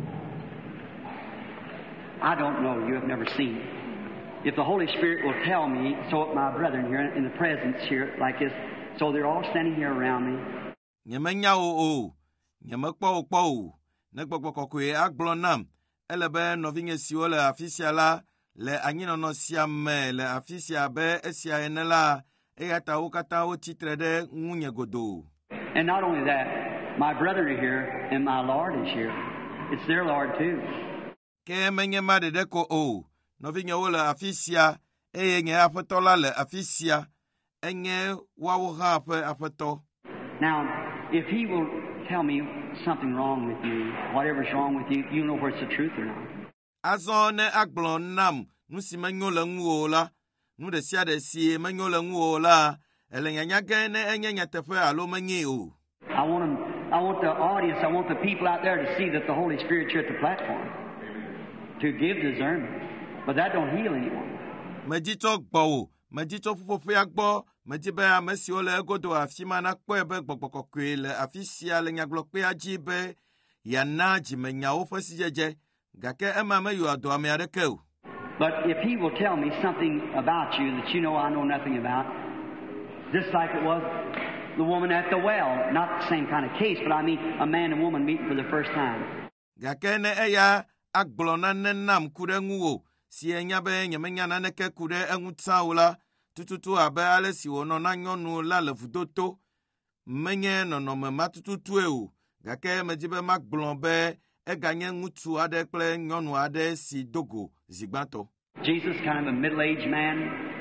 [SPEAKER 2] I don't know. You have never seen. If the Holy Spirit will tell me, so my brethren here in the presence here like this, so they're all standing here around me.
[SPEAKER 1] Nyemenya wo o, nyemekpɔ wo kpɔ o, ne gbɔgbɔ kɔkɔe agblɔ nam, ele be nɔvinye siwo le afi sia la, le anyinɔnɔ sia me le afi sia be esia ene la, eya ta wo katã wo tsitre ɖe ŋunye godoo.
[SPEAKER 2] And not only that, my brethren are here and my Lord is here. It's their Lord too.
[SPEAKER 1] Ke menye ma ɖeɖe ko o, nɔvinyewo le afi sia, eye nye aƒetɔ la le afi sia, enye woawo hã ƒe aƒetɔ.
[SPEAKER 2] Now, if he will tell me something wrong with you, whatever's wrong with you, you know where it's the truth or not.
[SPEAKER 1] Azɔ ne agblɔ nam nu si menyo le ŋuwò la, nu ɖe sia ɖe si menyo le ŋuwò la, ele nyanya ge ne enye nyateƒe alo menye o.
[SPEAKER 2] I want them, I want the audience, I want the people out there to see that the Holy Spirit's here at the platform to give discernment. But that don't heal anyone.
[SPEAKER 1] Medi tso gbɔwò, medi tso ƒuƒoƒea gbɔ, medi be ame siwo le egodo afi ma nakpɔe be gbɔgbɔ kɔkɔe le afi sia le nyagblɔkpea dzi be yana dzimenyawo ƒe sidzedze, gake ema meyɔa dɔ ame aɖeke o.
[SPEAKER 2] But if he will tell me something about you that you know I know nothing about, just like it was the woman at the well, not the same kind of case, but I mean a man and woman meeting for the first time.
[SPEAKER 1] Gake ne eya agblɔ nane nam ku ɖe ŋuwò, si enya be nyemenya naneke ku ɖe eŋutsã o la, tututu abe ale si wònɔ na nyɔnu la le vudoto, menye nɔnɔme ma tututue o, gake medi be magblɔ be eganye ŋutsu aɖe kple nyɔnu aɖe si dogo zigbãtɔ.
[SPEAKER 2] Jesus, kind of a middle-aged man,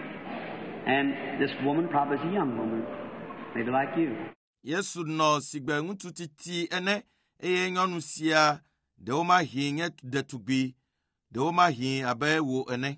[SPEAKER 2] and this woman probably is a young woman, maybe like you.
[SPEAKER 1] Yesu nɔ sigbe ŋutsu titi ene, eye nyɔnu sia ɖewo mahi nye ɖetugbi, ɖewo mahi abe wo ene.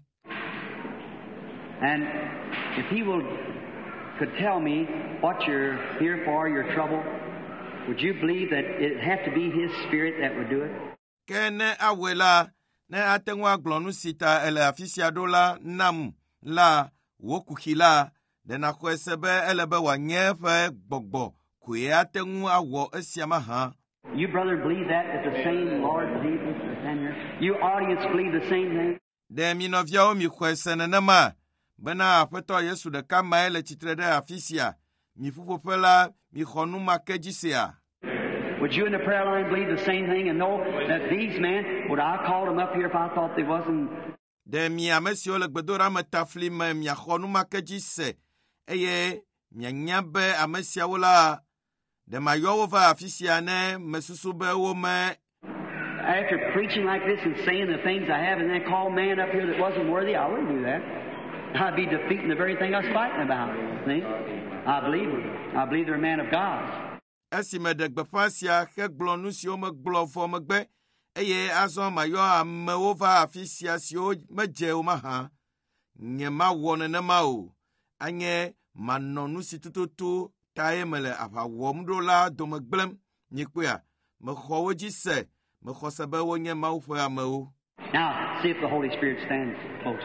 [SPEAKER 2] And if he will could tell me what you're here for, your trouble, would you believe that it had to be his Spirit that would do it?
[SPEAKER 1] Ke ne awoe la, ne ate ŋu agblɔ nu si ta ele afi sia ɖo la nam la, wo kuxi la, ɖe naxɔe se be ele be wòanye eƒe gbɔgbɔ koe ate ŋu awɔ esia mahã.
[SPEAKER 2] You, brother, believe that, that the same Lord Jesus is in here? You audience believe the same thing?
[SPEAKER 1] Ɖe mi nɔviawo mi xɔe se nenema, bena aƒetɔ Yesu ɖeka mae le tsitre ɖe afi sia, mi ƒuƒoƒe la, mi xɔ nu ma ke dzi sea.
[SPEAKER 2] Would you in the prayer line believe the same thing and know that these men, would I call them up here if I thought they wasn't?
[SPEAKER 1] Ɖe mi ame siwo le gbedoɖa me tafli me miaxɔ nu ma ke dzi se, eye mianya be ame siawo la, ɖe mayɔ wo va afi sia ne mesusu be wo me.
[SPEAKER 2] After preaching like this and saying the things I have and then call man up here that wasn't worthy, I wouldn't do that. I'd be defeating the very thing I was fighting about. See? I believe them. I believe they're a man of God.
[SPEAKER 1] Esi me ɖe gbeƒã sia hegblɔ nu siwo megblɔ vɔ megbe, eye azɔ mayɔ amewo va afi sia siwo medze o mahã, nye mawɔ nenema o, anye manɔ nu si tututu tae mele aʋa wɔm ɖo la dome gblẽm, nyikpea, mexɔ wo dzi se, mexɔ se be wonye Mawu ƒe amewo.
[SPEAKER 2] Now, see if the Holy Spirit stands close.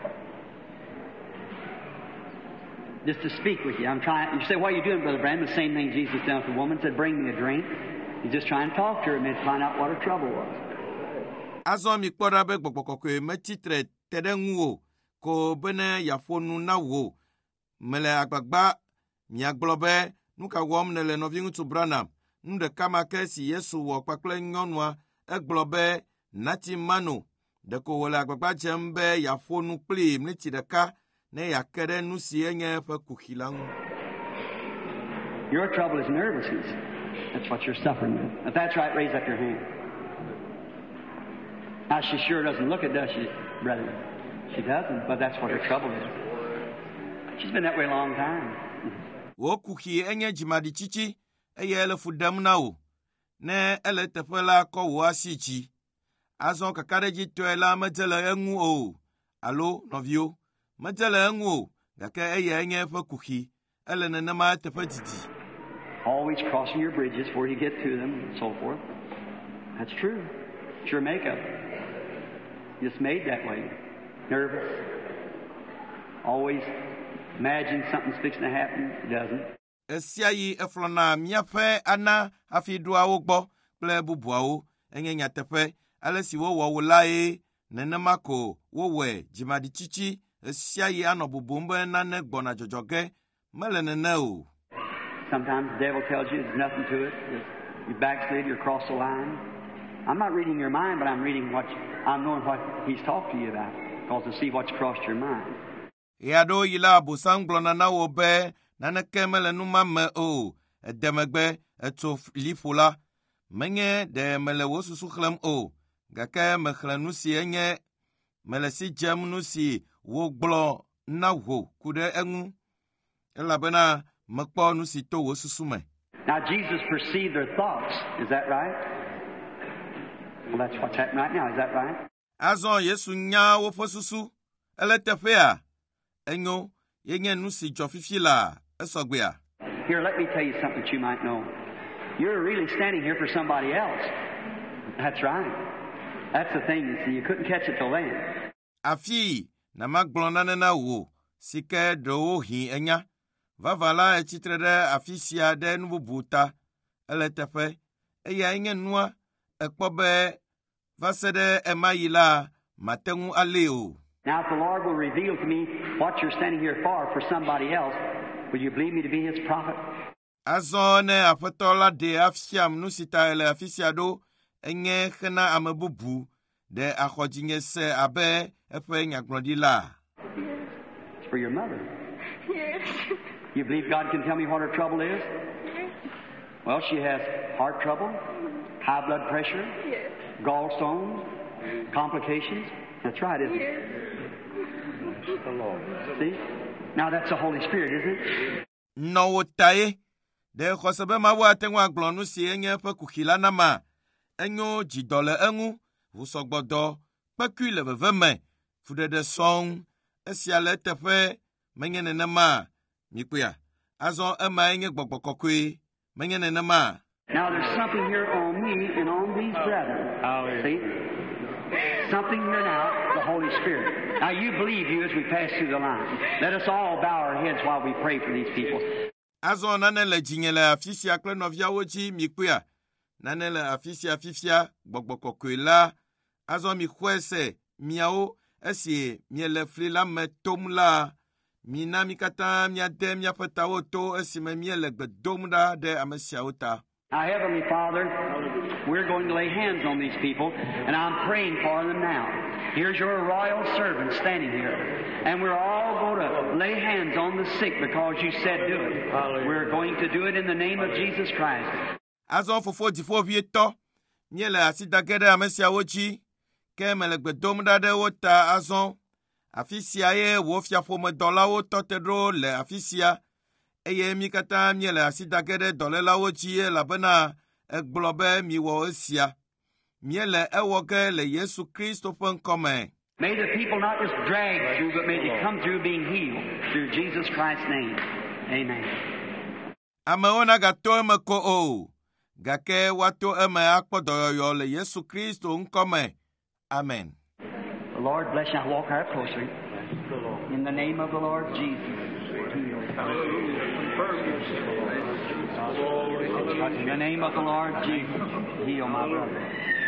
[SPEAKER 2] Just to speak with you. I'm trying. You say, what are you doing, Brother Branham? The same thing Jesus done for the woman. Said, bring me a drink. He's just trying to talk to her and find out what her trouble was.
[SPEAKER 1] Azɔ mi kpɔ ɖa be gbɔgbɔ kɔkɔe metsitre te ɖe ŋuwò, ko bene yeaƒo nu na wò. Mele agbagba miagblɔ be nu ka wɔm nele nɔvi ŋutsu Branham. Nu ɖeka ma ke si Yesu wɔ kpakple nyɔnua, egblɔ be nati mano. Ɖeko wòle agbagba dzem be yeaƒo nu kpli mliti ɖeka. Your trouble
[SPEAKER 2] is nervousness. That's what you're suffering with. If that's right, raise up your hand. Now, she sure doesn't look it, does she, brother? She doesn't, but that's what her trouble is. She's been that way a long time.
[SPEAKER 1] Wokuki enye jimadi chichi, eye ele fudam na o. Ne ele tefela ko wasichi. Azon kakareji toela metele engu o. Alo, novio. Matele engu, gake eye enye fe kuki, ele nenema tefe didi.
[SPEAKER 2] Always crossing your bridges before you get to them and so forth. That's true. It's your makeup. Just made that way. Nervous. Always imagine something's fixing to happen. It doesn't.
[SPEAKER 1] Esiayi eflona miafe ana afidua wogbo, ple bubuawo, enye nyatefe, ale si wo wo lae, nenemako, wo we, jimadi chichi, esiayi anobubumbe nane gbona jojoge, melenene o.
[SPEAKER 2] Sometimes the devil tells you there's nothing to it. You backslid, you're across the line. I'm not reading your mind, but I'm reading what, I'm knowing what he's talked to you about, because to see what's crossed your mind.
[SPEAKER 1] Yado yila busang blona na obe, nana kemele numa me o, edemegbe, eto lifula, menye de mele wosu sukhlem o, gake mekhle nusi enye, mele si jem nusi wogblo na wo, kude engu, elabena mekpo nusi to wosu sume.
[SPEAKER 2] Now Jesus perceived their thoughts, is that right? Well, that's what's happening right now, is that right?
[SPEAKER 1] Azon Yesu nya wo fosusu, ele tefea, enyo, yenye nusi jofifila, esogbea.
[SPEAKER 2] Here, let me tell you something that you might know. You're really standing here for somebody else. That's right. That's the thing, you see, you couldn't catch it till then.
[SPEAKER 1] Afi, na magblona na wo, sike do hi enya, vavala echitre de afisia de nububuta, ele tefe, eya enye nua, ekpobe, vasede emayila, matengu aleo.
[SPEAKER 2] Now, if the Lord will reveal to me what you're standing here for, for somebody else, will you believe me to be His prophet?
[SPEAKER 1] Azone afetola de afsiam nusita ele afisiado, enye khena amebubu, de akhojinye se abe, efe nyaglodila.
[SPEAKER 2] It's for your mother.
[SPEAKER 3] Yes.
[SPEAKER 2] You believe God can tell me what her trouble is?
[SPEAKER 3] Yes.
[SPEAKER 2] Well, she has heart trouble, high blood pressure,
[SPEAKER 3] Yes.
[SPEAKER 2] gallstones, complications. That's right, isn't it?
[SPEAKER 3] Yes.
[SPEAKER 2] The Lord. See? Now that's the Holy Spirit, isn't it?
[SPEAKER 1] No tae. De khosebe mawa tengwa glonu si enye pe kukila nama. Enyo jidole engu. Vusogbodo. Pekule veveme. Fude de song. Esiale tefe. Menyene nama. Mikuya. Azon ema enye gbogbo Menyene nama.
[SPEAKER 2] Now there's something here on me and on these brethren.
[SPEAKER 4] Hallelujah.
[SPEAKER 2] See? Something here now, the Holy Spirit. Now you believe you as we pass through the line. Let us all bow our heads while we pray for these people.
[SPEAKER 1] Azon nanele jinyele afisia kle novia woji mikuya. Nanele afisia fifia gbogbo la. Azon mi kwese miao esi miele frila me tomla mina mi katã miade miaƒe tawo to esime miele gbe dom ɖa ɖe ame siawo ta.
[SPEAKER 2] Now, Heavenly Father, we're going to lay hands on these people, and I'm praying for them now. Here's your royal servant standing here, and we're all going to lay hands on the sick because you said do it. We're going to do it in the name of Jesus Christ.
[SPEAKER 1] Azɔ fofo difo vietɔ, miele asi dage ɖe ame siawo dzi, ke mele gbe dom ɖa ɖe wo ta azɔ. Afi sia ye wo fiaƒomedɔlawo tɔ te ɖo le afi sia, eye mi katã miele asi dage ɖe dɔlélawo dzi elabena egblɔ be miwɔ esia. Miele ewɔ ge le Yesu Kristo ƒe ŋkɔ me.
[SPEAKER 2] May the people not just drag through, but may they come through being healed through Jesus Christ's name. Amen.
[SPEAKER 1] Amewo nagato eme ko o, gake woato eme akpɔ dɔyɔyɔ le Yesu Kristo ŋkɔ me. Amen.
[SPEAKER 2] The Lord bless you. Now walk out closer. In the name of the Lord Jesus. In the name of the Lord Jesus. Heal my brother.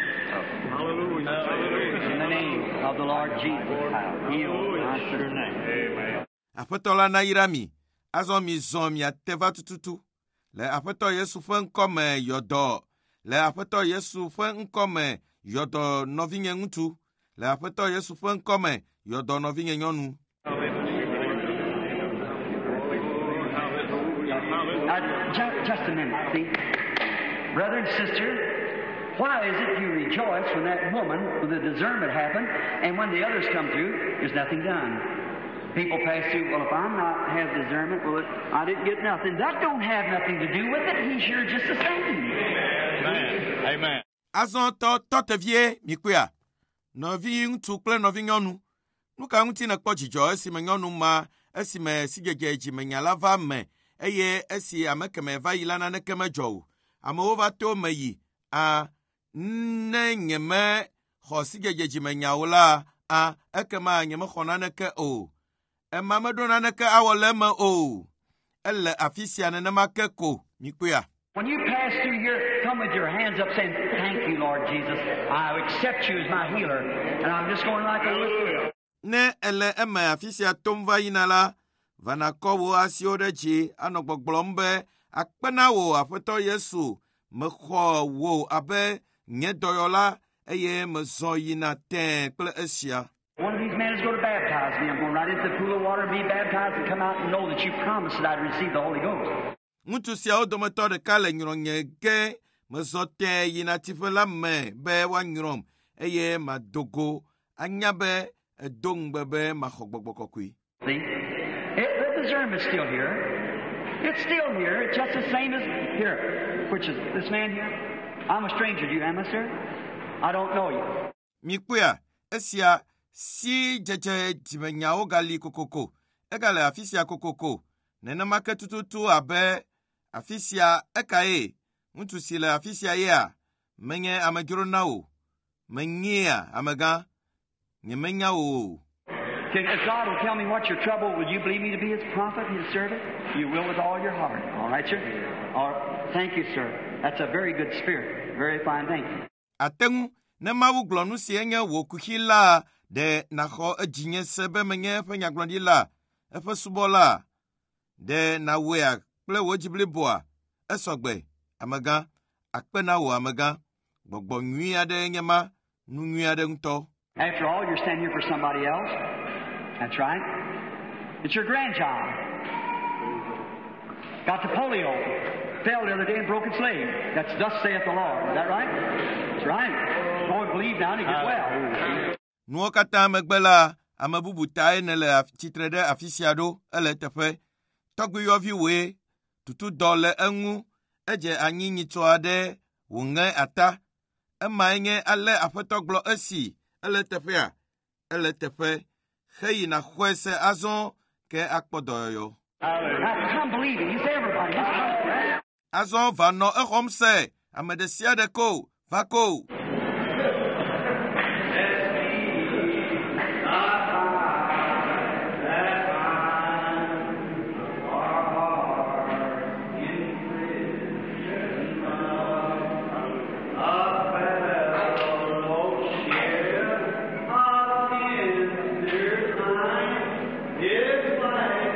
[SPEAKER 2] In the name of the Lord Jesus. Heal my sister.
[SPEAKER 1] Aƒetɔ la nayra mi, azɔ mi zɔ miate va tututu. Le Aƒetɔ Yesu ƒe ŋkɔ me yɔdɔ. Le Aƒetɔ Yesu ƒe ŋkɔ me yɔdɔ nɔvinye ŋutsu. Le Aƒetɔ Yesu ƒe ŋkɔ me yɔdɔ nɔvinye nyɔnu.
[SPEAKER 2] Uh, just, just a minute, see. Brother and sister, why is it you rejoice when that woman with the discernment happened, and when the others come through, there's nothing done? People pass through, well, if I'm not have discernment, well, I didn't get nothing. That don't have nothing to do with it. He's here just the same.
[SPEAKER 4] Amen. Amen.
[SPEAKER 1] Azɔ tɔ tɔtevie mikuya. Nɔvi ŋutsu kple nɔvi nyɔnu. Nu ka ŋuti nekpɔ dzidzɔ esime nyɔnu ma esime sidzedze dzimenya la va me eye esi ame keme va yi la naneke medzɔ o. Amewo va to me yi a ne nye me xɔ sidzedze dzimenya o la a ekema nye mexɔ naneke o. Ema meɖo naneke awɔ le eme o. Ele afi sia nenema ke ko mikuya.
[SPEAKER 2] When you pass through here, come with your hands up saying, thank you, Lord Jesus. I accept you as my healer. And I'm just going like a whistle.
[SPEAKER 1] Ne ele eme afi sia tom va yina la, va nakɔ wo asiwo ɖe dzi anɔ gbɔgblɔm be akpena wo Aƒetɔ Yesu, mexɔ wo abe nye dɔyɔla eye mezɔ yina tẽ kple esia.
[SPEAKER 2] One of these men is going to baptize me. I'm going right into the pool of water and be baptized and come out and know that you promised that I'd receive the Holy Ghost.
[SPEAKER 1] Ŋutsu siawo dometɔ ɖeka le nyrɔnye ge mezɔ tẽ yina tiƒe la me be woanyrɔm eye madogo anya be edo ŋugbe be maxɔ gbɔgbɔ kɔkɔe.
[SPEAKER 2] See? It, the discernment's still here. It's still here. It's just the same as here. Which is this man here? I'm a stranger to you, am I, sir? I don't know you.
[SPEAKER 1] Mikuya, esia si dzedze dzimenyawo gali kokoko. Egale afi sia kokoko. Nenema ke tututu abe afi sia ekae. Ŋutsu si le afi sia yea, menye amedzro na wo. Menyea amega. Nye menya wo.
[SPEAKER 2] If God will tell me what's your trouble, will you believe me to be His prophet, His servant? You will with all your heart. All right, sir? All right. Thank you, sir. That's a very good spirit. Very fine. Thank you.
[SPEAKER 1] Atengu, ne mawu gblɔ nu si enye wo kuxi la, de naxɔ edzinye se be menye eƒe nyagblɔɖila, eƒe subɔla, de nawea kple wo dzi bliboa, esɔgbe, amegã, akpe na wo amegã, gbɔgbɔ nyui aɖe nye ma, nu nyui aɖe ŋutɔ.
[SPEAKER 2] After all, you're standing here for somebody else. That's right. It's your grandchild. Got the polio. Fell the other day and broke its leg. That's thus saith the Lord. Is that right? That's right. Go and believe now to get well.
[SPEAKER 1] Nuwo katã megbe la, ame bubu tae ne le tsitre ɖe afi sia ɖo, ele teƒe. Tɔgbuiyɔviwoe, tutudɔ le eŋu, edze anyi nyitsɔ aɖe, wòŋe ata. Emae nye ale Aƒetɔ gblɔ esi, ele teƒea, ele teƒe, heyina xɔe se azɔ ke akpɔ dɔyɔyɔ.
[SPEAKER 2] Now come believing. You say everybody.
[SPEAKER 1] Azɔ va nɔ exɔm se, ame ɖe sia ɖe ko, va ko.
[SPEAKER 4] His life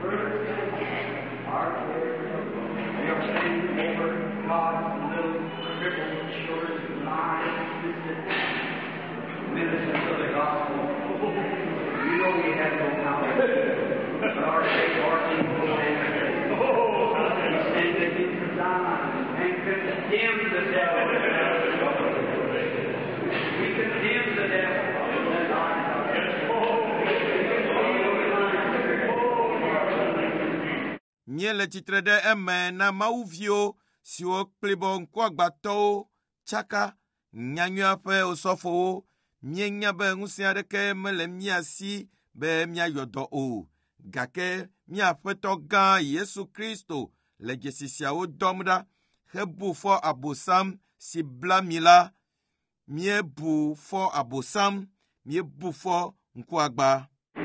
[SPEAKER 1] Mie le titre de eme na mauvio si o klibo nkwa gbato chaka nyanyua pe osofo mie nya be ngusia de ke mele mia si be mia yodo o gake mia feto gan Yesu Kristo le jesisia o domda hebu fo abosam si blamila mie bu fo abosam mie bu fo nkwa gba.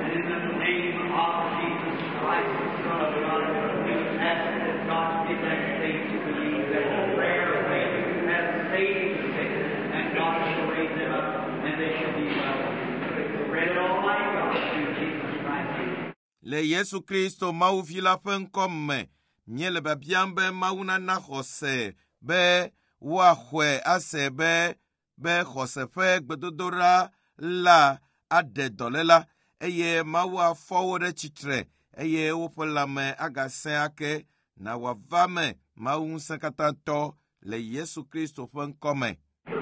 [SPEAKER 1] Le Yesu Kristo mau vila pen komme mie le babiambe mauna na jose be wa hwe ase be be jose fe gbedodora la ade dolela eye mawa forward chitre eye wopolame agase ake na wavame maun sankatanto le Yesu Kristo pen komme.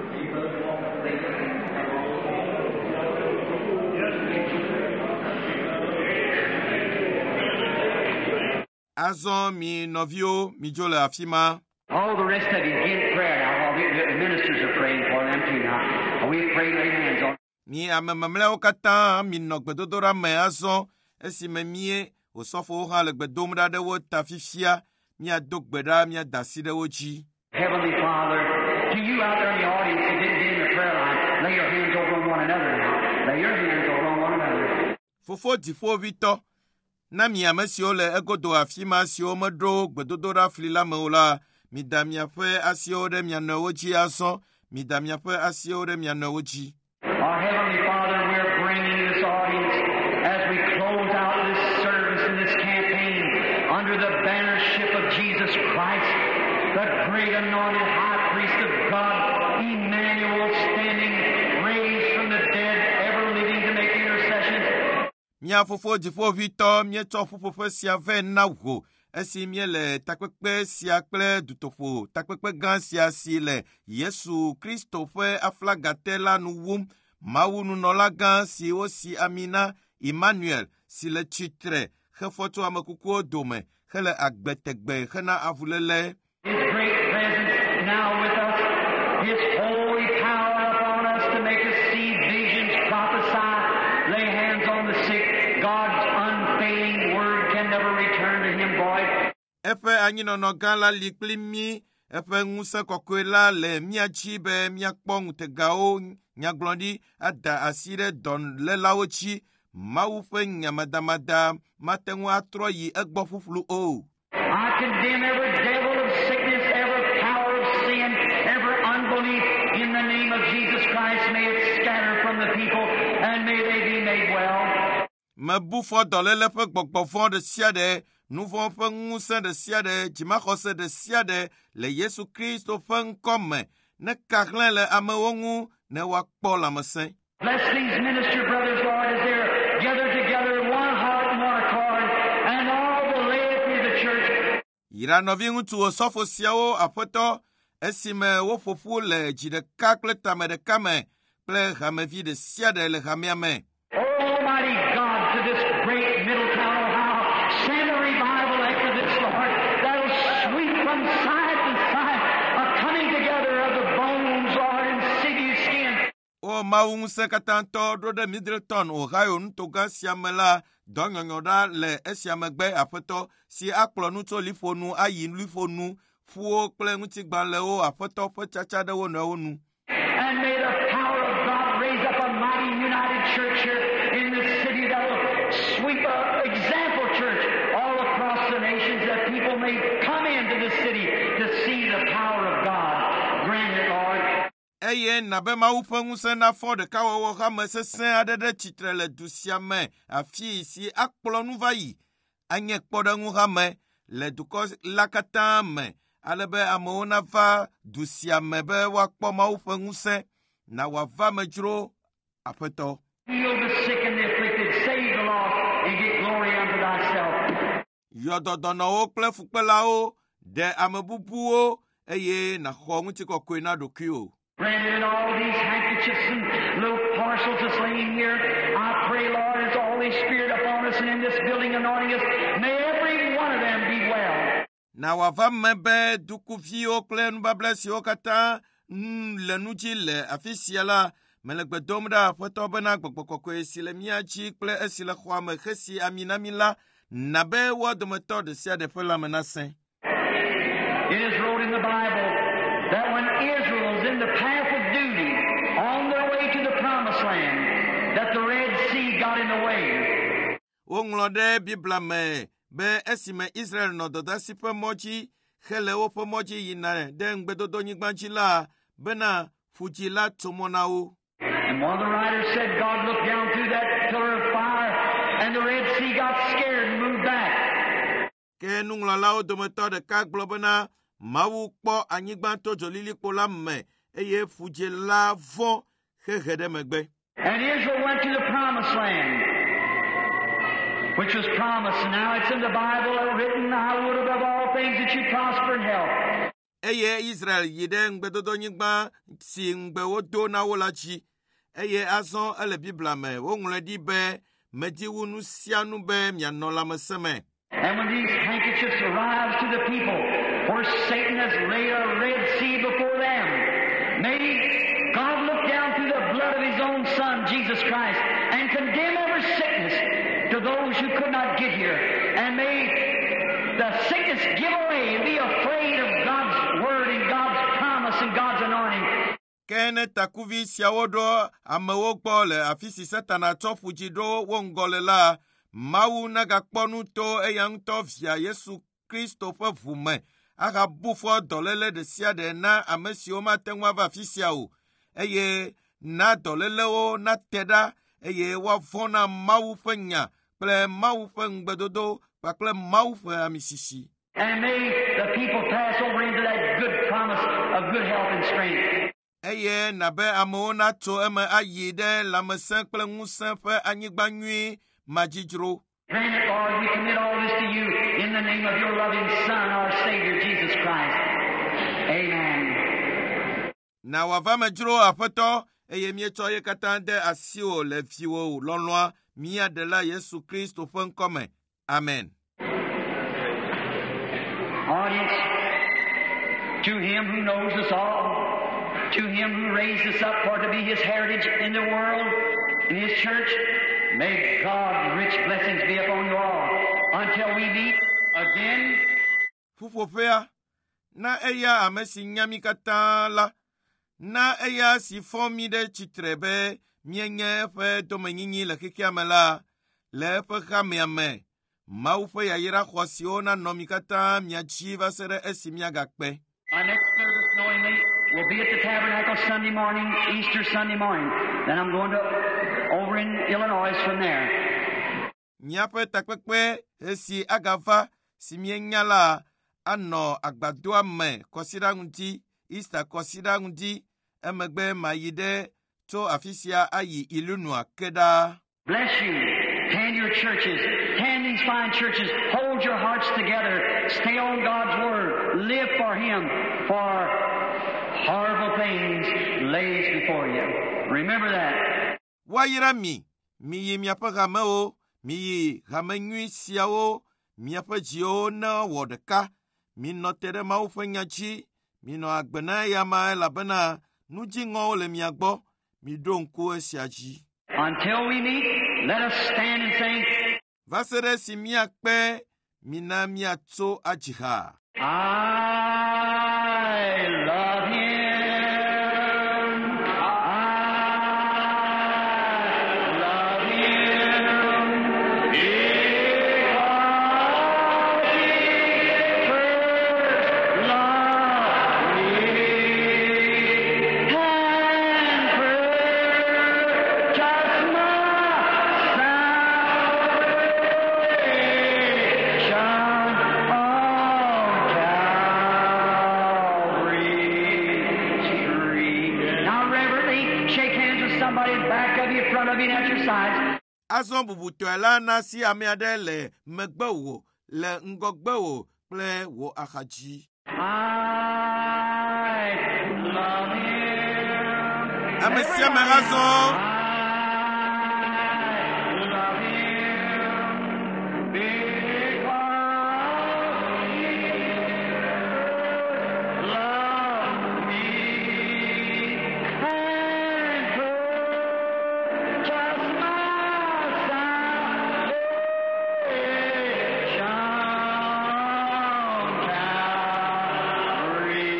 [SPEAKER 1] Azon mi novio mi jole afima.
[SPEAKER 2] All the rest of you get prayer now while the, the ministers are praying for them too now. We pray lay hands on.
[SPEAKER 1] Mi amememle okata mi nogbedodora me azon esi me mie osofo ha le gbedomra de wo tafifia mi adogbeda mi adasi de woji.
[SPEAKER 2] Heavenly Father, to you out there in the audience who didn't get in the prayer line, lay your hands over on one another now. Lay your hands over on one another.
[SPEAKER 1] Fofo difo vito. Na mi amesio le egodo afima sio medro gbedodora flila meola mi damia fe asio de mi anowoji aso mi damia fe asio de mi anowoji.
[SPEAKER 2] Our Heavenly Father, we're bringing this audience as we close out this service and this campaign under the bannership of Jesus Christ, the great anointed high priest of God, Emmanuel, standing raised from the dead, ever living to make intercessions.
[SPEAKER 1] Mia fofo difo vito mie to fofo fe sia ve na wo esi mie le takpekpe sia kple dutofo takpekpe gan sia si le Yesu Kristo fe aflagatela nu wum mawu nu nola gan si o si Amina Emmanuel si le chitre he foto amekuku dome hele agbetegbe hena avulele.
[SPEAKER 2] His great presence now with us, His holy power upon us to make us see visions, prophesy, lay hands on the sick. God's unfailing word can never return to Him void.
[SPEAKER 1] Efe anyino no gala likli mi efe ngusa kokwela le mia chibe mia kpong te gao nya glondi ada asire don le laochi mau fe nyamadamada matengu atroyi egbo fufulu o.
[SPEAKER 2] I condemn every devil of sickness, every power of sin, every unbelief in the name of Jesus Christ. May it scatter from the people and may they be made well.
[SPEAKER 1] Me bufo dolele fe gbogbo de siade nouveau fe nguse de siade jimakose de siade le Yesu Kristo fe nkome ne kaklen le amewongu ne wakpo la mesen.
[SPEAKER 2] Bless these minister brothers, Lord, as they're gathered together in one heart and one accord, and all the laity of the church.
[SPEAKER 1] Ira novingu tu osofo siawo apoto esime wo fofu le jide kakle tame de kame ple hamevi de siade le hamiame.
[SPEAKER 2] Almighty God, to this great Middletown, Ohio, send a revival after this, Lord, that'll sweep from side to side, a coming together of the bones, Lord, and sinew skin.
[SPEAKER 1] O maung sekatanto do de Middleton, Ohio, ntoga siamela, donyonyoda le esiamegbe apoto, si akplo nuto lifonu ayin lifonu, fuo kle ngutigba leo apoto po chacha de wono onu.
[SPEAKER 2] And may the power of God raise up a mighty united church here in this city that will sweep an example church all across the nations, that people may come into the city to see the power of God. Grant it, Lord.
[SPEAKER 1] Eye nabe ma upengu se na fo de kawo ha mesesen adede chitre le dusiame afi si akplo nu vayi anye kpɔɖeŋu hame le dukɔ la katã me, alebe amewo nava du sia me be woakpɔ Mawu ƒe ŋusẽ, na wòava me dzro Aƒetɔ.
[SPEAKER 2] Heal the sick and the afflicted, save the lost, and get glory unto thyself.
[SPEAKER 1] Yɔ dɔdɔnɔwo kple fukpelawo, ɖe ame bubuwo, eye nàxɔ ŋutikɔkɔe na ɖokuiwò.
[SPEAKER 2] Granted, all these handkerchiefs and little parcels that's laying here, I pray, Lord, as the Holy Spirit upon us and in this building anointing us, may every one of them be well.
[SPEAKER 1] Na wòava me be dukuviwo kple nubable siwo katã mm, le nu dzi le afi sia la, mele gbe dom ɖe Aƒetɔ bena gbɔgbɔ kɔkɔe si le mía dzi kple esi le xɔa me hesi ami na mi la, na be wo dometɔ ɖe sia ɖe ƒe lãme nasẽ.
[SPEAKER 2] It is wrote in the Bible that when Israel was in the path of duty, on their way to the promised land, that the Red Sea got in the way.
[SPEAKER 1] Woŋlɔ ɖe Bibla me be esime Israel nɔ dɔdasi ƒe mɔ dzi, hele woƒe mɔ dzi yina ɖe ŋgbedodonyigba dzi la, bena ƒudzi la tso mɔ na wo.
[SPEAKER 2] And one of the writers said God looked down through that pillar of fire, and the Red Sea got scared and moved back.
[SPEAKER 1] Ke nuŋlɔlawo dometɔ ɖeka gblɔ bena Mawu kpɔ anyigba to dzolilikpo la me, eye ƒudzi la vɔ hehe ɖe megbe.
[SPEAKER 2] And Israel went to the promised land, which was promised. And now it's in the Bible written, I would above all things that you prosper and health.
[SPEAKER 1] Eye Israel yi ɖe ŋgbedodonyigba si ŋgbe wodo na wo la dzi, eye azɔ ele Bibla me, woŋlɔe ɖi be medi wu nu sia nu be mianɔ lãmesẽ me.
[SPEAKER 2] And when these handkerchiefs arrive to the people, where Satan has laid a Red Sea before them, may God look down through the blood of His own Son, Jesus Christ, and condemn every sickness to those who could not get here. And may the sickness give away and be afraid of God's Word and God's promise and God's anointing.
[SPEAKER 1] Ke ne takuvi siawo ɖo amewo gbɔ le afi si Satana tsɔ ƒudzi ɖo wo ŋgɔ le la, Mawu nagakpɔ nu to eya ŋutɔ via Yesu Kristo ƒe ʋu me, agabu fɔ dɔléle ɖe sia ɖe na ame siwo mate ŋu ava afi sia o, eye na dɔlélewo nate ɖa, eye woavɔ̃ na Mawu ƒe nya kple Mawu ƒe ŋugbedodo kpakple Mawu ƒe amisisi.
[SPEAKER 2] And may the people pass over into that good promise of good health and strength.
[SPEAKER 1] Eye na be amewo natso eme ayi ɖe lãmesẽ kple ŋusẽ ƒe anyigba nyui madzidzro.
[SPEAKER 2] Grant it, Lord, we commit all this to you in the name of your loving Son, our Savior, Jesus Christ. Amen.
[SPEAKER 1] Na wòava me dzro Aƒetɔ, eye míetsɔ ye katã de asiwò le viwò lɔlɔ̃a mía Ɖela Yesu Kristo ƒe ŋkɔ me. Amen.
[SPEAKER 2] Audience, to Him who knows us all, to Him who raised us up for to be His heritage in the world, in His church, may God rich blessings be upon you all until we meet again.
[SPEAKER 1] Fufofea, na eya ame si nya mi katã la, na eya si fɔ mi ɖe tsitre be mienye eƒe domenyinyi le xexea me la, le eƒe xamea me, Mawu ƒe yayra xɔasiwo nanɔ mi katã mia dzi va se ɖe esi miagakpe.
[SPEAKER 2] Our next service, knowingly, will be at the Tabernacle Sunday morning, Easter Sunday morning. Then I'm going to over in Illinois from there.
[SPEAKER 1] Miaƒe takpekpe esi agava si mienya la anɔ agbadoa me kɔsiɖa ŋuti, Easter kɔsiɖa ŋuti, emegbe mayi ɖe tso afi sia ayi Illinois ke ɖaa.
[SPEAKER 2] Bless you. Hand your churches. Hand these fine churches. Hold your hearts together. Stay on God's Word. Live for Him. For horrible things lays before you. Remember that.
[SPEAKER 1] Wayra mi, miyi miaƒe hamewo, miyi hame nyui siawo, miaƒe dziwo ne wɔ ɖeka, minɔ te ɖe Mawu ƒe nya dzi, minɔ agbe na eya ma elabena nu dziŋɔwo le mia gbɔ, miɖo ŋku esia dzi.
[SPEAKER 2] Until we meet, let us stand and sing.
[SPEAKER 1] Va se ɖe si miakpe, mina miatso adziha.
[SPEAKER 2] I love Him. rubbing at your sides.
[SPEAKER 1] Azɔ bubutɔe la na si ame aɖe le megbe wò, le ŋgɔgbe wò kple wò axadzi.
[SPEAKER 2] I love him.
[SPEAKER 1] Ame sia ame azɔ.
[SPEAKER 2] I love him because he loved me and purchased my salvation on Calvary.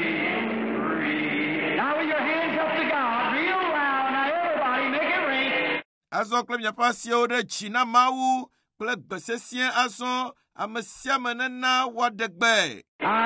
[SPEAKER 2] Now with your hands up to God, real loud. Now everybody make it ring.
[SPEAKER 1] Azɔ kple miaƒe asiwo ɖe dzi na Mawu kple gbe sesẽ azɔ ame sia ame nena woaɖe gbe.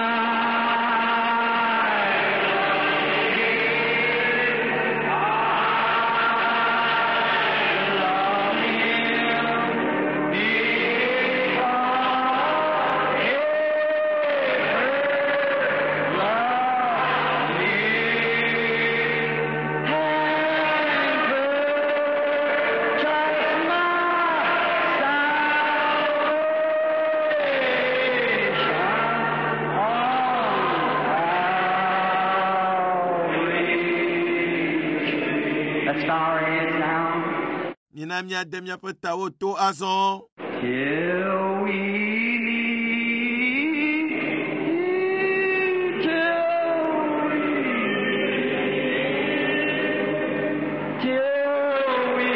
[SPEAKER 2] Let's bow our heads now.
[SPEAKER 1] Mina miade miaƒe tawo to azɔ.
[SPEAKER 2] Till we meet, till we meet, till we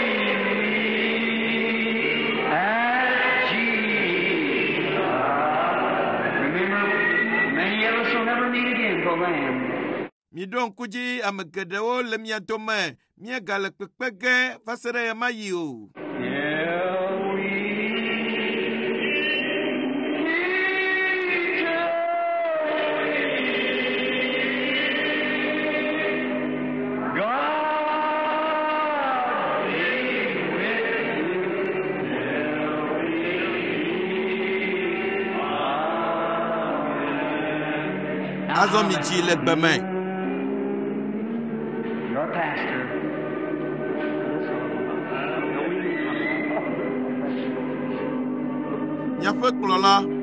[SPEAKER 2] meet at Jesus. Remember, many of us will never meet again till then.
[SPEAKER 1] Miɖo ŋku dzi ame geɖewo le mia dome, miegale kpekpe ge va se ɖe ɣe ma ɣi o. Azɔ mi dzi le gbe me.
[SPEAKER 2] Your pastor.
[SPEAKER 1] Miaƒe kplɔla.